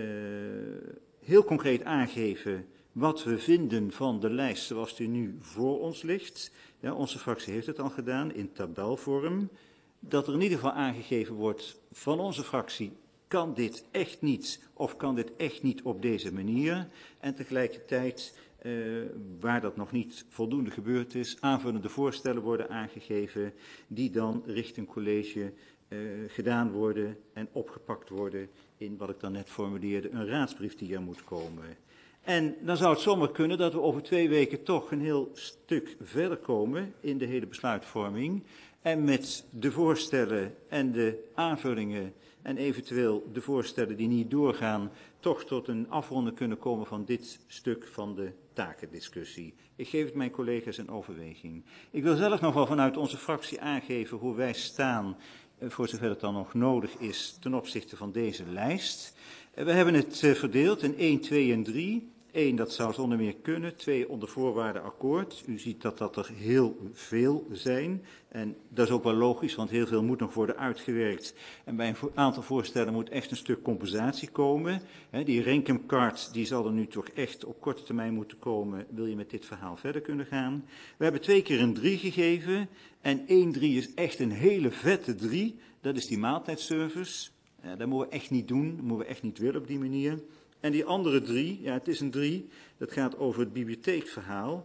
heel concreet aangeven wat we vinden van de lijst zoals die nu voor ons ligt. Ja, onze fractie heeft het al gedaan in tabelvorm. Dat er in ieder geval aangegeven wordt van onze fractie, kan dit echt niet of kan dit echt niet op deze manier. En tegelijkertijd, waar dat nog niet voldoende gebeurd is, aanvullende voorstellen worden aangegeven die dan richting college gedaan worden en opgepakt worden in wat ik dan net formuleerde, een raadsbrief die er moet komen. En dan zou het zomaar kunnen dat we over 2 weken toch een heel stuk verder komen in de hele besluitvorming. En met de voorstellen en de aanvullingen en eventueel de voorstellen die niet doorgaan, toch tot een afronding kunnen komen van dit stuk van de takendiscussie. Ik geef het mijn collega's in overweging. Ik wil zelf nog wel vanuit onze fractie aangeven hoe wij staan, voor zover het dan nog nodig is, ten opzichte van deze lijst. We hebben het verdeeld in 1, 2 en 3. 1, dat zou zonder meer kunnen. 2, onder voorwaarden akkoord. U ziet dat er heel veel zijn. En dat is ook wel logisch, want heel veel moet nog worden uitgewerkt. En bij een aantal voorstellen moet echt een stuk compensatie komen. Die Renkum-kaart, die zal er nu toch echt op korte termijn moeten komen. Wil je met dit verhaal verder kunnen gaan? We hebben 2 keer een 3 gegeven. En 1-3 is echt een hele vette 3. Dat is die maaltijdservice. Dat moeten we echt niet doen. Dat moeten we echt niet willen op die manier. En die andere 3, ja, het is een 3, dat gaat over het bibliotheekverhaal.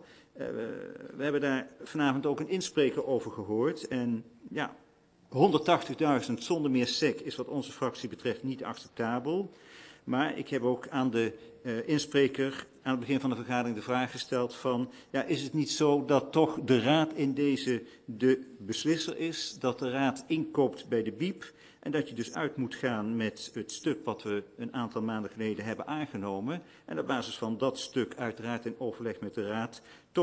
We hebben daar vanavond ook een inspreker over gehoord. En ja, 180.000 zonder meer SEC is wat onze fractie betreft niet acceptabel. Maar ik heb ook aan de inspreker aan het begin van de vergadering de vraag gesteld van, ja, is het niet zo dat toch de raad in deze de beslisser is, dat de raad inkoopt bij de BIEB en dat je dus uit moet gaan met het stuk wat we een aantal maanden geleden hebben aangenomen en op basis van dat stuk uiteraard in overleg met de raad,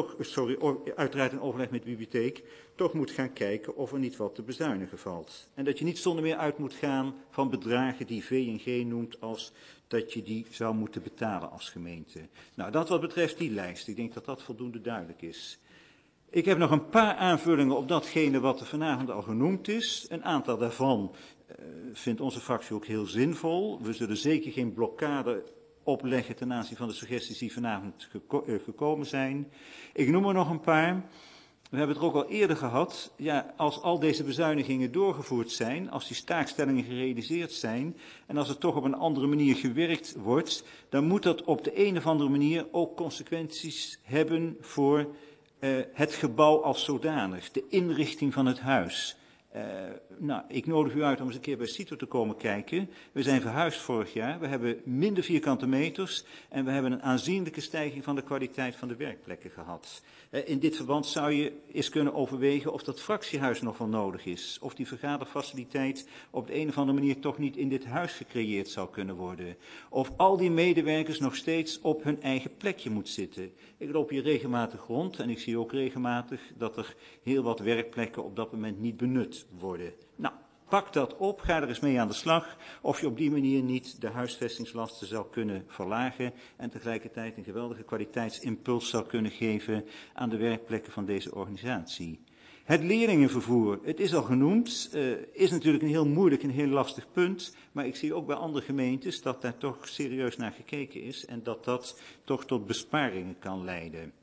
uiteraard in overleg met de bibliotheek, toch moet gaan kijken of er niet wat te bezuinigen valt. En dat je niet zonder meer uit moet gaan van bedragen die V&G noemt als dat je die zou moeten betalen als gemeente. Nou, dat wat betreft die lijst. Ik denk dat dat voldoende duidelijk is. Ik heb nog een paar aanvullingen op datgene wat er vanavond al genoemd is. Een aantal daarvan vindt onze fractie ook heel zinvol. We zullen zeker geen blokkade opleggen ten aanzien van de suggesties die vanavond gekomen zijn. Ik noem er nog een paar. We hebben het er ook al eerder gehad. Ja, als al deze bezuinigingen doorgevoerd zijn, als die staakstellingen gerealiseerd zijn en als er toch op een andere manier gewerkt wordt, dan moet dat op de een of andere manier ook consequenties hebben voor het gebouw als zodanig, de inrichting van het huis. Nou, ik nodig u uit om eens een keer bij CITO te komen kijken. We zijn verhuisd vorig jaar, we hebben minder vierkante meters en we hebben een aanzienlijke stijging van de kwaliteit van de werkplekken gehad. In dit verband zou je eens kunnen overwegen of dat fractiehuis nog wel nodig is. Of die vergaderfaciliteit op de een of andere manier toch niet in dit huis gecreëerd zou kunnen worden. Of al die medewerkers nog steeds op hun eigen plekje moeten zitten. Ik loop hier regelmatig rond en ik zie ook regelmatig dat er heel wat werkplekken op dat moment niet benut worden. Nou, pak dat op, ga er eens mee aan de slag, of je op die manier niet de huisvestingslasten zou kunnen verlagen en tegelijkertijd een geweldige kwaliteitsimpuls zou kunnen geven aan de werkplekken van deze organisatie. Het leerlingenvervoer, het is al genoemd, is natuurlijk een heel moeilijk en heel lastig punt, maar ik zie ook bij andere gemeentes dat daar toch serieus naar gekeken is en dat dat toch tot besparingen kan leiden.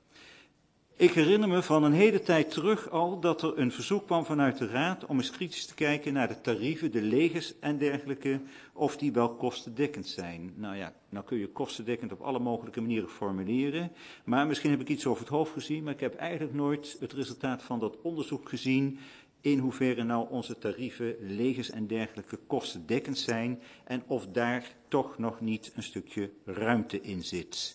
Ik herinner me van een hele tijd terug al dat er een verzoek kwam vanuit de Raad om eens kritisch te kijken naar de tarieven, de legers en dergelijke, of die wel kostendekkend zijn. Nou ja, nou kun je kostendekkend op alle mogelijke manieren formuleren, maar misschien heb ik iets over het hoofd gezien, maar ik heb eigenlijk nooit het resultaat van dat onderzoek gezien, in hoeverre nou onze tarieven, legers en dergelijke kostendekkend zijn en of daar toch nog niet een stukje ruimte in zit.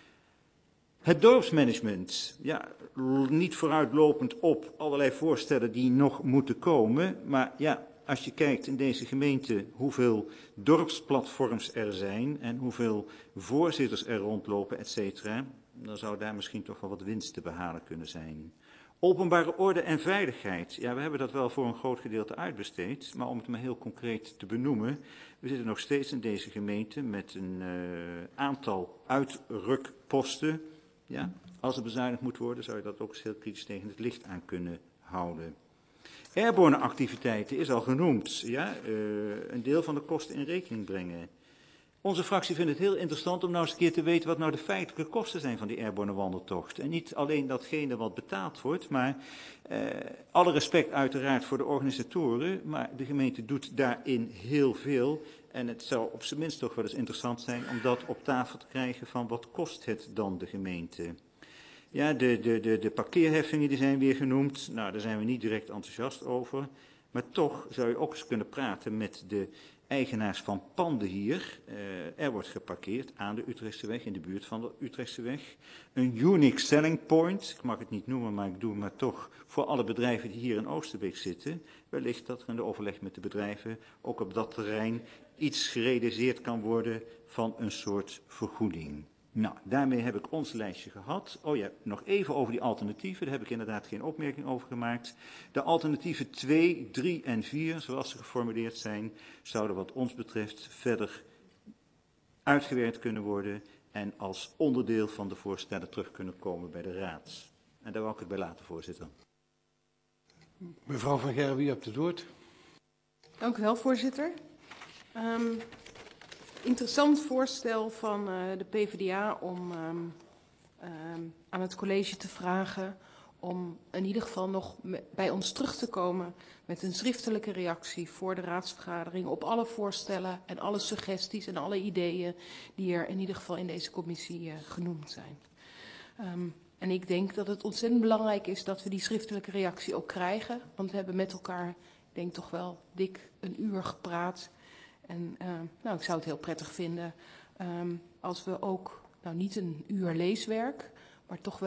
Het dorpsmanagement, ja, niet vooruitlopend op allerlei voorstellen die nog moeten komen, maar ja, als je kijkt in deze gemeente hoeveel dorpsplatforms er zijn en hoeveel voorzitters er rondlopen, et cetera, dan zou daar misschien toch wel wat winst te behalen kunnen zijn. Openbare orde en veiligheid, ja, we hebben dat wel voor een groot gedeelte uitbesteed, maar om het maar heel concreet te benoemen, we zitten nog steeds in deze gemeente met een aantal uitrukposten. Ja, als er bezuinigd moet worden, zou je dat ook eens heel kritisch tegen het licht aan kunnen houden. Airborne activiteiten is al genoemd. Ja, een deel van de kosten in rekening brengen. Onze fractie vindt het heel interessant om nou eens een keer te weten wat nou de feitelijke kosten zijn van die airborne wandeltocht. En niet alleen datgene wat betaald wordt, maar alle respect uiteraard voor de organisatoren, maar de gemeente doet daarin heel veel. En het zou op zijn minst toch wel eens interessant zijn om dat op tafel te krijgen van wat kost het dan de gemeente. Ja, de parkeerheffingen die zijn weer genoemd. Nou, daar zijn we niet direct enthousiast over. Maar toch zou je ook eens kunnen praten met de eigenaars van panden hier. Er wordt geparkeerd aan de Utrechtseweg, in de buurt van de Utrechtseweg. Een unique selling point, ik mag het niet noemen, maar ik doe het maar toch, voor alle bedrijven die hier in Oosterbeek zitten. Wellicht dat er in de overleg met de bedrijven ook op dat terrein iets gerealiseerd kan worden van een soort vergoeding. Nou, daarmee heb ik ons lijstje gehad. Oh ja, nog even over die alternatieven. Daar heb ik inderdaad geen opmerking over gemaakt. De alternatieven 2, 3 en 4, zoals ze geformuleerd zijn, zouden wat ons betreft verder uitgewerkt kunnen worden en als onderdeel van de voorstellen terug kunnen komen bij de Raad. En daar wou ik het bij laten, voorzitter.
Mevrouw Van Gerwen, u hebt het woord.
Dank u wel, voorzitter. Interessant voorstel van de PvdA om aan het college te vragen om in ieder geval nog bij ons terug te komen met een schriftelijke reactie voor de raadsvergadering op alle voorstellen en alle suggesties en alle ideeën die er in ieder geval in deze commissie genoemd zijn. En ik denk dat het ontzettend belangrijk is dat we die schriftelijke reactie ook krijgen, want we hebben met elkaar, ik denk toch wel dik een uur gepraat. En nou, ik zou het heel prettig vinden als we ook, nou niet een uur leeswerk, maar toch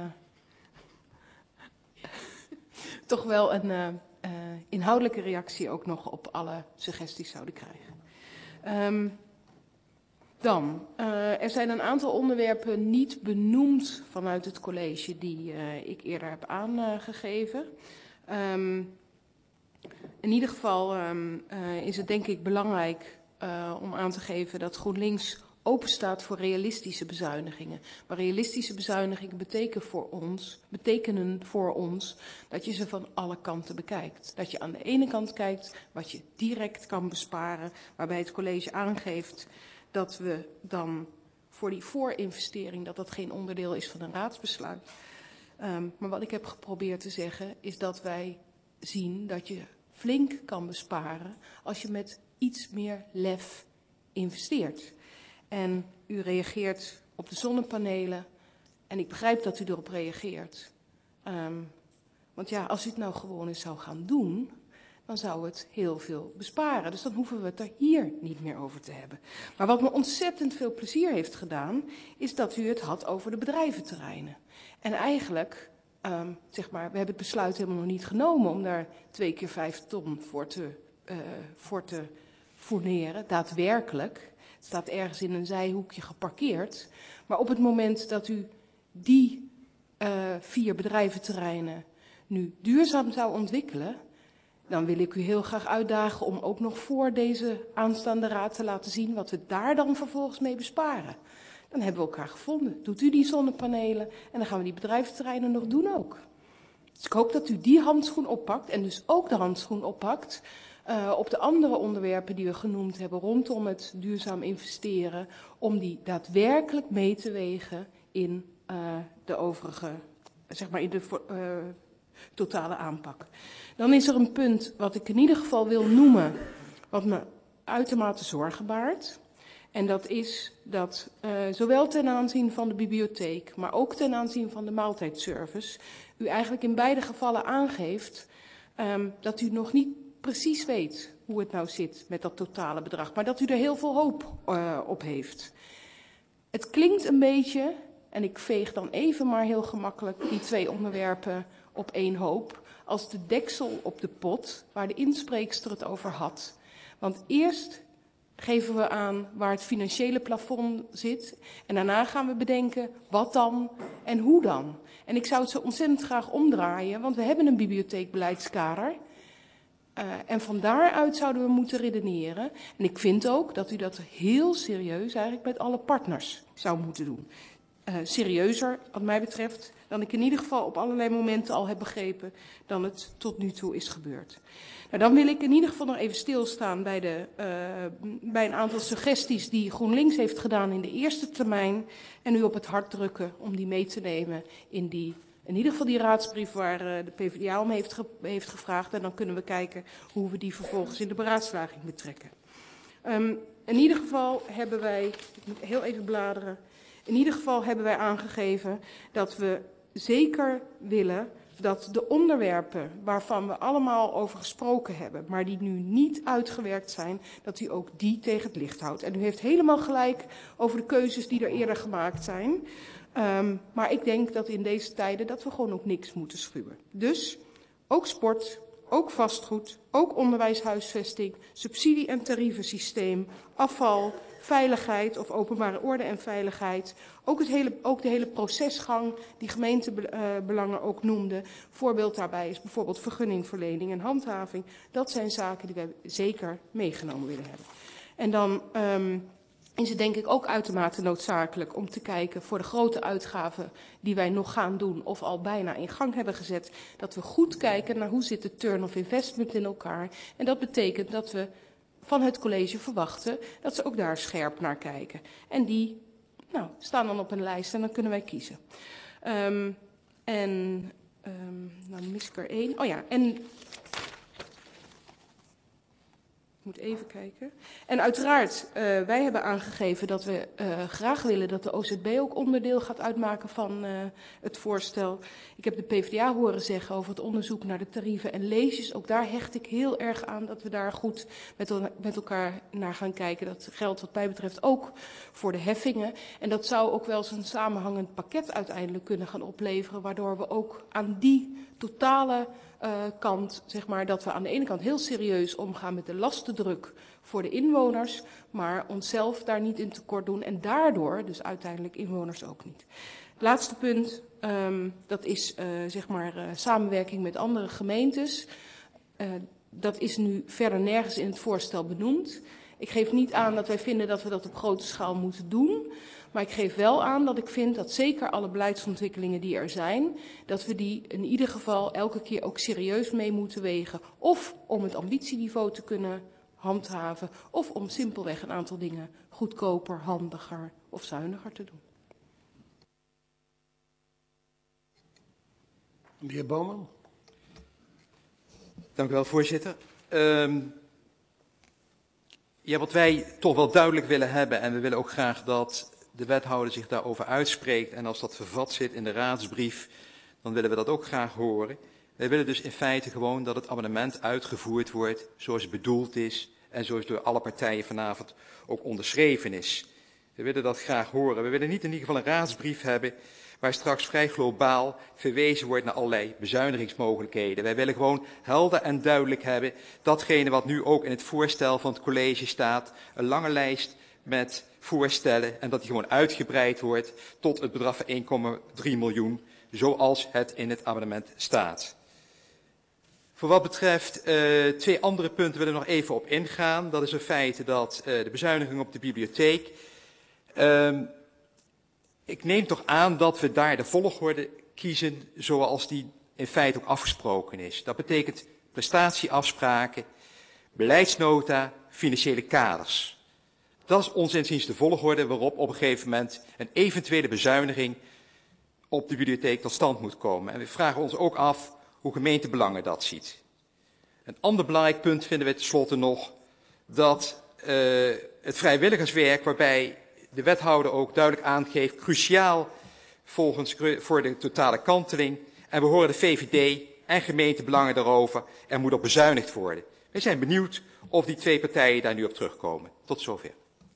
wel een inhoudelijke reactie ook nog op alle suggesties zouden krijgen. Er zijn een aantal onderwerpen niet benoemd vanuit het college die ik eerder heb aangegeven. In ieder geval is het denk ik belangrijk om aan te geven dat GroenLinks openstaat voor realistische bezuinigingen. Maar realistische bezuinigingen betekenen voor ons dat je ze van alle kanten bekijkt. Dat je aan de ene kant kijkt wat je direct kan besparen, waarbij het college aangeeft dat we dan voor die voorinvestering, dat geen onderdeel is van een raadsbesluit. Maar wat ik heb geprobeerd te zeggen is dat wij zien dat je flink kan besparen als je met iets meer lef investeert. En u reageert op de zonnepanelen en ik begrijp dat u erop reageert. Want ja, als u het nou gewoon eens zou gaan doen, dan zou het heel veel besparen. Dus dan hoeven we het er hier niet meer over te hebben. Maar wat me ontzettend veel plezier heeft gedaan, is dat u het had over de bedrijventerreinen. En eigenlijk, zeg maar, we hebben het besluit helemaal nog niet genomen om daar 2 keer 5 ton voor te fourneren, daadwerkelijk. Het staat ergens in een zijhoekje geparkeerd. Maar op het moment dat u die 4 bedrijventerreinen nu duurzaam zou ontwikkelen, dan wil ik u heel graag uitdagen om ook nog voor deze aanstaande raad te laten zien wat we daar dan vervolgens mee besparen. Dan hebben we elkaar gevonden. Doet u die zonnepanelen en dan gaan we die bedrijventerreinen nog doen ook. Dus ik hoop dat u die handschoen oppakt en dus ook de handschoen oppakt op de andere onderwerpen die we genoemd hebben rondom het duurzaam investeren, om die daadwerkelijk mee te wegen in de overige, zeg maar in de totale aanpak. Dan is er een punt wat ik in ieder geval wil noemen, wat me uitermate zorgen baart. En dat is dat zowel ten aanzien van de bibliotheek, maar ook ten aanzien van de maaltijdservice, u eigenlijk in beide gevallen aangeeft dat u nog niet precies weet hoe het nou zit met dat totale bedrag, maar dat u er heel veel hoop op heeft. Het klinkt een beetje, en ik veeg dan even maar heel gemakkelijk die 2 onderwerpen op 1 hoop, als de deksel op de pot waar de inspreekster het over had. Want eerst geven we aan waar het financiële plafond zit en daarna gaan we bedenken wat dan en hoe dan. En ik zou het zo ontzettend graag omdraaien, want we hebben een bibliotheekbeleidskader. En van daaruit zouden we moeten redeneren. En ik vind ook dat u dat heel serieus eigenlijk met alle partners zou moeten doen. Serieuzer, wat mij betreft, dan ik in ieder geval op allerlei momenten al heb begrepen dan het tot nu toe is gebeurd. Nou, dan wil ik in ieder geval nog even stilstaan bij een aantal suggesties die GroenLinks heeft gedaan in de eerste termijn. En u op het hart drukken om die mee te nemen in ieder geval die raadsbrief waar de PvdA om heeft gevraagd. En dan kunnen we kijken hoe we die vervolgens in de beraadslaging betrekken. In ieder geval hebben wij, ik moet heel even bladeren. In ieder geval hebben wij aangegeven dat we zeker willen dat de onderwerpen waarvan we allemaal over gesproken hebben, maar die nu niet uitgewerkt zijn, dat u ook die tegen het licht houdt. En u heeft helemaal gelijk over de keuzes die er eerder gemaakt zijn. Maar ik denk dat in deze tijden dat we gewoon ook niks moeten schuwen. Dus ook sport, ook vastgoed, ook onderwijshuisvesting, subsidie- en tarievensysteem, afval, veiligheid of openbare orde en veiligheid. Ook de hele procesgang die gemeentebelangen ook noemden. Voorbeeld daarbij is bijvoorbeeld vergunningverlening en handhaving. Dat zijn zaken die wij zeker meegenomen willen hebben. En dan is het denk ik ook uitermate noodzakelijk om te kijken voor de grote uitgaven die wij nog gaan doen of al bijna in gang hebben gezet, dat we goed kijken naar hoe zit de turn of investment in elkaar. En dat betekent dat we van het college verwachten dat ze ook daar scherp naar kijken. En die staan dan op een lijst en dan kunnen wij kiezen. Dan mis ik er één. Oh ja, en ik moet even kijken. En uiteraard, wij hebben aangegeven dat we graag willen dat de OZB ook onderdeel gaat uitmaken van het voorstel. Ik heb de PvdA horen zeggen over het onderzoek naar de tarieven en leges. Ook daar hecht ik heel erg aan dat we daar goed met elkaar naar gaan kijken. Dat geldt wat mij betreft ook voor de heffingen. En dat zou ook wel eens een samenhangend pakket uiteindelijk kunnen gaan opleveren, waardoor we ook aan die totale kant, zeg maar, dat we aan de ene kant heel serieus omgaan met de lastendruk voor de inwoners, maar onszelf daar niet in tekort doen en daardoor dus uiteindelijk inwoners ook niet. Het laatste punt, dat is zeg maar samenwerking met andere gemeentes. Dat is nu verder nergens in het voorstel benoemd. Ik geef niet aan dat wij vinden dat we dat op grote schaal moeten doen. Maar ik geef wel aan dat ik vind dat zeker alle beleidsontwikkelingen die er zijn, dat we die in ieder geval elke keer ook serieus mee moeten wegen. Of om het ambitieniveau te kunnen handhaven, of om simpelweg een aantal dingen goedkoper, handiger of zuiniger te doen.
De heer Boman.
Dank u wel, voorzitter. Wat wij toch wel duidelijk willen hebben, en we willen ook graag dat de wethouder zich daarover uitspreekt, en als dat vervat zit in de raadsbrief, dan willen we dat ook graag horen. Wij willen dus in feite gewoon dat het amendement uitgevoerd wordt zoals het bedoeld is en zoals door alle partijen vanavond ook onderschreven is. We willen dat graag horen. We willen niet in ieder geval een raadsbrief hebben waar straks vrij globaal verwezen wordt naar allerlei bezuinigingsmogelijkheden. Wij willen gewoon helder en duidelijk hebben datgene wat nu ook in het voorstel van het college staat, een lange lijst met voorstellen, en dat die gewoon uitgebreid wordt tot het bedrag van 1,3 miljoen, zoals het in het amendement staat. Voor wat betreft twee andere punten willen we nog even op ingaan. Dat is in feite dat de bezuiniging op de bibliotheek. Ik neem toch aan dat we daar de volgorde kiezen zoals die in feite ook afgesproken is. Dat betekent prestatieafspraken, beleidsnota, financiële kaders. Dat is ons inziens de volgorde waarop op een gegeven moment een eventuele bezuiniging op de bibliotheek tot stand moet komen. En we vragen ons ook af hoe gemeentebelangen dat ziet. Een ander belangrijk punt vinden we tenslotte nog dat het vrijwilligerswerk, waarbij de wethouder ook duidelijk aangeeft, cruciaal voor de totale kanteling. En we horen de VVD en gemeentebelangen daarover, er moet op bezuinigd worden. We zijn benieuwd of die twee partijen daar nu op terugkomen. Tot zover.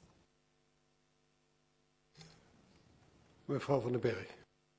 Mevrouw van den Berg.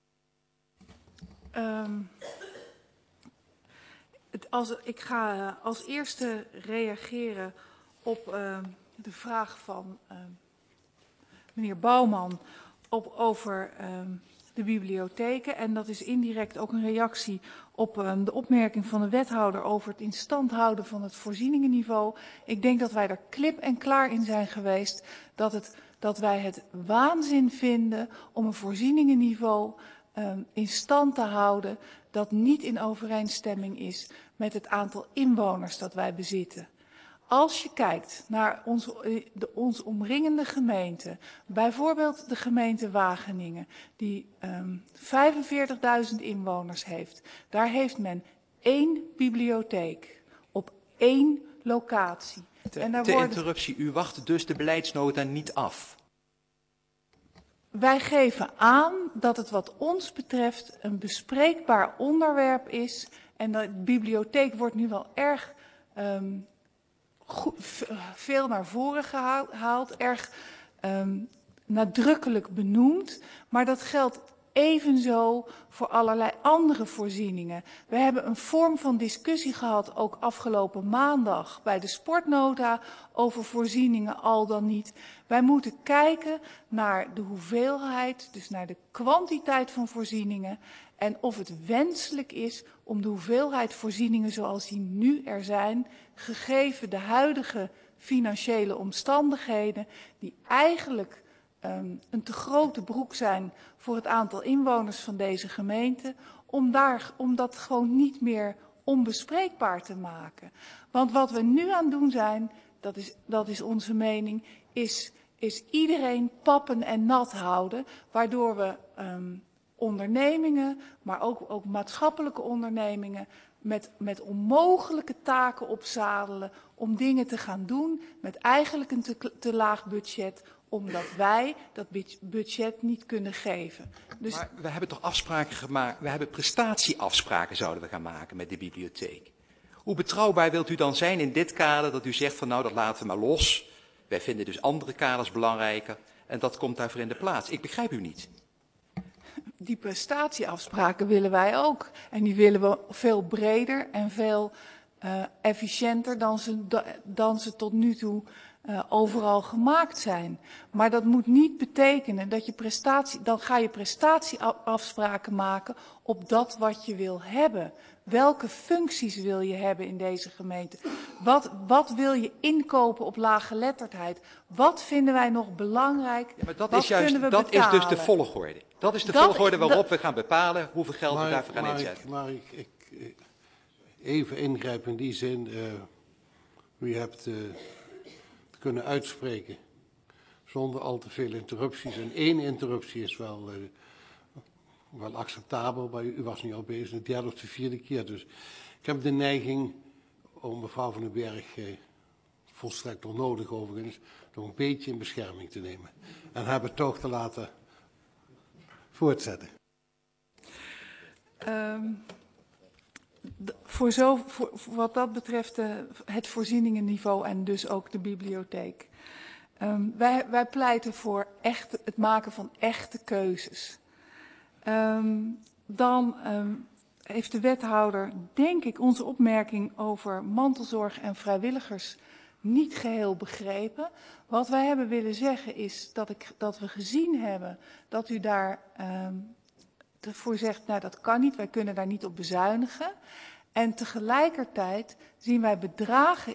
Ik ga als eerste reageren op de vraag van meneer Bouwman over de bibliotheken. En dat is indirect ook een reactie op de opmerking van de wethouder over het in stand houden van het voorzieningenniveau. Ik denk dat wij er klip en klaar in zijn geweest dat wij het waanzin vinden om een voorzieningenniveau in stand te houden dat niet in overeenstemming is met het aantal inwoners dat wij bezitten. Als je kijkt naar ons omringende gemeenten, bijvoorbeeld de gemeente Wageningen, die 45.000 inwoners heeft. Daar heeft men 1 bibliotheek op 1 locatie.
Interruptie, u wacht dus de beleidsnota niet af.
wij geven aan dat het wat ons betreft een bespreekbaar onderwerp is. En de bibliotheek wordt nu wel erg veel naar voren gehaald, erg nadrukkelijk benoemd. Maar dat geldt evenzo voor allerlei andere voorzieningen. We hebben een vorm van discussie gehad, ook afgelopen maandag bij de sportnota, over voorzieningen al dan niet. Wij moeten kijken naar de hoeveelheid, dus naar de kwantiteit van voorzieningen en of het wenselijk is om de hoeveelheid voorzieningen zoals die nu er zijn, gegeven de huidige financiële omstandigheden, die eigenlijk een te grote broek zijn voor het aantal inwoners van deze gemeente, om dat gewoon niet meer onbespreekbaar te maken. Want wat we nu aan het doen zijn, dat is onze mening, is iedereen pappen en nat houden, waardoor we ondernemingen, maar ook maatschappelijke ondernemingen, met onmogelijke taken opzadelen om dingen te gaan doen met eigenlijk een te laag budget, omdat wij dat budget niet kunnen geven. Dus
maar we hebben toch afspraken gemaakt, we hebben prestatieafspraken zouden we gaan maken met de bibliotheek. Hoe betrouwbaar wilt u dan zijn in dit kader dat u zegt van nou dat laten we maar los. Wij vinden dus andere kaders belangrijker en dat komt daarvoor in de plaats. Ik begrijp u niet.
Die prestatieafspraken willen wij ook. En die willen we veel breder en veel efficiënter dan ze tot nu toe overal gemaakt zijn. Maar dat moet niet betekenen dat dan ga je prestatieafspraken maken op dat wat je wil hebben. Welke functies wil je hebben in deze gemeente? Wat wil je inkopen op laaggeletterdheid? Wat vinden wij nog belangrijk?
Ja, maar dat
wat
is juist,
kunnen we
dat
betalen?
is dus de volgorde. Dat is de volgorde waarop we gaan bepalen hoeveel geld we daarvoor gaan inzetten.
Maar ik even ingrijpen in die zin. U hebt kunnen uitspreken zonder al te veel interrupties. En 1 interruptie is wel acceptabel, maar u was nu al bezig, de derde of de vierde keer. Dus ik heb de neiging om mevrouw Van den Berg, volstrekt onnodig overigens, nog een beetje in bescherming te nemen. En haar betoog te laten voortzetten.
Voor wat dat betreft het voorzieningenniveau en dus ook de bibliotheek. Wij pleiten voor het maken van echte keuzes. Dan heeft de wethouder, denk ik, onze opmerking over mantelzorg en vrijwilligers niet geheel begrepen. Wat wij hebben willen zeggen is dat we gezien hebben dat u daar voor zegt, nou dat kan niet, wij kunnen daar niet op bezuinigen. En tegelijkertijd zien wij bedragen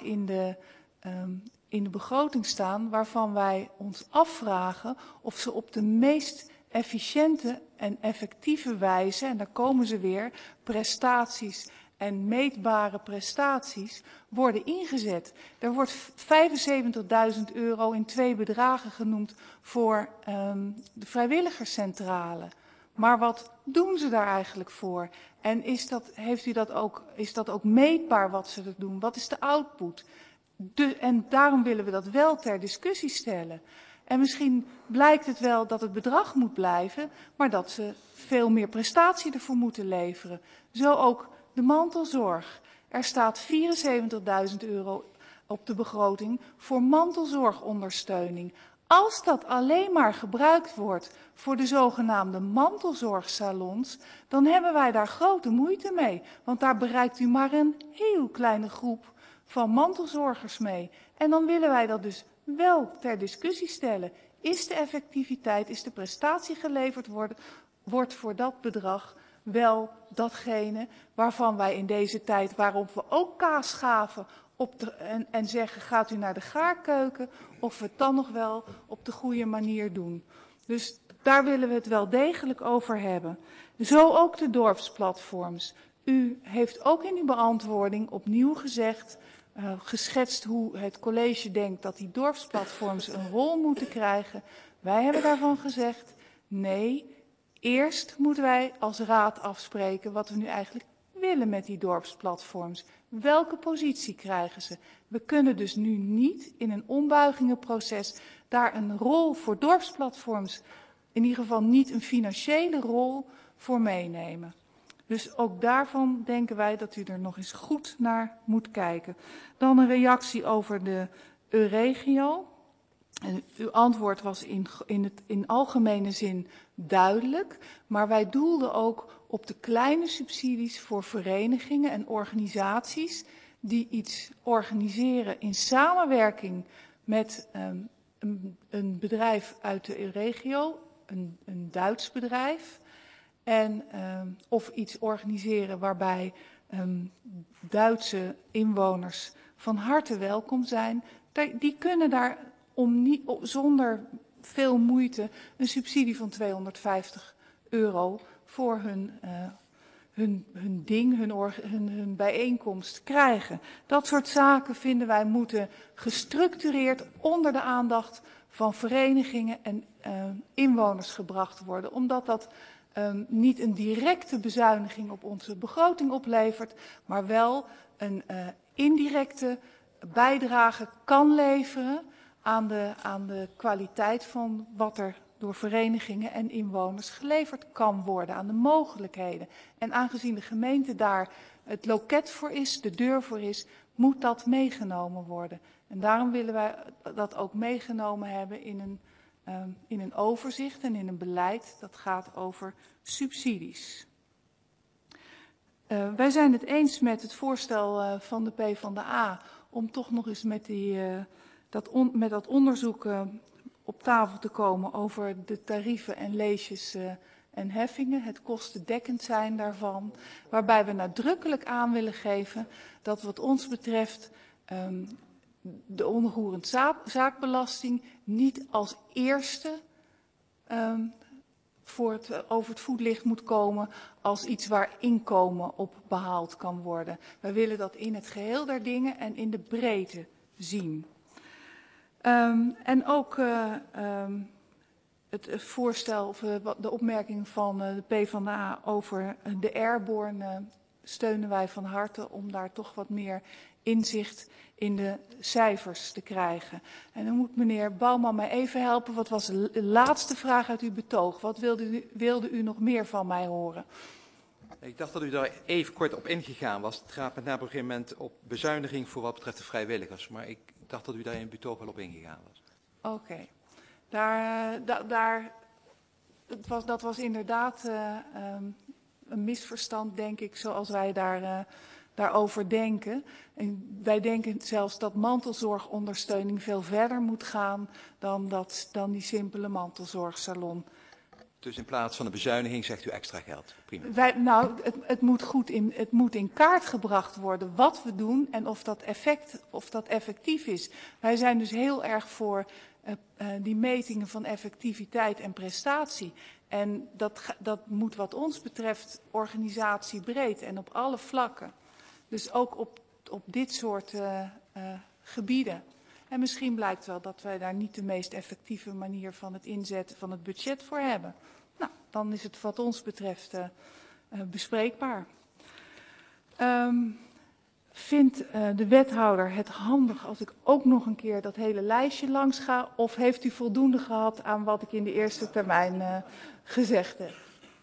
in de begroting staan waarvan wij ons afvragen of ze op de meest efficiënte en effectieve wijze, en daar komen ze weer, prestaties en meetbare prestaties, worden ingezet. Er wordt €75.000 in 2 bedragen genoemd voor de vrijwilligerscentrale. Maar wat doen ze daar eigenlijk voor? En is dat ook meetbaar wat ze doen? Wat is de output? En daarom willen we dat wel ter discussie stellen. En misschien blijkt het wel dat het bedrag moet blijven, maar dat ze veel meer prestatie ervoor moeten leveren. Zo ook de mantelzorg. Er staat €74.000 op de begroting voor mantelzorgondersteuning. Als dat alleen maar gebruikt wordt voor de zogenaamde mantelzorgsalons, dan hebben wij daar grote moeite mee. Want daar bereikt u maar een heel kleine groep van mantelzorgers mee. En dan willen wij dat dus wel ter discussie stellen. Is de effectiviteit, is de prestatie geleverd wordt voor dat bedrag wel datgene waarvan wij in deze tijd, waarop we ook kaas schaven en zeggen gaat u naar de gaarkeuken, of we het dan nog wel op de goede manier doen. Dus daar willen we het wel degelijk over hebben. Zo ook de dorpsplatforms. U heeft ook in uw beantwoording opnieuw geschetst hoe het college denkt dat die dorpsplatforms een rol moeten krijgen. Wij hebben daarvan gezegd, nee, eerst moeten wij als raad afspreken wat we nu eigenlijk willen met die dorpsplatforms. Welke positie krijgen ze? We kunnen dus nu niet in een ombuigingenproces daar een rol voor dorpsplatforms in ieder geval niet een financiële rol voor meenemen. Dus ook daarvan denken wij dat u er nog eens goed naar moet kijken. Dan een reactie over de Euregio. En uw antwoord was in algemene zin duidelijk, maar wij doelden ook op de kleine subsidies voor verenigingen en organisaties die iets organiseren in samenwerking met een bedrijf uit de regio, een Duits bedrijf, en of iets organiseren waarbij Duitse inwoners van harte welkom zijn. Die kunnen daar zonder veel moeite een subsidie van €250 voor hun bijeenkomst krijgen. Dat soort zaken vinden wij moeten gestructureerd onder de aandacht van verenigingen en inwoners gebracht worden. Omdat dat niet een directe bezuiniging op onze begroting oplevert, maar wel een indirecte bijdrage kan leveren aan de kwaliteit van wat er door verenigingen en inwoners geleverd kan worden, aan de mogelijkheden. En aangezien de gemeente daar het loket voor is, de deur voor is, moet dat meegenomen worden. En daarom willen wij dat ook meegenomen hebben in een overzicht en in een beleid dat gaat over subsidies. Wij zijn het eens met het voorstel van de PvdA om toch nog eens met dat onderzoek op tafel te komen over de tarieven en leesjes en heffingen, het kostendekkend zijn daarvan, waarbij we nadrukkelijk aan willen geven dat wat ons betreft de onroerend zaakbelasting niet als eerste over het voetlicht moet komen als iets waar inkomen op behaald kan worden. Wij willen dat in het geheel der dingen en in de breedte zien. En ook het voorstel of de opmerking van de PvdA over de airborne steunen wij van harte om daar toch wat meer inzicht in de cijfers te krijgen. En dan moet meneer Bouwman mij even helpen. Wat was de laatste vraag uit uw betoog? Wat wilde u nog meer van mij horen?
Ik dacht dat u daar even kort op ingegaan was. Het gaat met name op een gegeven moment op bezuiniging voor wat betreft de vrijwilligers. Maar ik dacht dat u daar in het betoog wel op ingegaan was.
Oké. Dat was inderdaad een misverstand, denk ik, zoals wij daarover denken. En wij denken zelfs dat mantelzorgondersteuning veel verder moet gaan dan die simpele mantelzorgsalon.
Dus in plaats van een bezuiniging zegt u extra geld. Prima.
Het moet in kaart gebracht worden wat we doen en of dat effectief is. Wij zijn dus heel erg voor die metingen van effectiviteit en prestatie. En dat moet wat ons betreft organisatiebreed en op alle vlakken. Dus ook op dit soort gebieden. En misschien blijkt wel dat wij daar niet de meest effectieve manier van het inzetten van het budget voor hebben. Nou, dan is het wat ons betreft bespreekbaar. Vindt de wethouder het handig als ik ook nog een keer dat hele lijstje langs ga? Of heeft u voldoende gehad aan wat ik in de eerste termijn gezegd heb?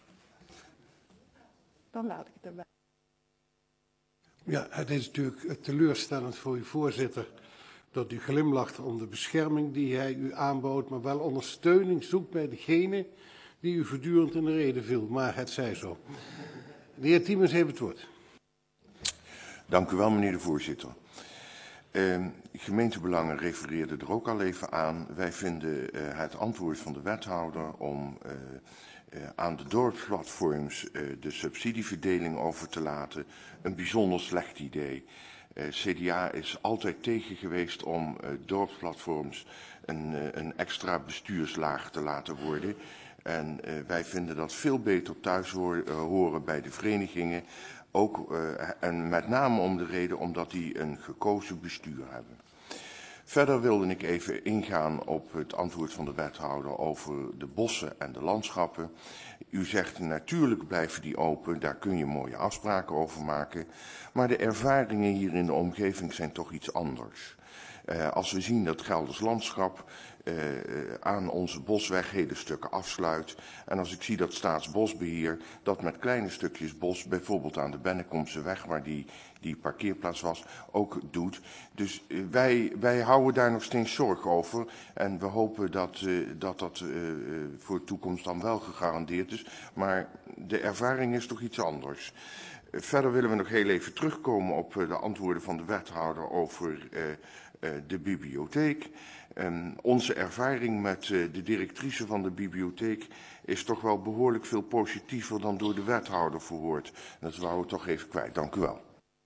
Dan laat ik het erbij.
Ja, het is natuurlijk teleurstellend voor uw voorzitter dat u glimlacht om de bescherming die hij u aanbood, maar wel ondersteuning zoekt bij degene die u voortdurend in de rede viel. Maar het zij zo. De heer Tiemens heeft het woord.
Dank u wel, meneer de voorzitter. Gemeentebelangen refereerde er ook al even aan. Wij vinden het antwoord van de wethouder om aan de dorpsplatforms de subsidieverdeling over te laten een bijzonder slecht idee. CDA is altijd tegen geweest om dorpsplatforms een extra bestuurslaag te laten worden. En wij vinden dat veel beter thuis horen bij de verenigingen. Ook en met name om de reden omdat die een gekozen bestuur hebben. Verder wilde ik even ingaan op het antwoord van de wethouder over de bossen en de landschappen. U zegt natuurlijk blijven die open, daar kun je mooie afspraken over maken. Maar de ervaringen hier in de omgeving zijn toch iets anders. Als we zien dat Gelders Landschap aan onze bosweg hele stukken afsluit. En als ik zie dat Staatsbosbeheer dat met kleine stukjes bos, bijvoorbeeld aan de Bennekomseweg, waar die parkeerplaats was, ook doet. Dus wij houden daar nog steeds zorg over. En we hopen dat voor de toekomst dan wel gegarandeerd is. Maar de ervaring is toch iets anders. Verder willen we nog heel even terugkomen op de antwoorden van de wethouder over de bibliotheek. Onze ervaring met de directrice van de bibliotheek is toch wel behoorlijk veel positiever dan door de wethouder verhoord. Dat wou ik toch even kwijt. Dank u wel.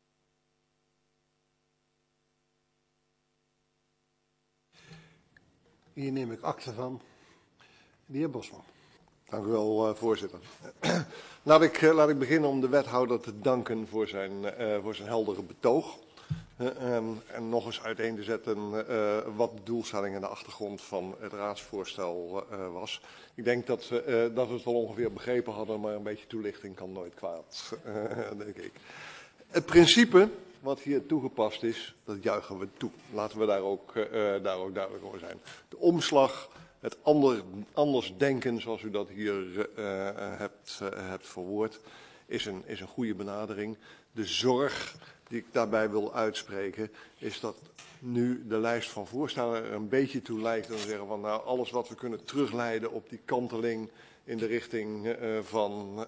Hier neem ik akte van. De heer Bosman.
Dank u wel, voorzitter. Laat ik beginnen om de wethouder te danken voor zijn heldere betoog. En nog eens uiteen te zetten wat de doelstelling en de achtergrond van het raadsvoorstel was. Ik denk dat we het wel ongeveer begrepen hadden, maar een beetje toelichting kan nooit kwaad, denk ik. Het principe wat hier toegepast is, dat juichen we toe. Laten we daar ook duidelijk over zijn. De omslag, het anders denken, zoals u dat hier hebt verwoord, is een goede benadering. De zorg die ik daarbij wil uitspreken, is dat nu de lijst van voorstellen er een beetje toe lijkt. En te zeggen van nou, alles wat we kunnen terugleiden op die kanteling in de richting van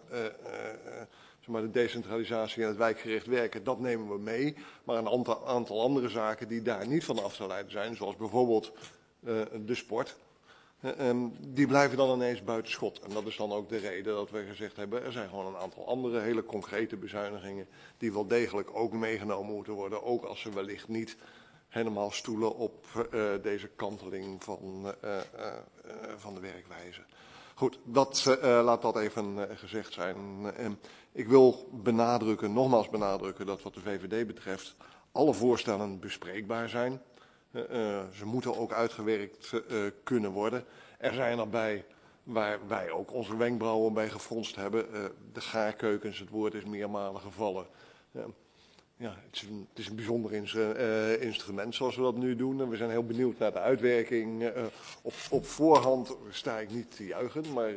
de decentralisatie en het wijkgericht werken, dat nemen we mee. Maar een aantal andere zaken die daar niet van af te leiden zijn, zoals bijvoorbeeld de sport, die blijven dan ineens buiten schot. En dat is dan ook de reden dat we gezegd hebben, er zijn gewoon een aantal andere hele concrete bezuinigingen die wel degelijk ook meegenomen moeten worden, ook als ze wellicht niet helemaal stoelen op deze kanteling van de werkwijze. Goed, laat dat even gezegd zijn. Ik wil nogmaals benadrukken dat wat de VVD betreft alle voorstellen bespreekbaar zijn. Ze moeten ook uitgewerkt kunnen worden. Er zijn erbij waar wij ook onze wenkbrauwen bij gefronst hebben. De gaarkeukens, het woord is meermalen gevallen. Ja, het is een bijzonder instrument zoals we dat nu doen. En we zijn heel benieuwd naar de uitwerking. Op voorhand sta ik niet te juichen, maar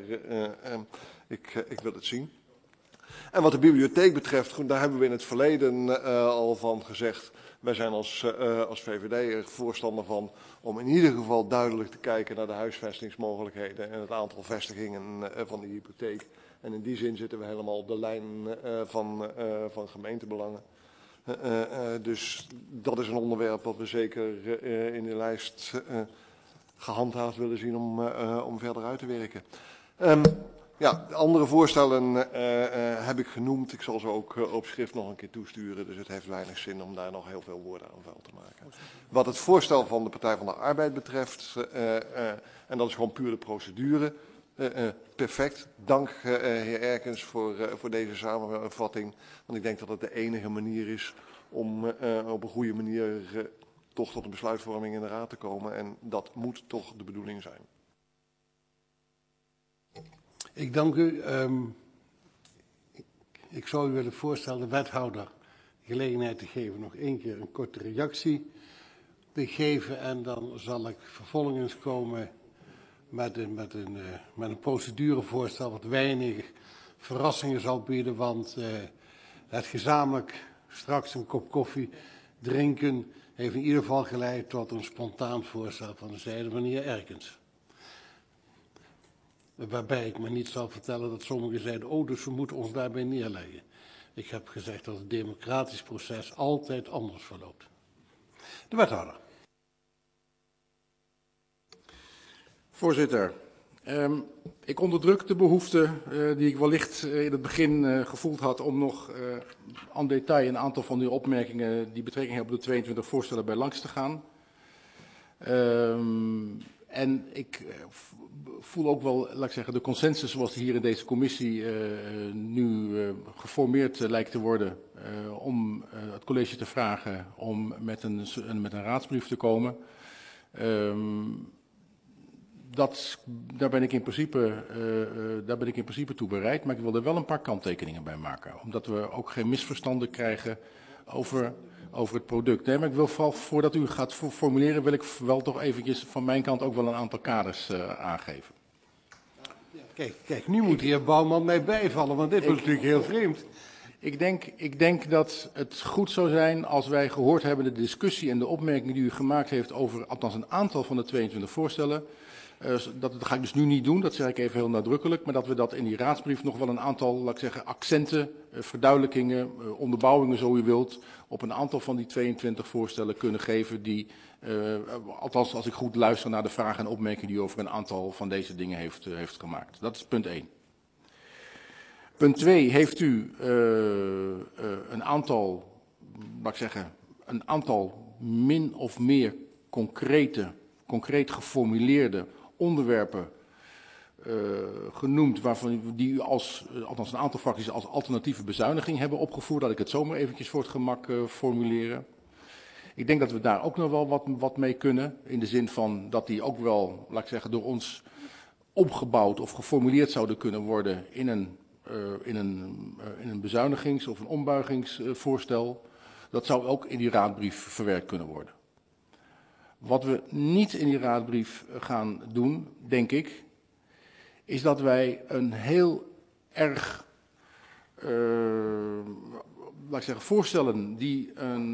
ik wil het zien. En wat de bibliotheek betreft, daar hebben we in het verleden al van gezegd. Wij zijn als VVD er voorstander van om in ieder geval duidelijk te kijken naar de huisvestingsmogelijkheden en het aantal vestigingen van de hypotheek. En in die zin zitten we helemaal op de lijn van gemeentebelangen. Dus dat is een onderwerp wat we zeker in de lijst gehandhaafd willen zien om verder uit te werken. Ja, de andere voorstellen heb ik genoemd. Ik zal ze ook op schrift nog een keer toesturen. Dus het heeft weinig zin om daar nog heel veel woorden aan vuil te maken. Wat het voorstel van de Partij van de Arbeid betreft, en dat is gewoon puur de procedure. Perfect. Dank heer Erkens voor deze samenvatting. Want ik denk dat het de enige manier is om op een goede manier toch tot een besluitvorming in de Raad te komen. En dat moet toch de bedoeling zijn.
Ik dank u. Ik zou u willen voorstellen de wethouder de gelegenheid te geven nog één keer een korte reactie te geven. En dan zal ik vervolgens komen met een procedurevoorstel wat weinig verrassingen zal bieden. Want het gezamenlijk straks een kop koffie drinken heeft in ieder geval geleid tot een spontaan voorstel van de zijde van de heer Erkens. Waarbij ik me niet zal vertellen dat sommigen zeiden, oh, dus we moeten ons daarbij neerleggen. Ik heb gezegd dat het democratisch proces altijd anders verloopt. De wethouder.
Voorzitter, ik onderdruk de behoefte die ik wellicht in het begin gevoeld had om nog en detail een aantal van uw opmerkingen die betrekking hebben op de 22 voorstellen bij langs te gaan. En ik voel ook wel, laat ik zeggen, de consensus zoals die hier in deze commissie nu geformeerd lijkt te worden om het college te vragen om met een raadsbrief te komen. Daar ben ik in principe toe bereid, maar ik wil er wel een paar kanttekeningen bij maken. Omdat we ook geen misverstanden krijgen over over het product. Nee, maar ik wil vooral, voordat u gaat formuleren, wil ik wel toch eventjes van mijn kant ook wel een aantal kaders aangeven.
Kijk, nu moet de heer Bouwman mij bijvallen, want dit was natuurlijk heel vreemd.
Ik denk dat het goed zou zijn als wij gehoord hebben de discussie en de opmerkingen die u gemaakt heeft over althans een aantal van de 22 voorstellen. Dat ga ik dus nu niet doen, dat zeg ik even heel nadrukkelijk, maar dat we dat in die raadsbrief nog wel een aantal, laat ik zeggen, accenten, verduidelijkingen, onderbouwingen zo u wilt, op een aantal van die 22 voorstellen kunnen geven die, althans als ik goed luister naar de vragen en opmerkingen die u over een aantal van deze dingen heeft gemaakt. Dat is punt 1. Punt 2, heeft u een aantal, laat ik zeggen, een aantal min of meer concreet geformuleerde onderwerpen genoemd, die u althans een aantal fracties als alternatieve bezuiniging hebben opgevoerd. Laat ik het zomaar eventjes voor het gemak formuleren. Ik denk dat we daar ook nog wel wat mee kunnen, in de zin van dat die ook wel, laat ik zeggen, door ons opgebouwd of geformuleerd zouden kunnen worden in een bezuinigings- of een ombuigingsvoorstel. Dat zou ook in die raadbrief verwerkt kunnen worden. Wat we niet in die raadbrief gaan doen, denk ik, is dat wij een heel erg, laat ik zeggen, voorstellen die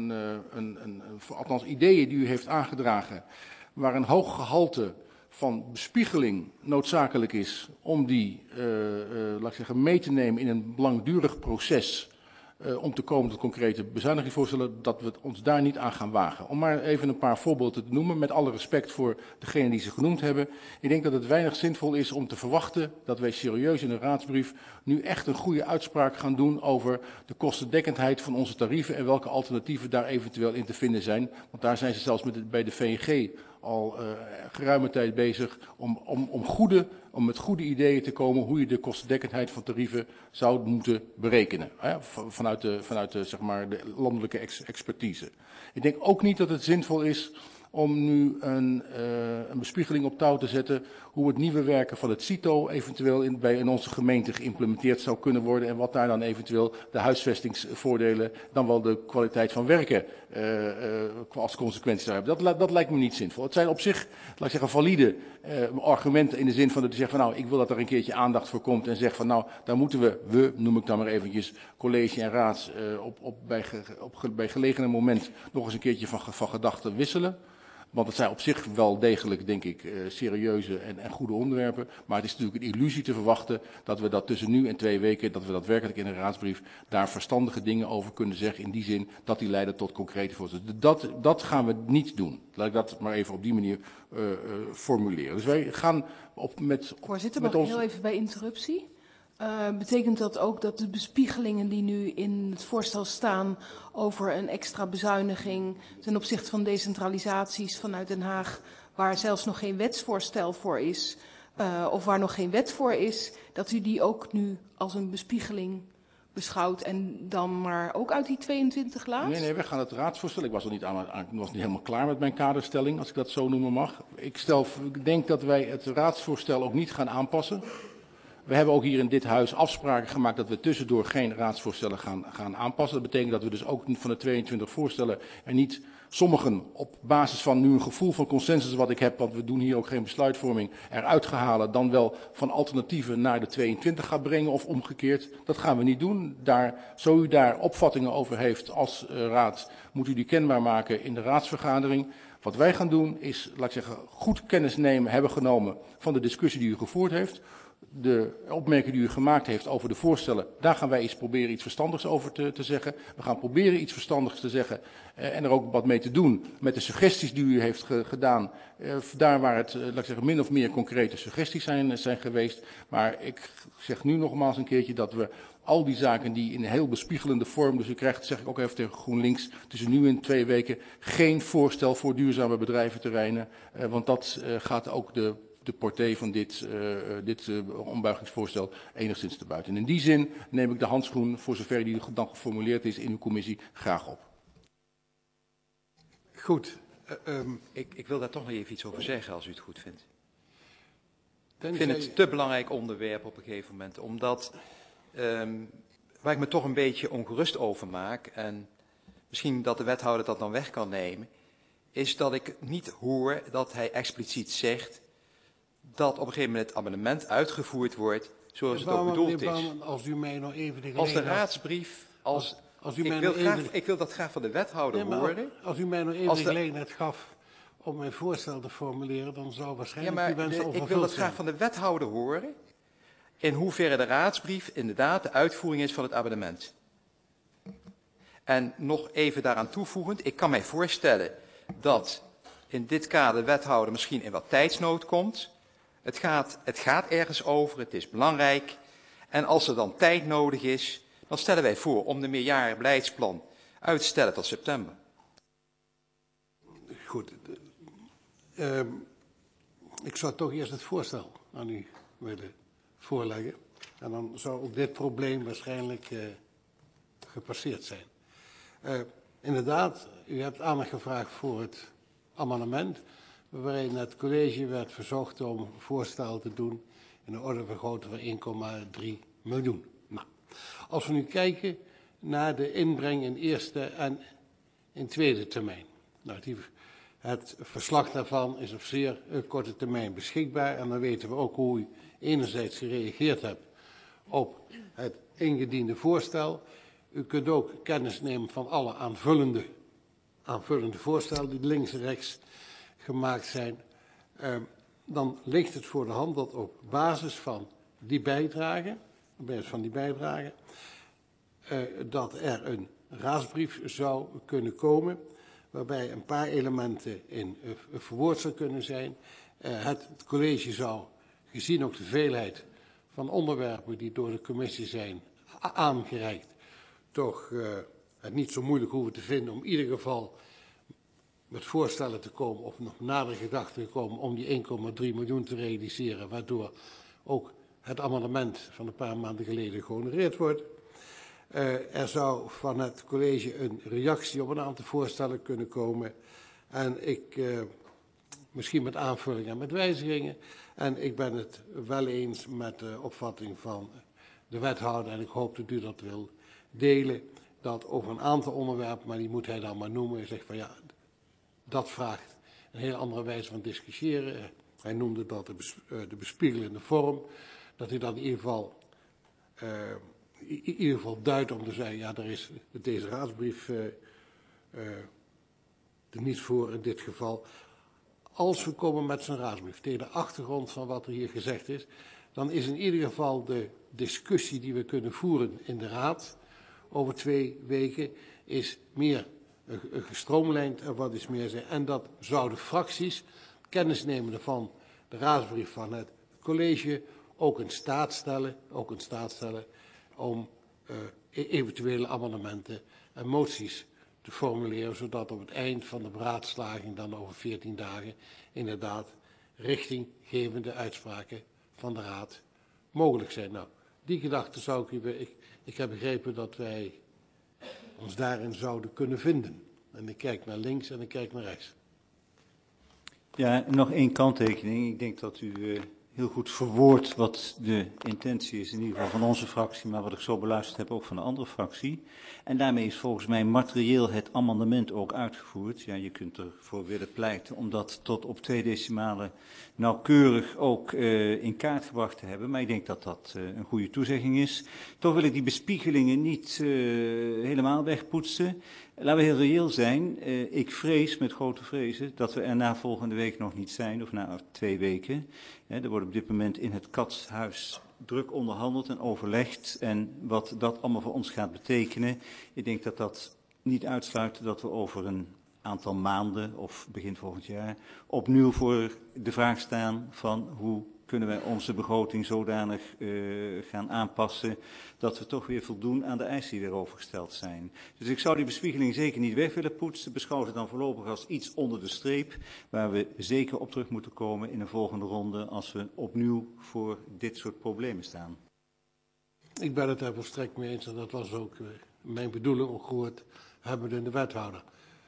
althans ideeën die u heeft aangedragen, waar een hoog gehalte van bespiegeling noodzakelijk is om die, laat ik zeggen, mee te nemen in een langdurig proces om te komen tot concrete bezuinigingsvoorstellen, dat we ons daar niet aan gaan wagen. Om maar even een paar voorbeelden te noemen, met alle respect voor degenen die ze genoemd hebben. Ik denk dat het weinig zinvol is om te verwachten dat wij serieus in een raadsbrief nu echt een goede uitspraak gaan doen over de kostendekkendheid van onze tarieven en welke alternatieven daar eventueel in te vinden zijn. Want daar zijn ze zelfs bij de VNG al geruime tijd bezig om met goede ideeën te komen hoe je de kostendekkendheid van tarieven zou moeten berekenen. Vanuit de, zeg maar, de landelijke expertise. Ik denk ook niet dat het zinvol is om nu een bespiegeling op touw te zetten hoe het nieuwe werken van het CITO eventueel in onze gemeente geïmplementeerd zou kunnen worden en wat daar dan eventueel de huisvestingsvoordelen, dan wel de kwaliteit van werken als consequentie zou hebben. Dat lijkt me niet zinvol. Het zijn op zich, laat ik zeggen, valide argumenten in de zin van dat u zegt van nou, ik wil dat er een keertje aandacht voor komt en zegt van nou, daar moeten we noem ik dan maar eventjes, college en raads bij gelegene moment nog eens een keertje van gedachten wisselen. Want het zijn op zich wel degelijk, denk ik, serieuze en goede onderwerpen. Maar het is natuurlijk een illusie te verwachten dat we dat tussen nu en 2 weken, dat we dat werkelijk in een raadsbrief daar verstandige dingen over kunnen zeggen. In die zin dat die leiden tot concrete voorstellen. Dat gaan we niet doen. Laat ik dat maar even op die manier formuleren. Dus wij gaan
Voorzitter, mag ik heel even bij interruptie? Betekent dat ook dat de bespiegelingen die nu in het voorstel staan over een extra bezuiniging ten opzichte van decentralisaties vanuit Den Haag, waar zelfs nog geen wetsvoorstel voor is, of waar nog geen wet voor is, dat u die ook nu als een bespiegeling beschouwt en dan maar ook uit die 22 laat?
Nee, we gaan het raadsvoorstel. Ik was nog niet helemaal klaar met mijn kaderstelling, als ik dat zo noemen mag. Ik denk dat wij het raadsvoorstel ook niet gaan aanpassen. We hebben ook hier in dit huis afspraken gemaakt dat we tussendoor geen raadsvoorstellen gaan aanpassen. Dat betekent dat we dus ook van de 22 voorstellen er niet sommigen op basis van nu een gevoel van consensus wat ik heb, want we doen hier ook geen besluitvorming, eruit gaan halen, dan wel van alternatieven naar de 22 gaat brengen of omgekeerd. Dat gaan we niet doen. Zo u daar opvattingen over heeft als raad, moet u die kenbaar maken in de raadsvergadering. Wat wij gaan doen is, laat ik zeggen, goed kennis hebben genomen van de discussie die u gevoerd heeft. De opmerkingen die u gemaakt heeft over de voorstellen, daar gaan wij eens proberen iets verstandigs over te zeggen. We gaan proberen iets verstandigs te zeggen en er ook wat mee te doen met de suggesties die u heeft gedaan. Daar waar het, laat ik zeggen, min of meer concrete suggesties zijn geweest. Maar ik zeg nu nogmaals een keertje dat we al die zaken die in een heel bespiegelende vorm, dus u krijgt, zeg ik ook even tegen GroenLinks, tussen nu en 2 weken geen voorstel voor duurzame bedrijventerreinen. Want dat gaat ook de portée van dit ombuigingsvoorstel enigszins te buiten. En in die zin neem ik de handschoen, voor zover die dan geformuleerd is in uw commissie, graag op.
Goed.
Ik wil daar toch nog even iets over zeggen, als u het goed vindt. Ik vind het te belangrijk onderwerp op een gegeven moment, omdat waar ik me toch een beetje ongerust over maak, en misschien dat de wethouder dat dan weg kan nemen, is dat ik niet hoor dat hij expliciet zegt dat op een gegeven moment het amendement uitgevoerd wordt zoals het ook bedoeld is.
Als u mij nog even de
Als de raadsbrief, ik wil dat graag van de wethouder horen.
Als u mij nog even de gelegenheid gaf om mijn voorstel te formuleren, dan zou waarschijnlijk die wens al vervuld zijn.
Ik wil dat graag van de wethouder horen, in hoeverre de raadsbrief inderdaad de uitvoering is van het amendement. En nog even daaraan toevoegend, ik kan mij voorstellen dat in dit kader de wethouder misschien in wat tijdsnood komt. Het gaat ergens over, het is belangrijk. En als er dan tijd nodig is, dan stellen wij voor om de meerjarig beleidsplan uit te stellen tot september.
Goed. Ik zou toch eerst het voorstel aan u willen voorleggen. En dan zou ook dit probleem waarschijnlijk gepasseerd zijn. Inderdaad, u hebt aandacht gevraagd voor het amendement, waarin het college werd verzocht om voorstel te doen in de orde van grootte van 1,3 miljoen. Nou, als we nu kijken naar de inbreng in eerste en in tweede termijn. Nou, het verslag daarvan is op zeer korte termijn beschikbaar en dan weten we ook hoe u enerzijds gereageerd hebt op het ingediende voorstel. U kunt ook kennis nemen van alle aanvullende voorstellen die links en rechts gemaakt zijn. Dan ligt het voor de hand dat op basis van die bijdrage, dat er een raadsbrief zou kunnen komen, waarbij een paar elementen in verwoord zou kunnen zijn. Het college zou, gezien ook de veelheid van onderwerpen die door de commissie zijn aangereikt, toch het niet zo moeilijk hoeven te vinden om in ieder geval met voorstellen te komen of nog nadere gedachten te komen om die 1,3 miljoen te realiseren, waardoor ook het amendement van een paar maanden geleden gehonoreerd wordt. Er zou van het college een reactie op een aantal voorstellen kunnen komen en misschien met aanvullingen en met wijzigingen. En ik ben het wel eens met de opvatting van de wethouder en ik hoop dat u dat wil delen, dat over een aantal onderwerpen, maar die moet hij dan maar noemen, en zegt van ja, dat vraagt een heel andere wijze van discussiëren. Hij noemde dat de bespiegelende vorm, dat hij dan in ieder geval duidt om te zeggen, ja, er is deze raadsbrief er niet voor in dit geval. Als we komen met zo'n raadsbrief tegen de achtergrond van wat er hier gezegd is, dan is in ieder geval de discussie die we kunnen voeren in de raad over 2 weken is meer gestroomlijnd en wat is meer zijn. En dat zouden fracties, kennis nemende van de raadsbrief van het college, ook in staat stellen om eventuele amendementen en moties te formuleren, zodat op het eind van de beraadslaging dan over 14 dagen inderdaad richtinggevende uitspraken van de raad mogelijk zijn. Nou, die gedachte zou ik heb begrepen dat wij ons daarin zouden kunnen vinden. En ik kijk naar links en ik kijk naar rechts.
Ja, nog 1 kanttekening. Ik denk dat u heel goed verwoordt wat de intentie is, in ieder geval van onze fractie, maar wat ik zo beluisterd heb ook van de andere fractie. En daarmee is volgens mij materieel het amendement ook uitgevoerd. Ja, je kunt ervoor willen pleiten om dat tot op 2 decimalen nauwkeurig ook in kaart gebracht te hebben. Maar ik denk dat dat een goede toezegging is. Toch wil ik die bespiegelingen niet helemaal wegpoetsen. Laten we heel reëel zijn. Ik vrees met grote vrezen dat we er na volgende week nog niet zijn, of na 2 weken. Er wordt op dit moment in het Katshuis druk onderhandeld en overlegd. En wat dat allemaal voor ons gaat betekenen, ik denk dat dat niet uitsluit dat we over een aantal maanden of begin volgend jaar opnieuw voor de vraag staan van hoe kunnen wij onze begroting zodanig gaan aanpassen dat we toch weer voldoen aan de eisen die erover gesteld zijn. Dus ik zou die bespiegeling zeker niet weg willen poetsen. Beschouw het dan voorlopig als iets onder de streep waar we zeker op terug moeten komen in een volgende ronde als we opnieuw voor dit soort problemen staan.
Ik ben het daar volstrekt mee eens en dat was ook mijn bedoeling, ook gehoord hebben we in de wethouder.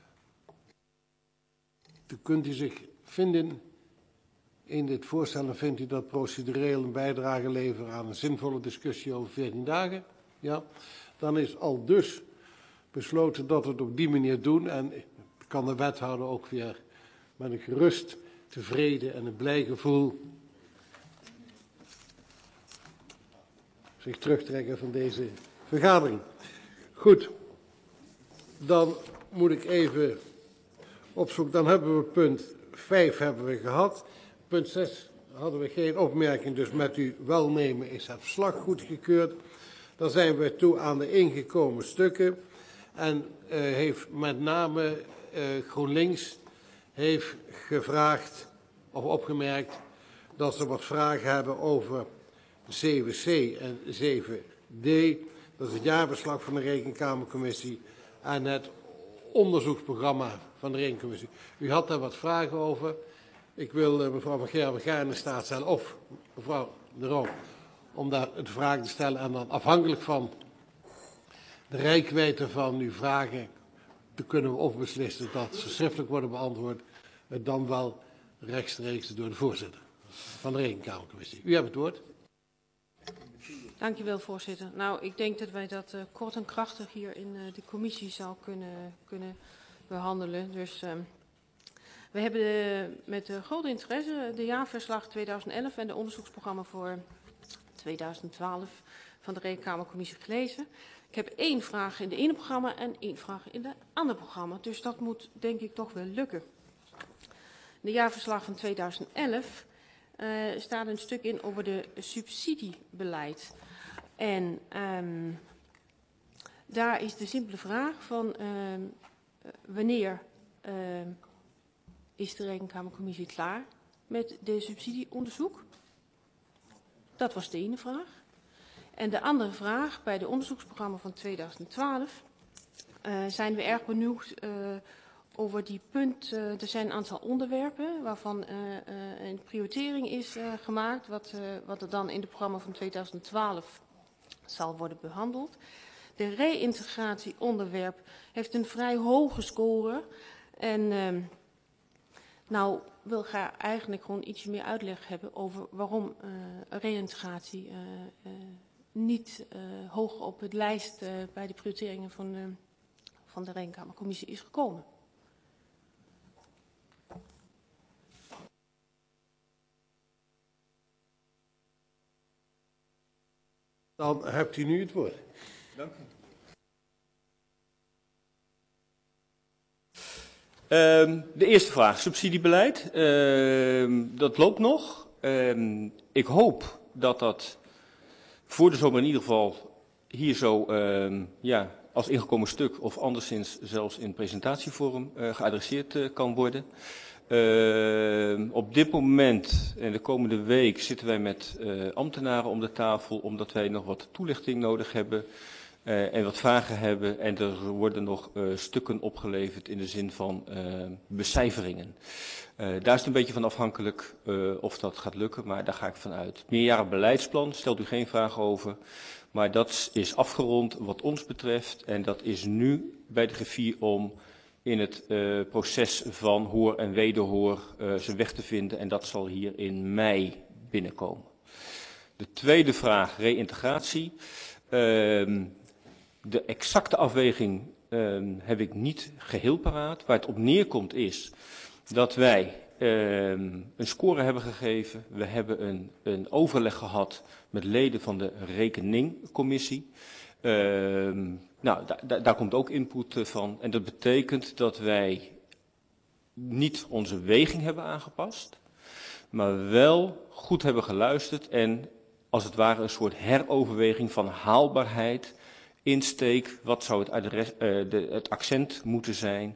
Dan kunt u zich vinden in dit voorstel en vindt u dat procedureel een bijdrage leveren aan een zinvolle discussie over 14 dagen. Ja, dan is al dus besloten dat we het op die manier doen. En kan de wethouder ook weer met een gerust, tevreden en een blij gevoel zich terugtrekken van deze vergadering. Goed, dan moet ik even opzoeken. Dan hebben we punt 5 hebben we gehad. Punt 6 hadden we geen opmerking, dus met uw welnemen is het verslag goedgekeurd. Dan zijn we toe aan de ingekomen stukken. En heeft met name GroenLinks heeft gevraagd of opgemerkt dat ze wat vragen hebben over 7c en 7d. Dat is het jaarverslag van de Rekenkamercommissie en het onderzoeksprogramma van de Rekencommissie. U had daar wat vragen over. Ik wil mevrouw Van Gerwen graag in staat stellen, of mevrouw De Roo, om daar een vraag te stellen. En dan afhankelijk van de reikwijdte van uw vragen te kunnen we of beslissen dat ze schriftelijk worden beantwoord, dan wel rechtstreeks door de voorzitter van de Rekenkamercommissie. U hebt het woord.
Dank u wel, voorzitter. Nou, ik denk dat wij dat kort en krachtig hier in de commissie zou kunnen behandelen. Dus we hebben met groot interesse de jaarverslag 2011 en de onderzoeksprogramma voor 2012 van de Rekenkamercommissie gelezen. Ik heb 1 vraag in de ene programma en 1 vraag in de andere programma. Dus dat moet denk ik toch wel lukken. De jaarverslag van 2011 staat een stuk in over de subsidiebeleid. En daar is de simpele vraag van wanneer is de Rekenkamercommissie klaar met de subsidieonderzoek? Dat was de ene vraag. En de andere vraag, bij de onderzoeksprogramma van 2012 zijn we erg benieuwd over die punt. Er zijn een aantal onderwerpen waarvan een prioritering is gemaakt, wat er dan in het programma van 2012 zal worden behandeld. De reïntegratieonderwerp heeft een vrij hoge score en nou wil ik graag eigenlijk gewoon ietsje meer uitleg hebben over waarom reïntegratie niet hoog op het lijst bij de prioriteringen van de Rekenkamercommissie is gekomen.
Dan hebt u nu het woord.
Dank u. De eerste vraag, subsidiebeleid. Dat loopt nog. Ik hoop dat dat voor de zomer in ieder geval hier zo als ingekomen stuk of anderszins zelfs in presentatievorm geadresseerd kan worden. Op dit moment en de komende week zitten wij met ambtenaren om de tafel omdat wij nog wat toelichting nodig hebben en wat vragen hebben. En er worden nog stukken opgeleverd in de zin van becijferingen. Daar is het een beetje van afhankelijk of dat gaat lukken, maar daar ga ik van uit. Meerjarig beleidsplan, stelt u geen vraag over. Maar dat is afgerond wat ons betreft en dat is nu bij de griffier om in het proces van hoor en wederhoor zijn weg te vinden. En dat zal hier in mei binnenkomen. De tweede vraag, reïntegratie. De exacte afweging heb ik niet geheel paraat. Waar het op neerkomt is dat wij een score hebben gegeven. We hebben een overleg gehad met leden van de rekeningcommissie. Nou, daar komt ook input van. En dat betekent dat wij niet onze weging hebben aangepast, maar wel goed hebben geluisterd en als het ware een soort heroverweging van haalbaarheid, insteek, wat zou het accent moeten zijn.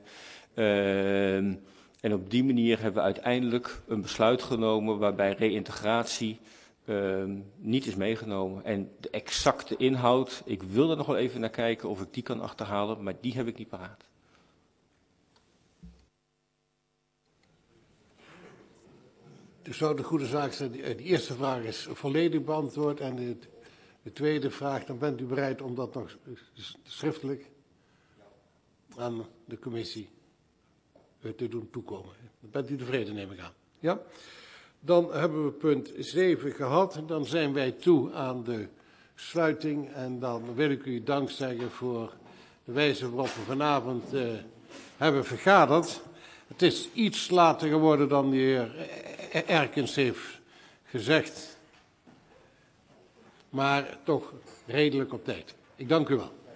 En op die manier hebben we uiteindelijk een besluit genomen waarbij reïntegratie niet is meegenomen. En de exacte inhoud, ik wil er nog wel even naar kijken of ik die kan achterhalen, maar die heb ik niet paraat.
Dus zou de goede zaak zijn, de eerste vraag is volledig beantwoord en de tweede vraag, dan bent u bereid om dat nog schriftelijk aan de commissie te doen toekomen. Dan bent u tevreden, neem ik aan. Ja? Dan hebben we punt 7 gehad. Dan zijn wij toe aan de sluiting. En dan wil ik u dank zeggen voor de wijze waarop we vanavond hebben vergaderd. Het is iets later geworden dan de heer Erkens heeft gezegd, maar toch redelijk op tijd. Ik dank u wel.